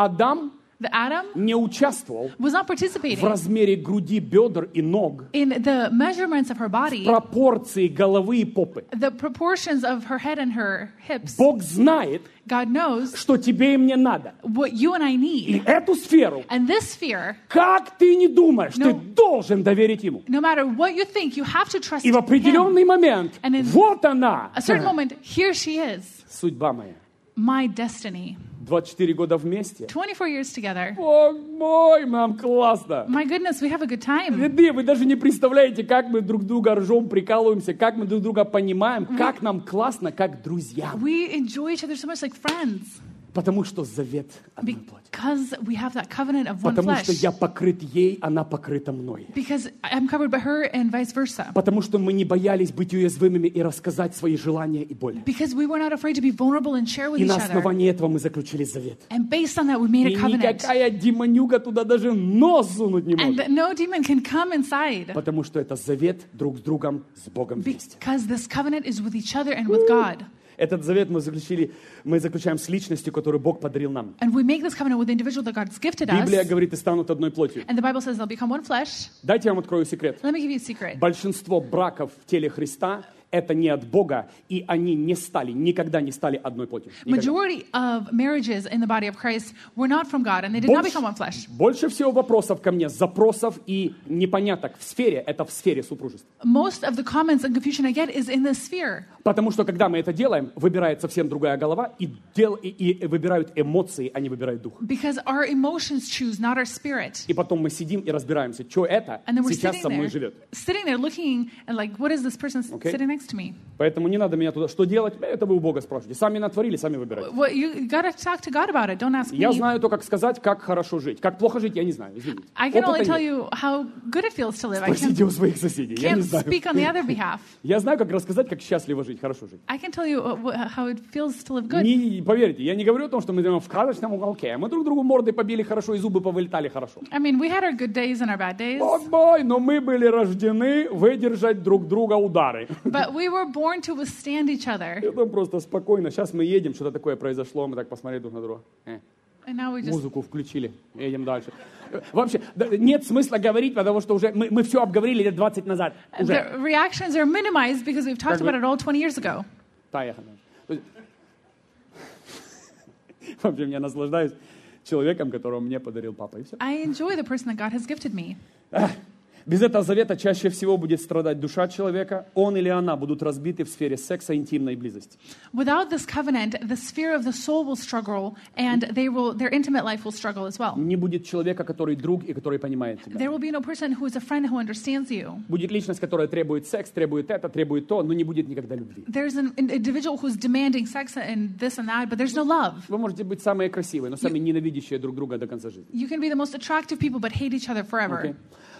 Адам The Adam не участвовал was not в participating размере груди, бедер и ног, in the measurements of her body, пропорции головы и попы. the proportions of her head and her hips. Бог знает, God knows что тебе и мне надо. what you and I И need. эту сферу, And this sphere, как ты не думаешь, No. ты должен доверить Ему. no matter what you think, you have to trust И в Him. определенный момент, And in вот она, A certain moment, here she is, судьба моя. my destiny. двадцать четыре года вместе. twenty-four years together. Бог мой, нам классно. My goodness, we have a good time. Ребята, вы даже не представляете, как мы друг друга ржем, прикалываемся, как мы друг друга понимаем, как нам классно, как друзьям. We enjoy each other so much like friends Потому что завет одной плоти. because we have that covenant of one Потому что flesh. я покрыт ей, она покрыта мной. Because I'm covered by her and vice versa. Потому что мы не боялись быть уязвимыми и рассказать свои желания и боли. Because we were not afraid to be vulnerable and share with И each на other. основании этого мы заключили завет. And based on that, we made И a covenant. никакая демонюга туда даже нос сунуть не может. And no demon can come inside. Потому что это завет друг с другом, с Богом вместе. Because this covenant is with each other and with God. Этот завет мы заключили, мы заключаем с личностью, которую Бог подарил нам. And we make this covenant with the individual that God's gifted Библия us. говорит, и станут одной плотью. And the Bible says they'll become one flesh. Дайте я вам открою секрет. Let me give you a secret. Большинство браков в теле Христа – это не от Бога, и они не стали, никогда не стали одной плотью. Никогда. Majority of marriages in the body of Christ were not from God, and they did not become one flesh. Больше всего вопросов ко мне, запросов и непоняток в сфере, это в сфере супружества. Most of the comments and confusion I get is in this sphere. Потому что, когда мы это делаем, выбирает совсем другая голова, и, дел, и, и выбирают эмоции, а не выбирают дух. Because our emotions choose, not our spirit. И потом мы сидим и разбираемся, что это And then we're сейчас sitting со мной there, живет. sitting there looking and like, what is this person Okay. sitting next to me? Поэтому не надо меня туда, что делать, это вы у Бога спрашиваете. Сами натворили, сами выбирайте. Well, you got to talk to God about it. Don't ask Я me. знаю то, как сказать, как хорошо жить. Как плохо жить, я не знаю, извините. I can only Опыта tell нет. you how good it feels to live. I Спросите can't, у своих соседей, я не can't знаю. speak on the other behalf. Я знаю, как рассказать, как счастливо жить, хорошо жить. I can tell you uh, wh- how it feels to live good. Не, поверьте, я не говорю о том, что мы живем в сказочном уголке. Мы друг другу морды побили хорошо и зубы повылетали хорошо. I mean, we had our good days and our bad days, Бог мой, но мы были рождены выдержать друг друга удары. but we were born to withstand each other. И там просто спокойно. Сейчас мы едем, что-то такое произошло, мы так посмотрели друг на друга. Э, And now we just, музыку включили, едем дальше. Вообще, да, нет смысла говорить, потому что уже мы, мы все обговорили лет двадцать назад. Уже. the reactions are minimized because we've talked Как бы- about it all twenty years ago. Поехали. То есть- В общем, я наслаждаюсь человеком, которого мне подарил папа. И все. I enjoy the person that God has gifted me. Без этого завета чаще всего будет страдать душа человека. Он или она будут разбиты в сфере секса, интимной близости. Without this covenant, the sphere of the soul will struggle, and they will, their intimate life will struggle as well. Не будет человека, который друг и который понимает тебя. There will be no person who is a friend who understands you. Будет личность, которая требует секс, требует это, требует то, но не будет никогда любви. There's an individual who's demanding sex and this and that, but there's no love. Вы можете быть самые красивые, но сами ненавидящие друг друга до конца жизни. You can be the most attractive people, but hate each other forever. Окей?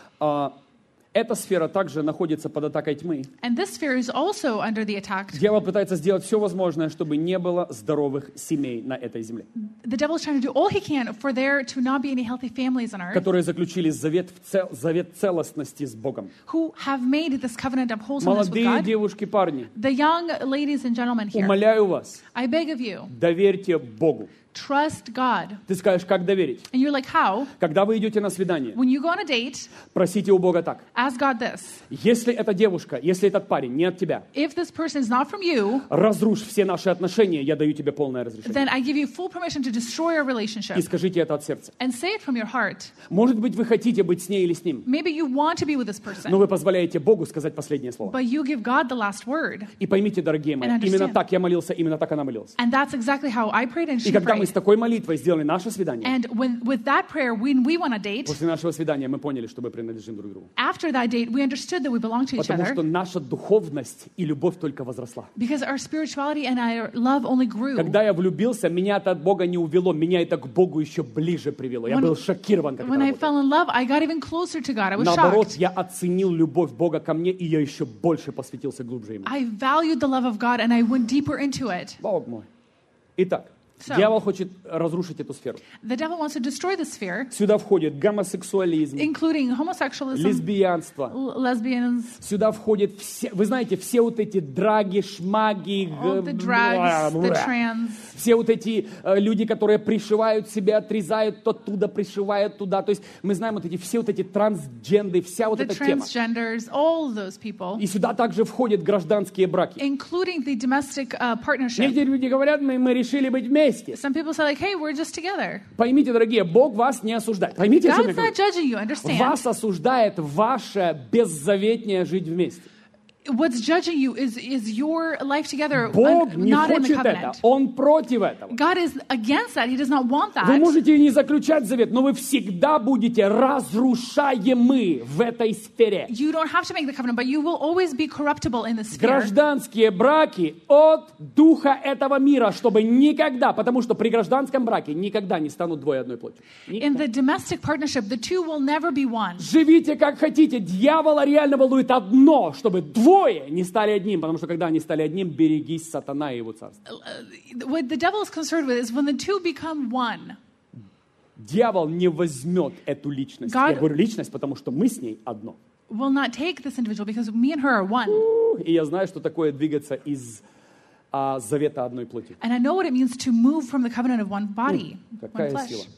А, эта сфера также находится под атакой тьмы. And this sphere is also under the attack. Дьявол пытается сделать все возможное, чтобы не было здоровых семей на этой земле, The devil is trying to do all he can for there to not be any healthy families on earth которые заключили завет, в цел, завет целостности с Богом. who have made this covenant of wholesomeness with Молодые God. девушки, парни, The young ladies and gentlemen here, умоляю вас, I beg of you, доверьте Богу. trust God. Ты скажешь, как доверить? And you're like, how? Когда вы идете на свидание, When you go on a date, просите у Бога так. ask God this. Если эта девушка, если этот парень не от тебя, If this person is not from you, разрушь все наши отношения, я даю тебе полное разрешение. then I give you full permission to destroy our И relationship. скажите это от сердца. And say it from your heart. Может быть, вы хотите быть с ней или с ним, Maybe you want to be with this но person, вы позволяете Богу сказать последнее слово. but you give God the last word. И поймите, дорогие мои, And understand. именно так я молился, именно так она молилась. And that's exactly how I prayed and И she когда мы prayed. с такой молитвой сделали наше свидание, And when with that prayer, when we went on a date, после нашего свидания мы поняли, что мы принадлежим друг другу. after that date, we understood that we belong to each Потому other что наша духовность и любовь только возросла. because our spirituality and our love only grew. Когда я влюбился, меня это от Бога не увело, меня это к Богу еще ближе привело. Я When- был шокирован, как это When I работает. fell in love, I got even closer to God. I was Наоборот, shocked. я оценил любовь Бога ко мне, и я еще больше посвятился глубже Ему. I valued the love of God and I went deeper into it. Бог мой. Итак, So, Дьявол хочет разрушить эту сферу. the devil wants to destroy the sphere, Сюда входит гомосексуализм, including homosexualism, лесбиянство. l- lesbians, Сюда входят все, вы знаете, все вот эти драги, шмаги, all the г- drags, the бла, trans, все вот эти э, люди, которые пришивают себя, отрезают то оттуда, пришивают туда. То есть мы знаем вот эти, все вот эти трансгенды, вся вот the эта тема. transgenders, all those people, И сюда также входят гражданские браки. including the domestic uh, partnership. Некоторые люди говорят, мы, мы решили быть вместе. Some people say like, hey, we're just together. Поймите, дорогие, Бог вас не осуждает. Поймите, о чем я God's not говорю. judging you, understand? Вас осуждает ваше беззаветнее жить вместе. What's judging you is, is your life together, Бог un- не not in the хочет это. covenant. Он против этого. God is against that. He does not want Вы that. можете и не заключать завет, но вы всегда будете разрушаемы в этой сфере. You don't have to make the covenant, but you will always be corruptible in the sphere. Гражданские браки от духа этого мира, чтобы никогда, потому что при гражданском браке никогда не станут двое одной плотью. In Никогда. the domestic partnership, the two will never be one. Живите как хотите. Дьявола реально волнует одно, чтобы двое не стали одним, потому что когда они стали одним, берегись сатана и его царства. What the devil is concerned with is when the two become one. Дьявол не возьмет эту личность. God- Я говорю личность, потому что мы с ней одно. Will not take this individual because me and her are one. И я знаю, что такое двигаться из а, завета одной плоти. And I know what it means to move from the covenant of one body, one Какая flesh. сила.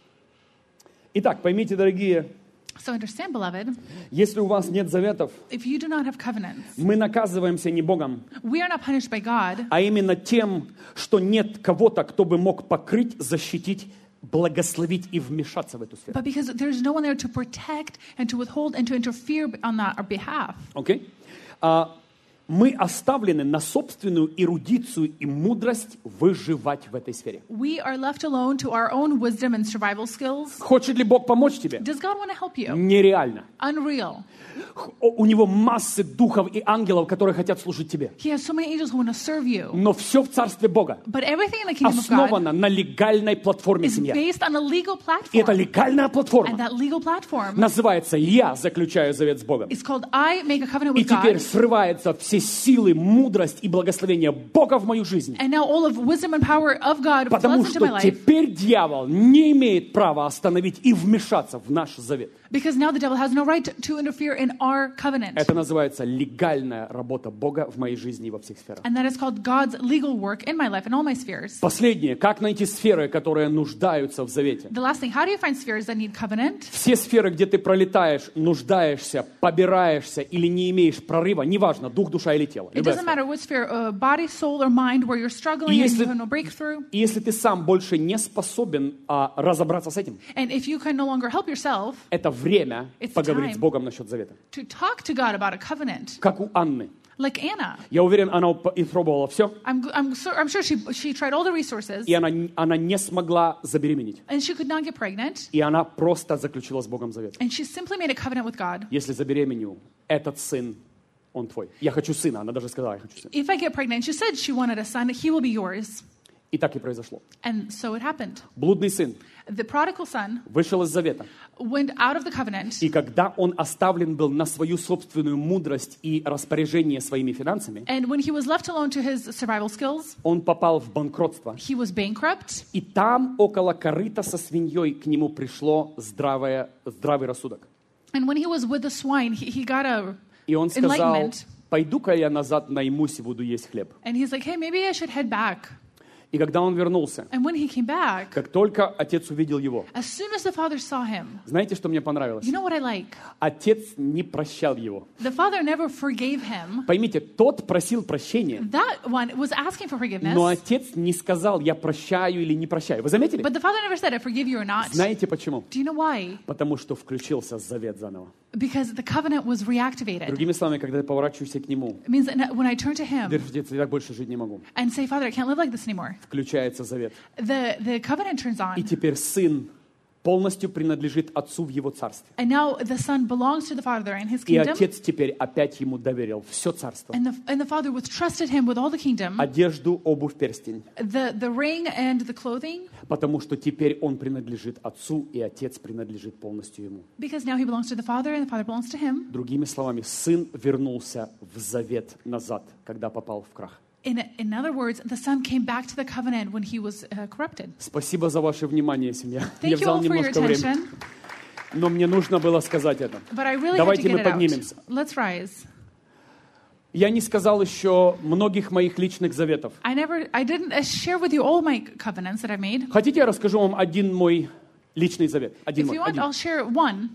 Итак, поймите, дорогие, So understand, beloved, если у вас нет заветов, if you do not have covenants, мы наказываемся не Богом, we are not punished by God, а именно тем, что нет кого-то, кто бы мог покрыть, защитить, благословить и вмешаться в эту сферу. but because there's no one there to protect and to withhold and to interfere on that our behalf. Окей? А, мы оставлены на собственную эрудицию и мудрость выживать в этой сфере. We are left alone to our own wisdom and survival skills. Хочет ли Бог помочь тебе? Does God want to help you? Нереально. Unreal. Х- У него массы духов и ангелов, которые хотят служить тебе. He has so many angels who want to serve you. Но все в Царстве Бога But everything in the kingdom of God основано на легальной платформе is семья. based on a legal И эта platform. легальная And платформа that legal platform называется «Я заключаю завет с Богом». is called I make a covenant И with теперь God. срываются все силы, мудрость и благословение Бога в мою жизнь. And now all of wisdom and power of God Потому floods into my что life. теперь дьявол не имеет права остановить и вмешаться в наш завет. Because now the devil has no right to interfere in our covenant. Это называется легальная работа Бога в моей жизни и во всех сферах. And that is called God's legal work in my life, in all my spheres. Последнее. Как найти сферы, которые нуждаются в завете? The last thing, how do you find spheres that need covenant? Все сферы, где ты пролетаешь, нуждаешься, побираешься или не имеешь прорыва, неважно, дух, душа или тело. It Любая doesn't сфера. matter what sphere, uh, body, soul, or mind, where you're struggling И and если- you have no breakthrough. И если ты сам больше не способен а, разобраться с этим, And if you can no longer help yourself это время It's поговорить time. с Богом насчет завета. to talk to God about a covenant, Как у Анны. like Anna. Я уверен, она уп- испробовала все, I'm, I'm, so, I'm sure she, she tried all the resources и она, н- она не смогла забеременеть. and she could not get pregnant. И она просто заключила с Богом завет. And she simply made a covenant with God. Если забеременю, этот сын, он твой. Я хочу сына, она даже сказала, я хочу сына. If I get pregnant, she said she wanted a son, he will be yours. И так и произошло. And so it happened. Блудный сын The prodigal son вышел из завета. went out of the covenant. И когда он оставлен был на свою собственную мудрость и распоряжение своими финансами, And when he was left alone to his survival skills, он попал в банкротство. he was bankrupt. И там, около корыта со свиньей, к нему пришло здравое, здравый рассудок. And when he was with the swine, he, he got a И он сказал, enlightenment. пойду-ка я назад наймусь и буду есть хлеб. And he's like, hey, maybe I should head back. И когда он вернулся, And when he came back, как только отец увидел его, as soon as the father saw him, знаете, что мне понравилось? you know what I like? Отец не прощал его. The father never forgave him. Поймите, тот просил прощения, That one was asking for forgiveness. но отец не сказал, я прощаю или не прощаю. Вы заметили? But the father never said, I forgive you or not. Знаете почему? Do you know why? Потому что включился завет заново. Because the covenant was reactivated. Другими словами, когда я поворачиваюсь к нему, It means that when I turn to him держите, я так больше жить не могу. and say, Father, I can't live like this anymore, Включается завет. the, the covenant turns И on. теперь сын полностью принадлежит отцу в его царстве. And now the son belongs to the father in his И kingdom. отец теперь опять ему доверил все царство. And the, and the father was trusted him with all the kingdom, Одежду, обувь, перстень. the, the ring and the clothing, Потому что теперь он принадлежит отцу, и отец принадлежит полностью ему. because now he belongs to the father and the father belongs to him. Другими словами, сын вернулся в завет назад, когда попал в крах. In, in other words, the Son came back to the covenant when he was uh, corrupted. Спасибо за ваше внимание, семья. Я Thank you взял all for your немножко времени, attention. но мне нужно было сказать это. But I really had to Давайте get мы it out. поднимемся. Let's rise. Я не сказал еще многих моих личных заветов. I never, I didn't uh, share with you all my covenants that I made. Хотите, я расскажу вам один мой личный завет? Один If мой, you want, один. I'll share one.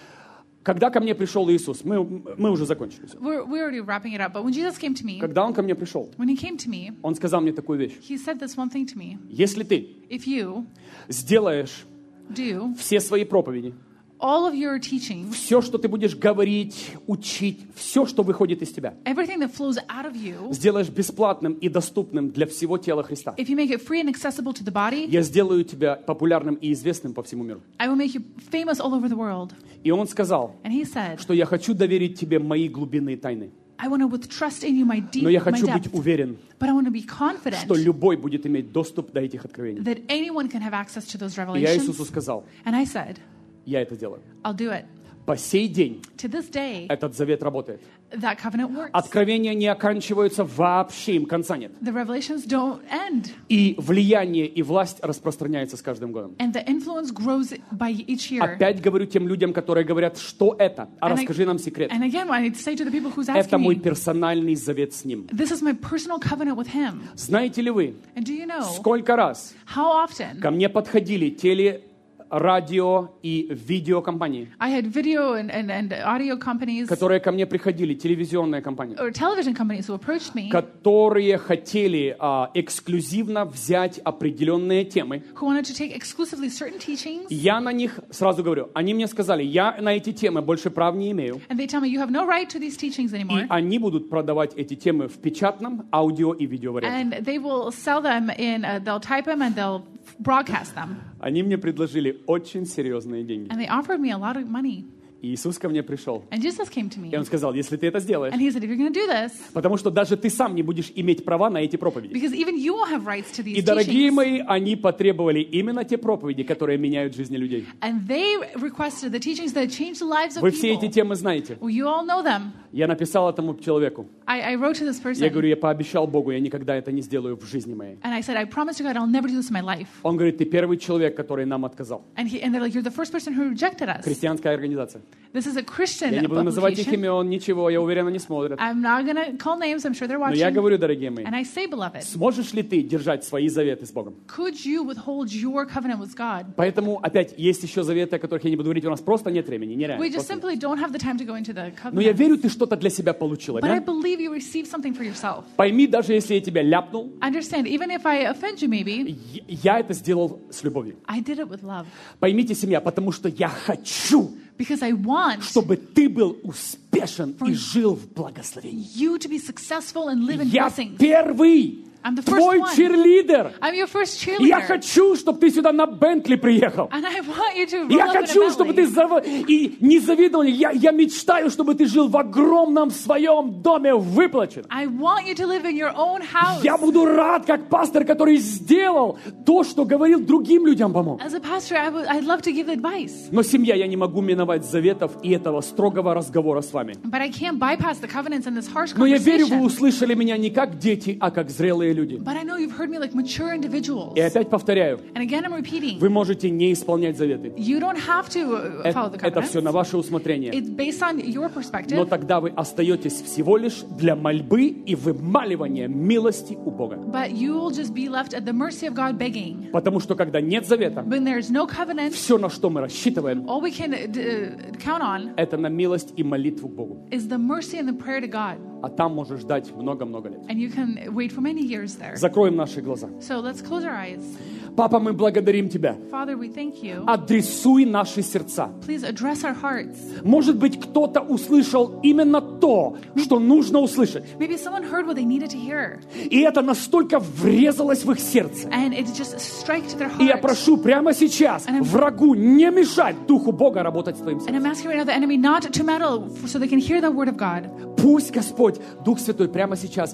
Когда ко мне пришел Иисус, мы, мы уже закончили. всё. We're, we're already wrapping it up. But when Jesus came to me, Когда Он ко мне пришел, when he came to me, Он сказал мне такую вещь. he said this one thing to me. Если ты If you сделаешь do все свои проповеди, all of your teachings, все, что ты будешь говорить, учить, все, что выходит из тебя, everything that flows out of you, сделаешь бесплатным и доступным для всего тела Христа, if you make it free and accessible to the body, я сделаю тебя популярным и известным по всему миру. I will make you famous all over the world. И Он сказал, And he said, что я хочу доверить тебе мои глубинные тайны, I want to with trust in you my deep, но я my хочу быть depth, уверен, but I want to be confident что любой будет иметь доступ до этих откровений. that anyone can have access to those И я revelations. Иисусу сказал, And I said, я это делаю. I'll do it. По сей день To this day, этот завет работает. that covenant works. Откровения не оканчиваются вообще, им конца нет. The revelations don't end. И влияние и власть распространяется с каждым годом. And the influence grows by each year. Опять говорю тем людям, которые говорят, что это? А And I- расскажи нам секрет. And again, I need to say to the people who's Это asking мой me, персональный завет с Ним. this is my personal covenant with him. Знаете ли вы, And do you know сколько раз how often ко мне подходили теле, радио и видеокомпании, I had video and, and, and audio companies которые ко мне приходили, телевизионные компании, or television companies who approached me которые хотели а, эксклюзивно взять определенные темы. who wanted to take exclusively certain teachings, Я на них сразу говорю, они мне сказали, я на эти темы больше прав не имею. and they tell me you have no right to these teachings И anymore, они будут продавать эти темы в печатном аудио и видео варианте. and they will sell them in, uh, they'll type them and they'll broadcast them. Они мне предложили очень серьезные деньги. And they offered me a lot of money. И Иисус ко мне пришел. And Jesus came to me, И Он сказал, если ты это сделаешь, and he said, if you're going to do this, потому что даже ты сам не будешь иметь права на эти проповеди. because even you will have rights to these И, дорогие teachings. мои, они потребовали именно те проповеди, которые меняют жизни людей. And they requested the teachings that change the lives of Вы все эти people. темы знаете. Well, you all know them. Я написал этому человеку. I, I wrote to this Я person, говорю, я пообещал Богу, я никогда это не сделаю в жизни моей. and I said, I promise to God I'll never do this in my life. Он говорит, ты первый человек, который нам отказал. And, he, and they're like, you're the first person who rejected us. Христианская организация. This is a Christian Я не буду называть их publication. имен, ничего, я уверен, они смотрят. I'm not going to call names. I'm sure they're Но я watching. говорю, дорогие мои, And I say, beloved, сможешь ли ты держать свои заветы с Богом? could you withhold your covenant with God? Поэтому, опять, есть еще заветы, о которых я не буду говорить, у нас просто нет времени, нереально. We just просто нет. simply don't have the time to go into the Но я covenant. верю, ты что-то для себя получила. But I Да? believe you received something for yourself. Пойми, даже если я тебя ляпнул, Understand, even if I offend you maybe, я это сделал с любовью. I did it with love. Поймите, семья, потому что я хочу, Because I want чтобы ты был успешен и жил в благословении. you to be successful and live in Я blessings. первый I'm the first твой one. чирлидер. I'm your first И я cheerleader. хочу, чтобы ты сюда на Бентли приехал. And I want you to И я roll up in a хочу, чтобы ты Bentley. зав... и не завидовал. Я, я мечтаю, чтобы ты жил в огромном своем доме выплачен. I want you to live in your own house. Я буду рад, как пастор, который сделал то, что говорил другим людям помог. As a pastor, I would, I'd love to give advice. Но, семья, я не могу миновать заветов и этого строгого разговора с вами. But I can't bypass the covenants and this harsh Но я верю, вы conversation. услышали меня не как дети, а как зрелые люди. But I know you've heard me like mature individuals. И опять повторяю, And again, I'm repeating. вы можете не исполнять заветы. You don't have to uh, follow Это, the это все на covenants. ваше усмотрение. It's based on your Но perspective. тогда вы остаетесь всего лишь для мольбы и вымаливания милости у Бога. But you will just be left at the mercy of God begging. Потому что когда нет завета, When there's no covenant, все, на что мы рассчитываем, all we can uh, d- uh, count on это на милость и молитву к Богу. is the mercy and the prayer to God. А там можешь ждать много-много лет. And you can wait for many years there. Закроем наши глаза. So let's close our eyes. Папа, мы благодарим Тебя. Father, we thank you. Адресуй наши сердца. Please address our hearts. Может быть, кто-то услышал именно то, что нужно услышать. Maybe someone heard what they needed to hear. И это настолько врезалось в их сердце. And it just strike to their И я heart. прошу прямо сейчас And I'm- врагу не мешать Духу Бога работать в твоем And сердце. I'm asking right now the enemy not to meddle so they can hear the word of God. Пусть, Господь, Дух Святой прямо сейчас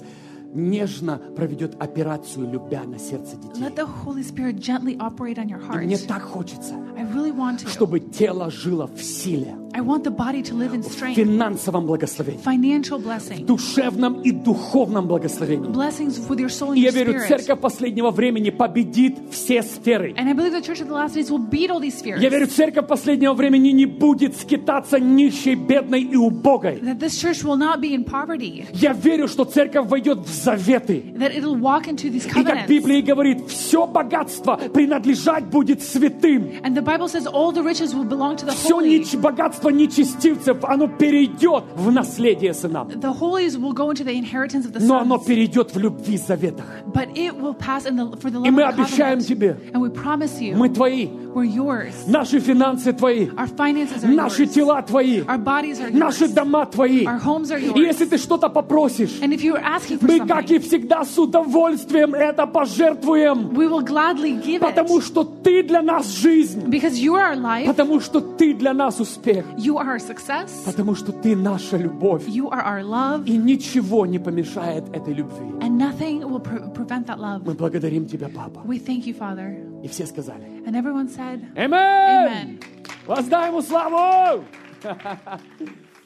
нежно проведет операцию, любя на сердце детей. Let the Holy Spirit gently operate on your И heart. мне так хочется, I really want to. чтобы тело жило в силе, I want the body to live in в strength, финансовом благословении, financial в blessing, душевном и духовном благословении. blessings with your soul and И я your верю, spirit. церковь последнего времени победит все сферы. And I believe the church of the last days will beat all these spheres. Я верю, церковь последнего времени не будет скитаться нищей, бедной и убогой. That this church will not be in poverty. Я верю, что церковь войдет в заветы. That it'll walk into these И как covenants. Библия говорит, все богатство принадлежать будет святым. And the Bible says all the riches will belong to the Все holy. нич- богатство нечестивцев, оно перейдет в наследие сынам. The holies will go into the inheritance of the Но оно sons. перейдет в любви заветах. But it will pass in the, for the И love мы of the обещаем covenant. тебе, And we promise you, мы твои, we're yours. наши финансы твои, Our finances are наши yours. тела твои, Our bodies are наши yours. дома твои. Our homes are И yours. если ты что-то попросишь, And if you're asking for мы, как и something, всегда, с удовольствием это пожертвуем. we will gladly give Потому it. что ты для нас жизнь. Because you are our life, Потому что ты для нас успех. you are our success, Потому что ты наша любовь. you are our love, И ничего не помешает этой любви. and nothing will pre- prevent that love. Мы благодарим тебя, Папа. We thank you, Father. И все сказали. And everyone said, Аминь! Amen. Воздай ему славу!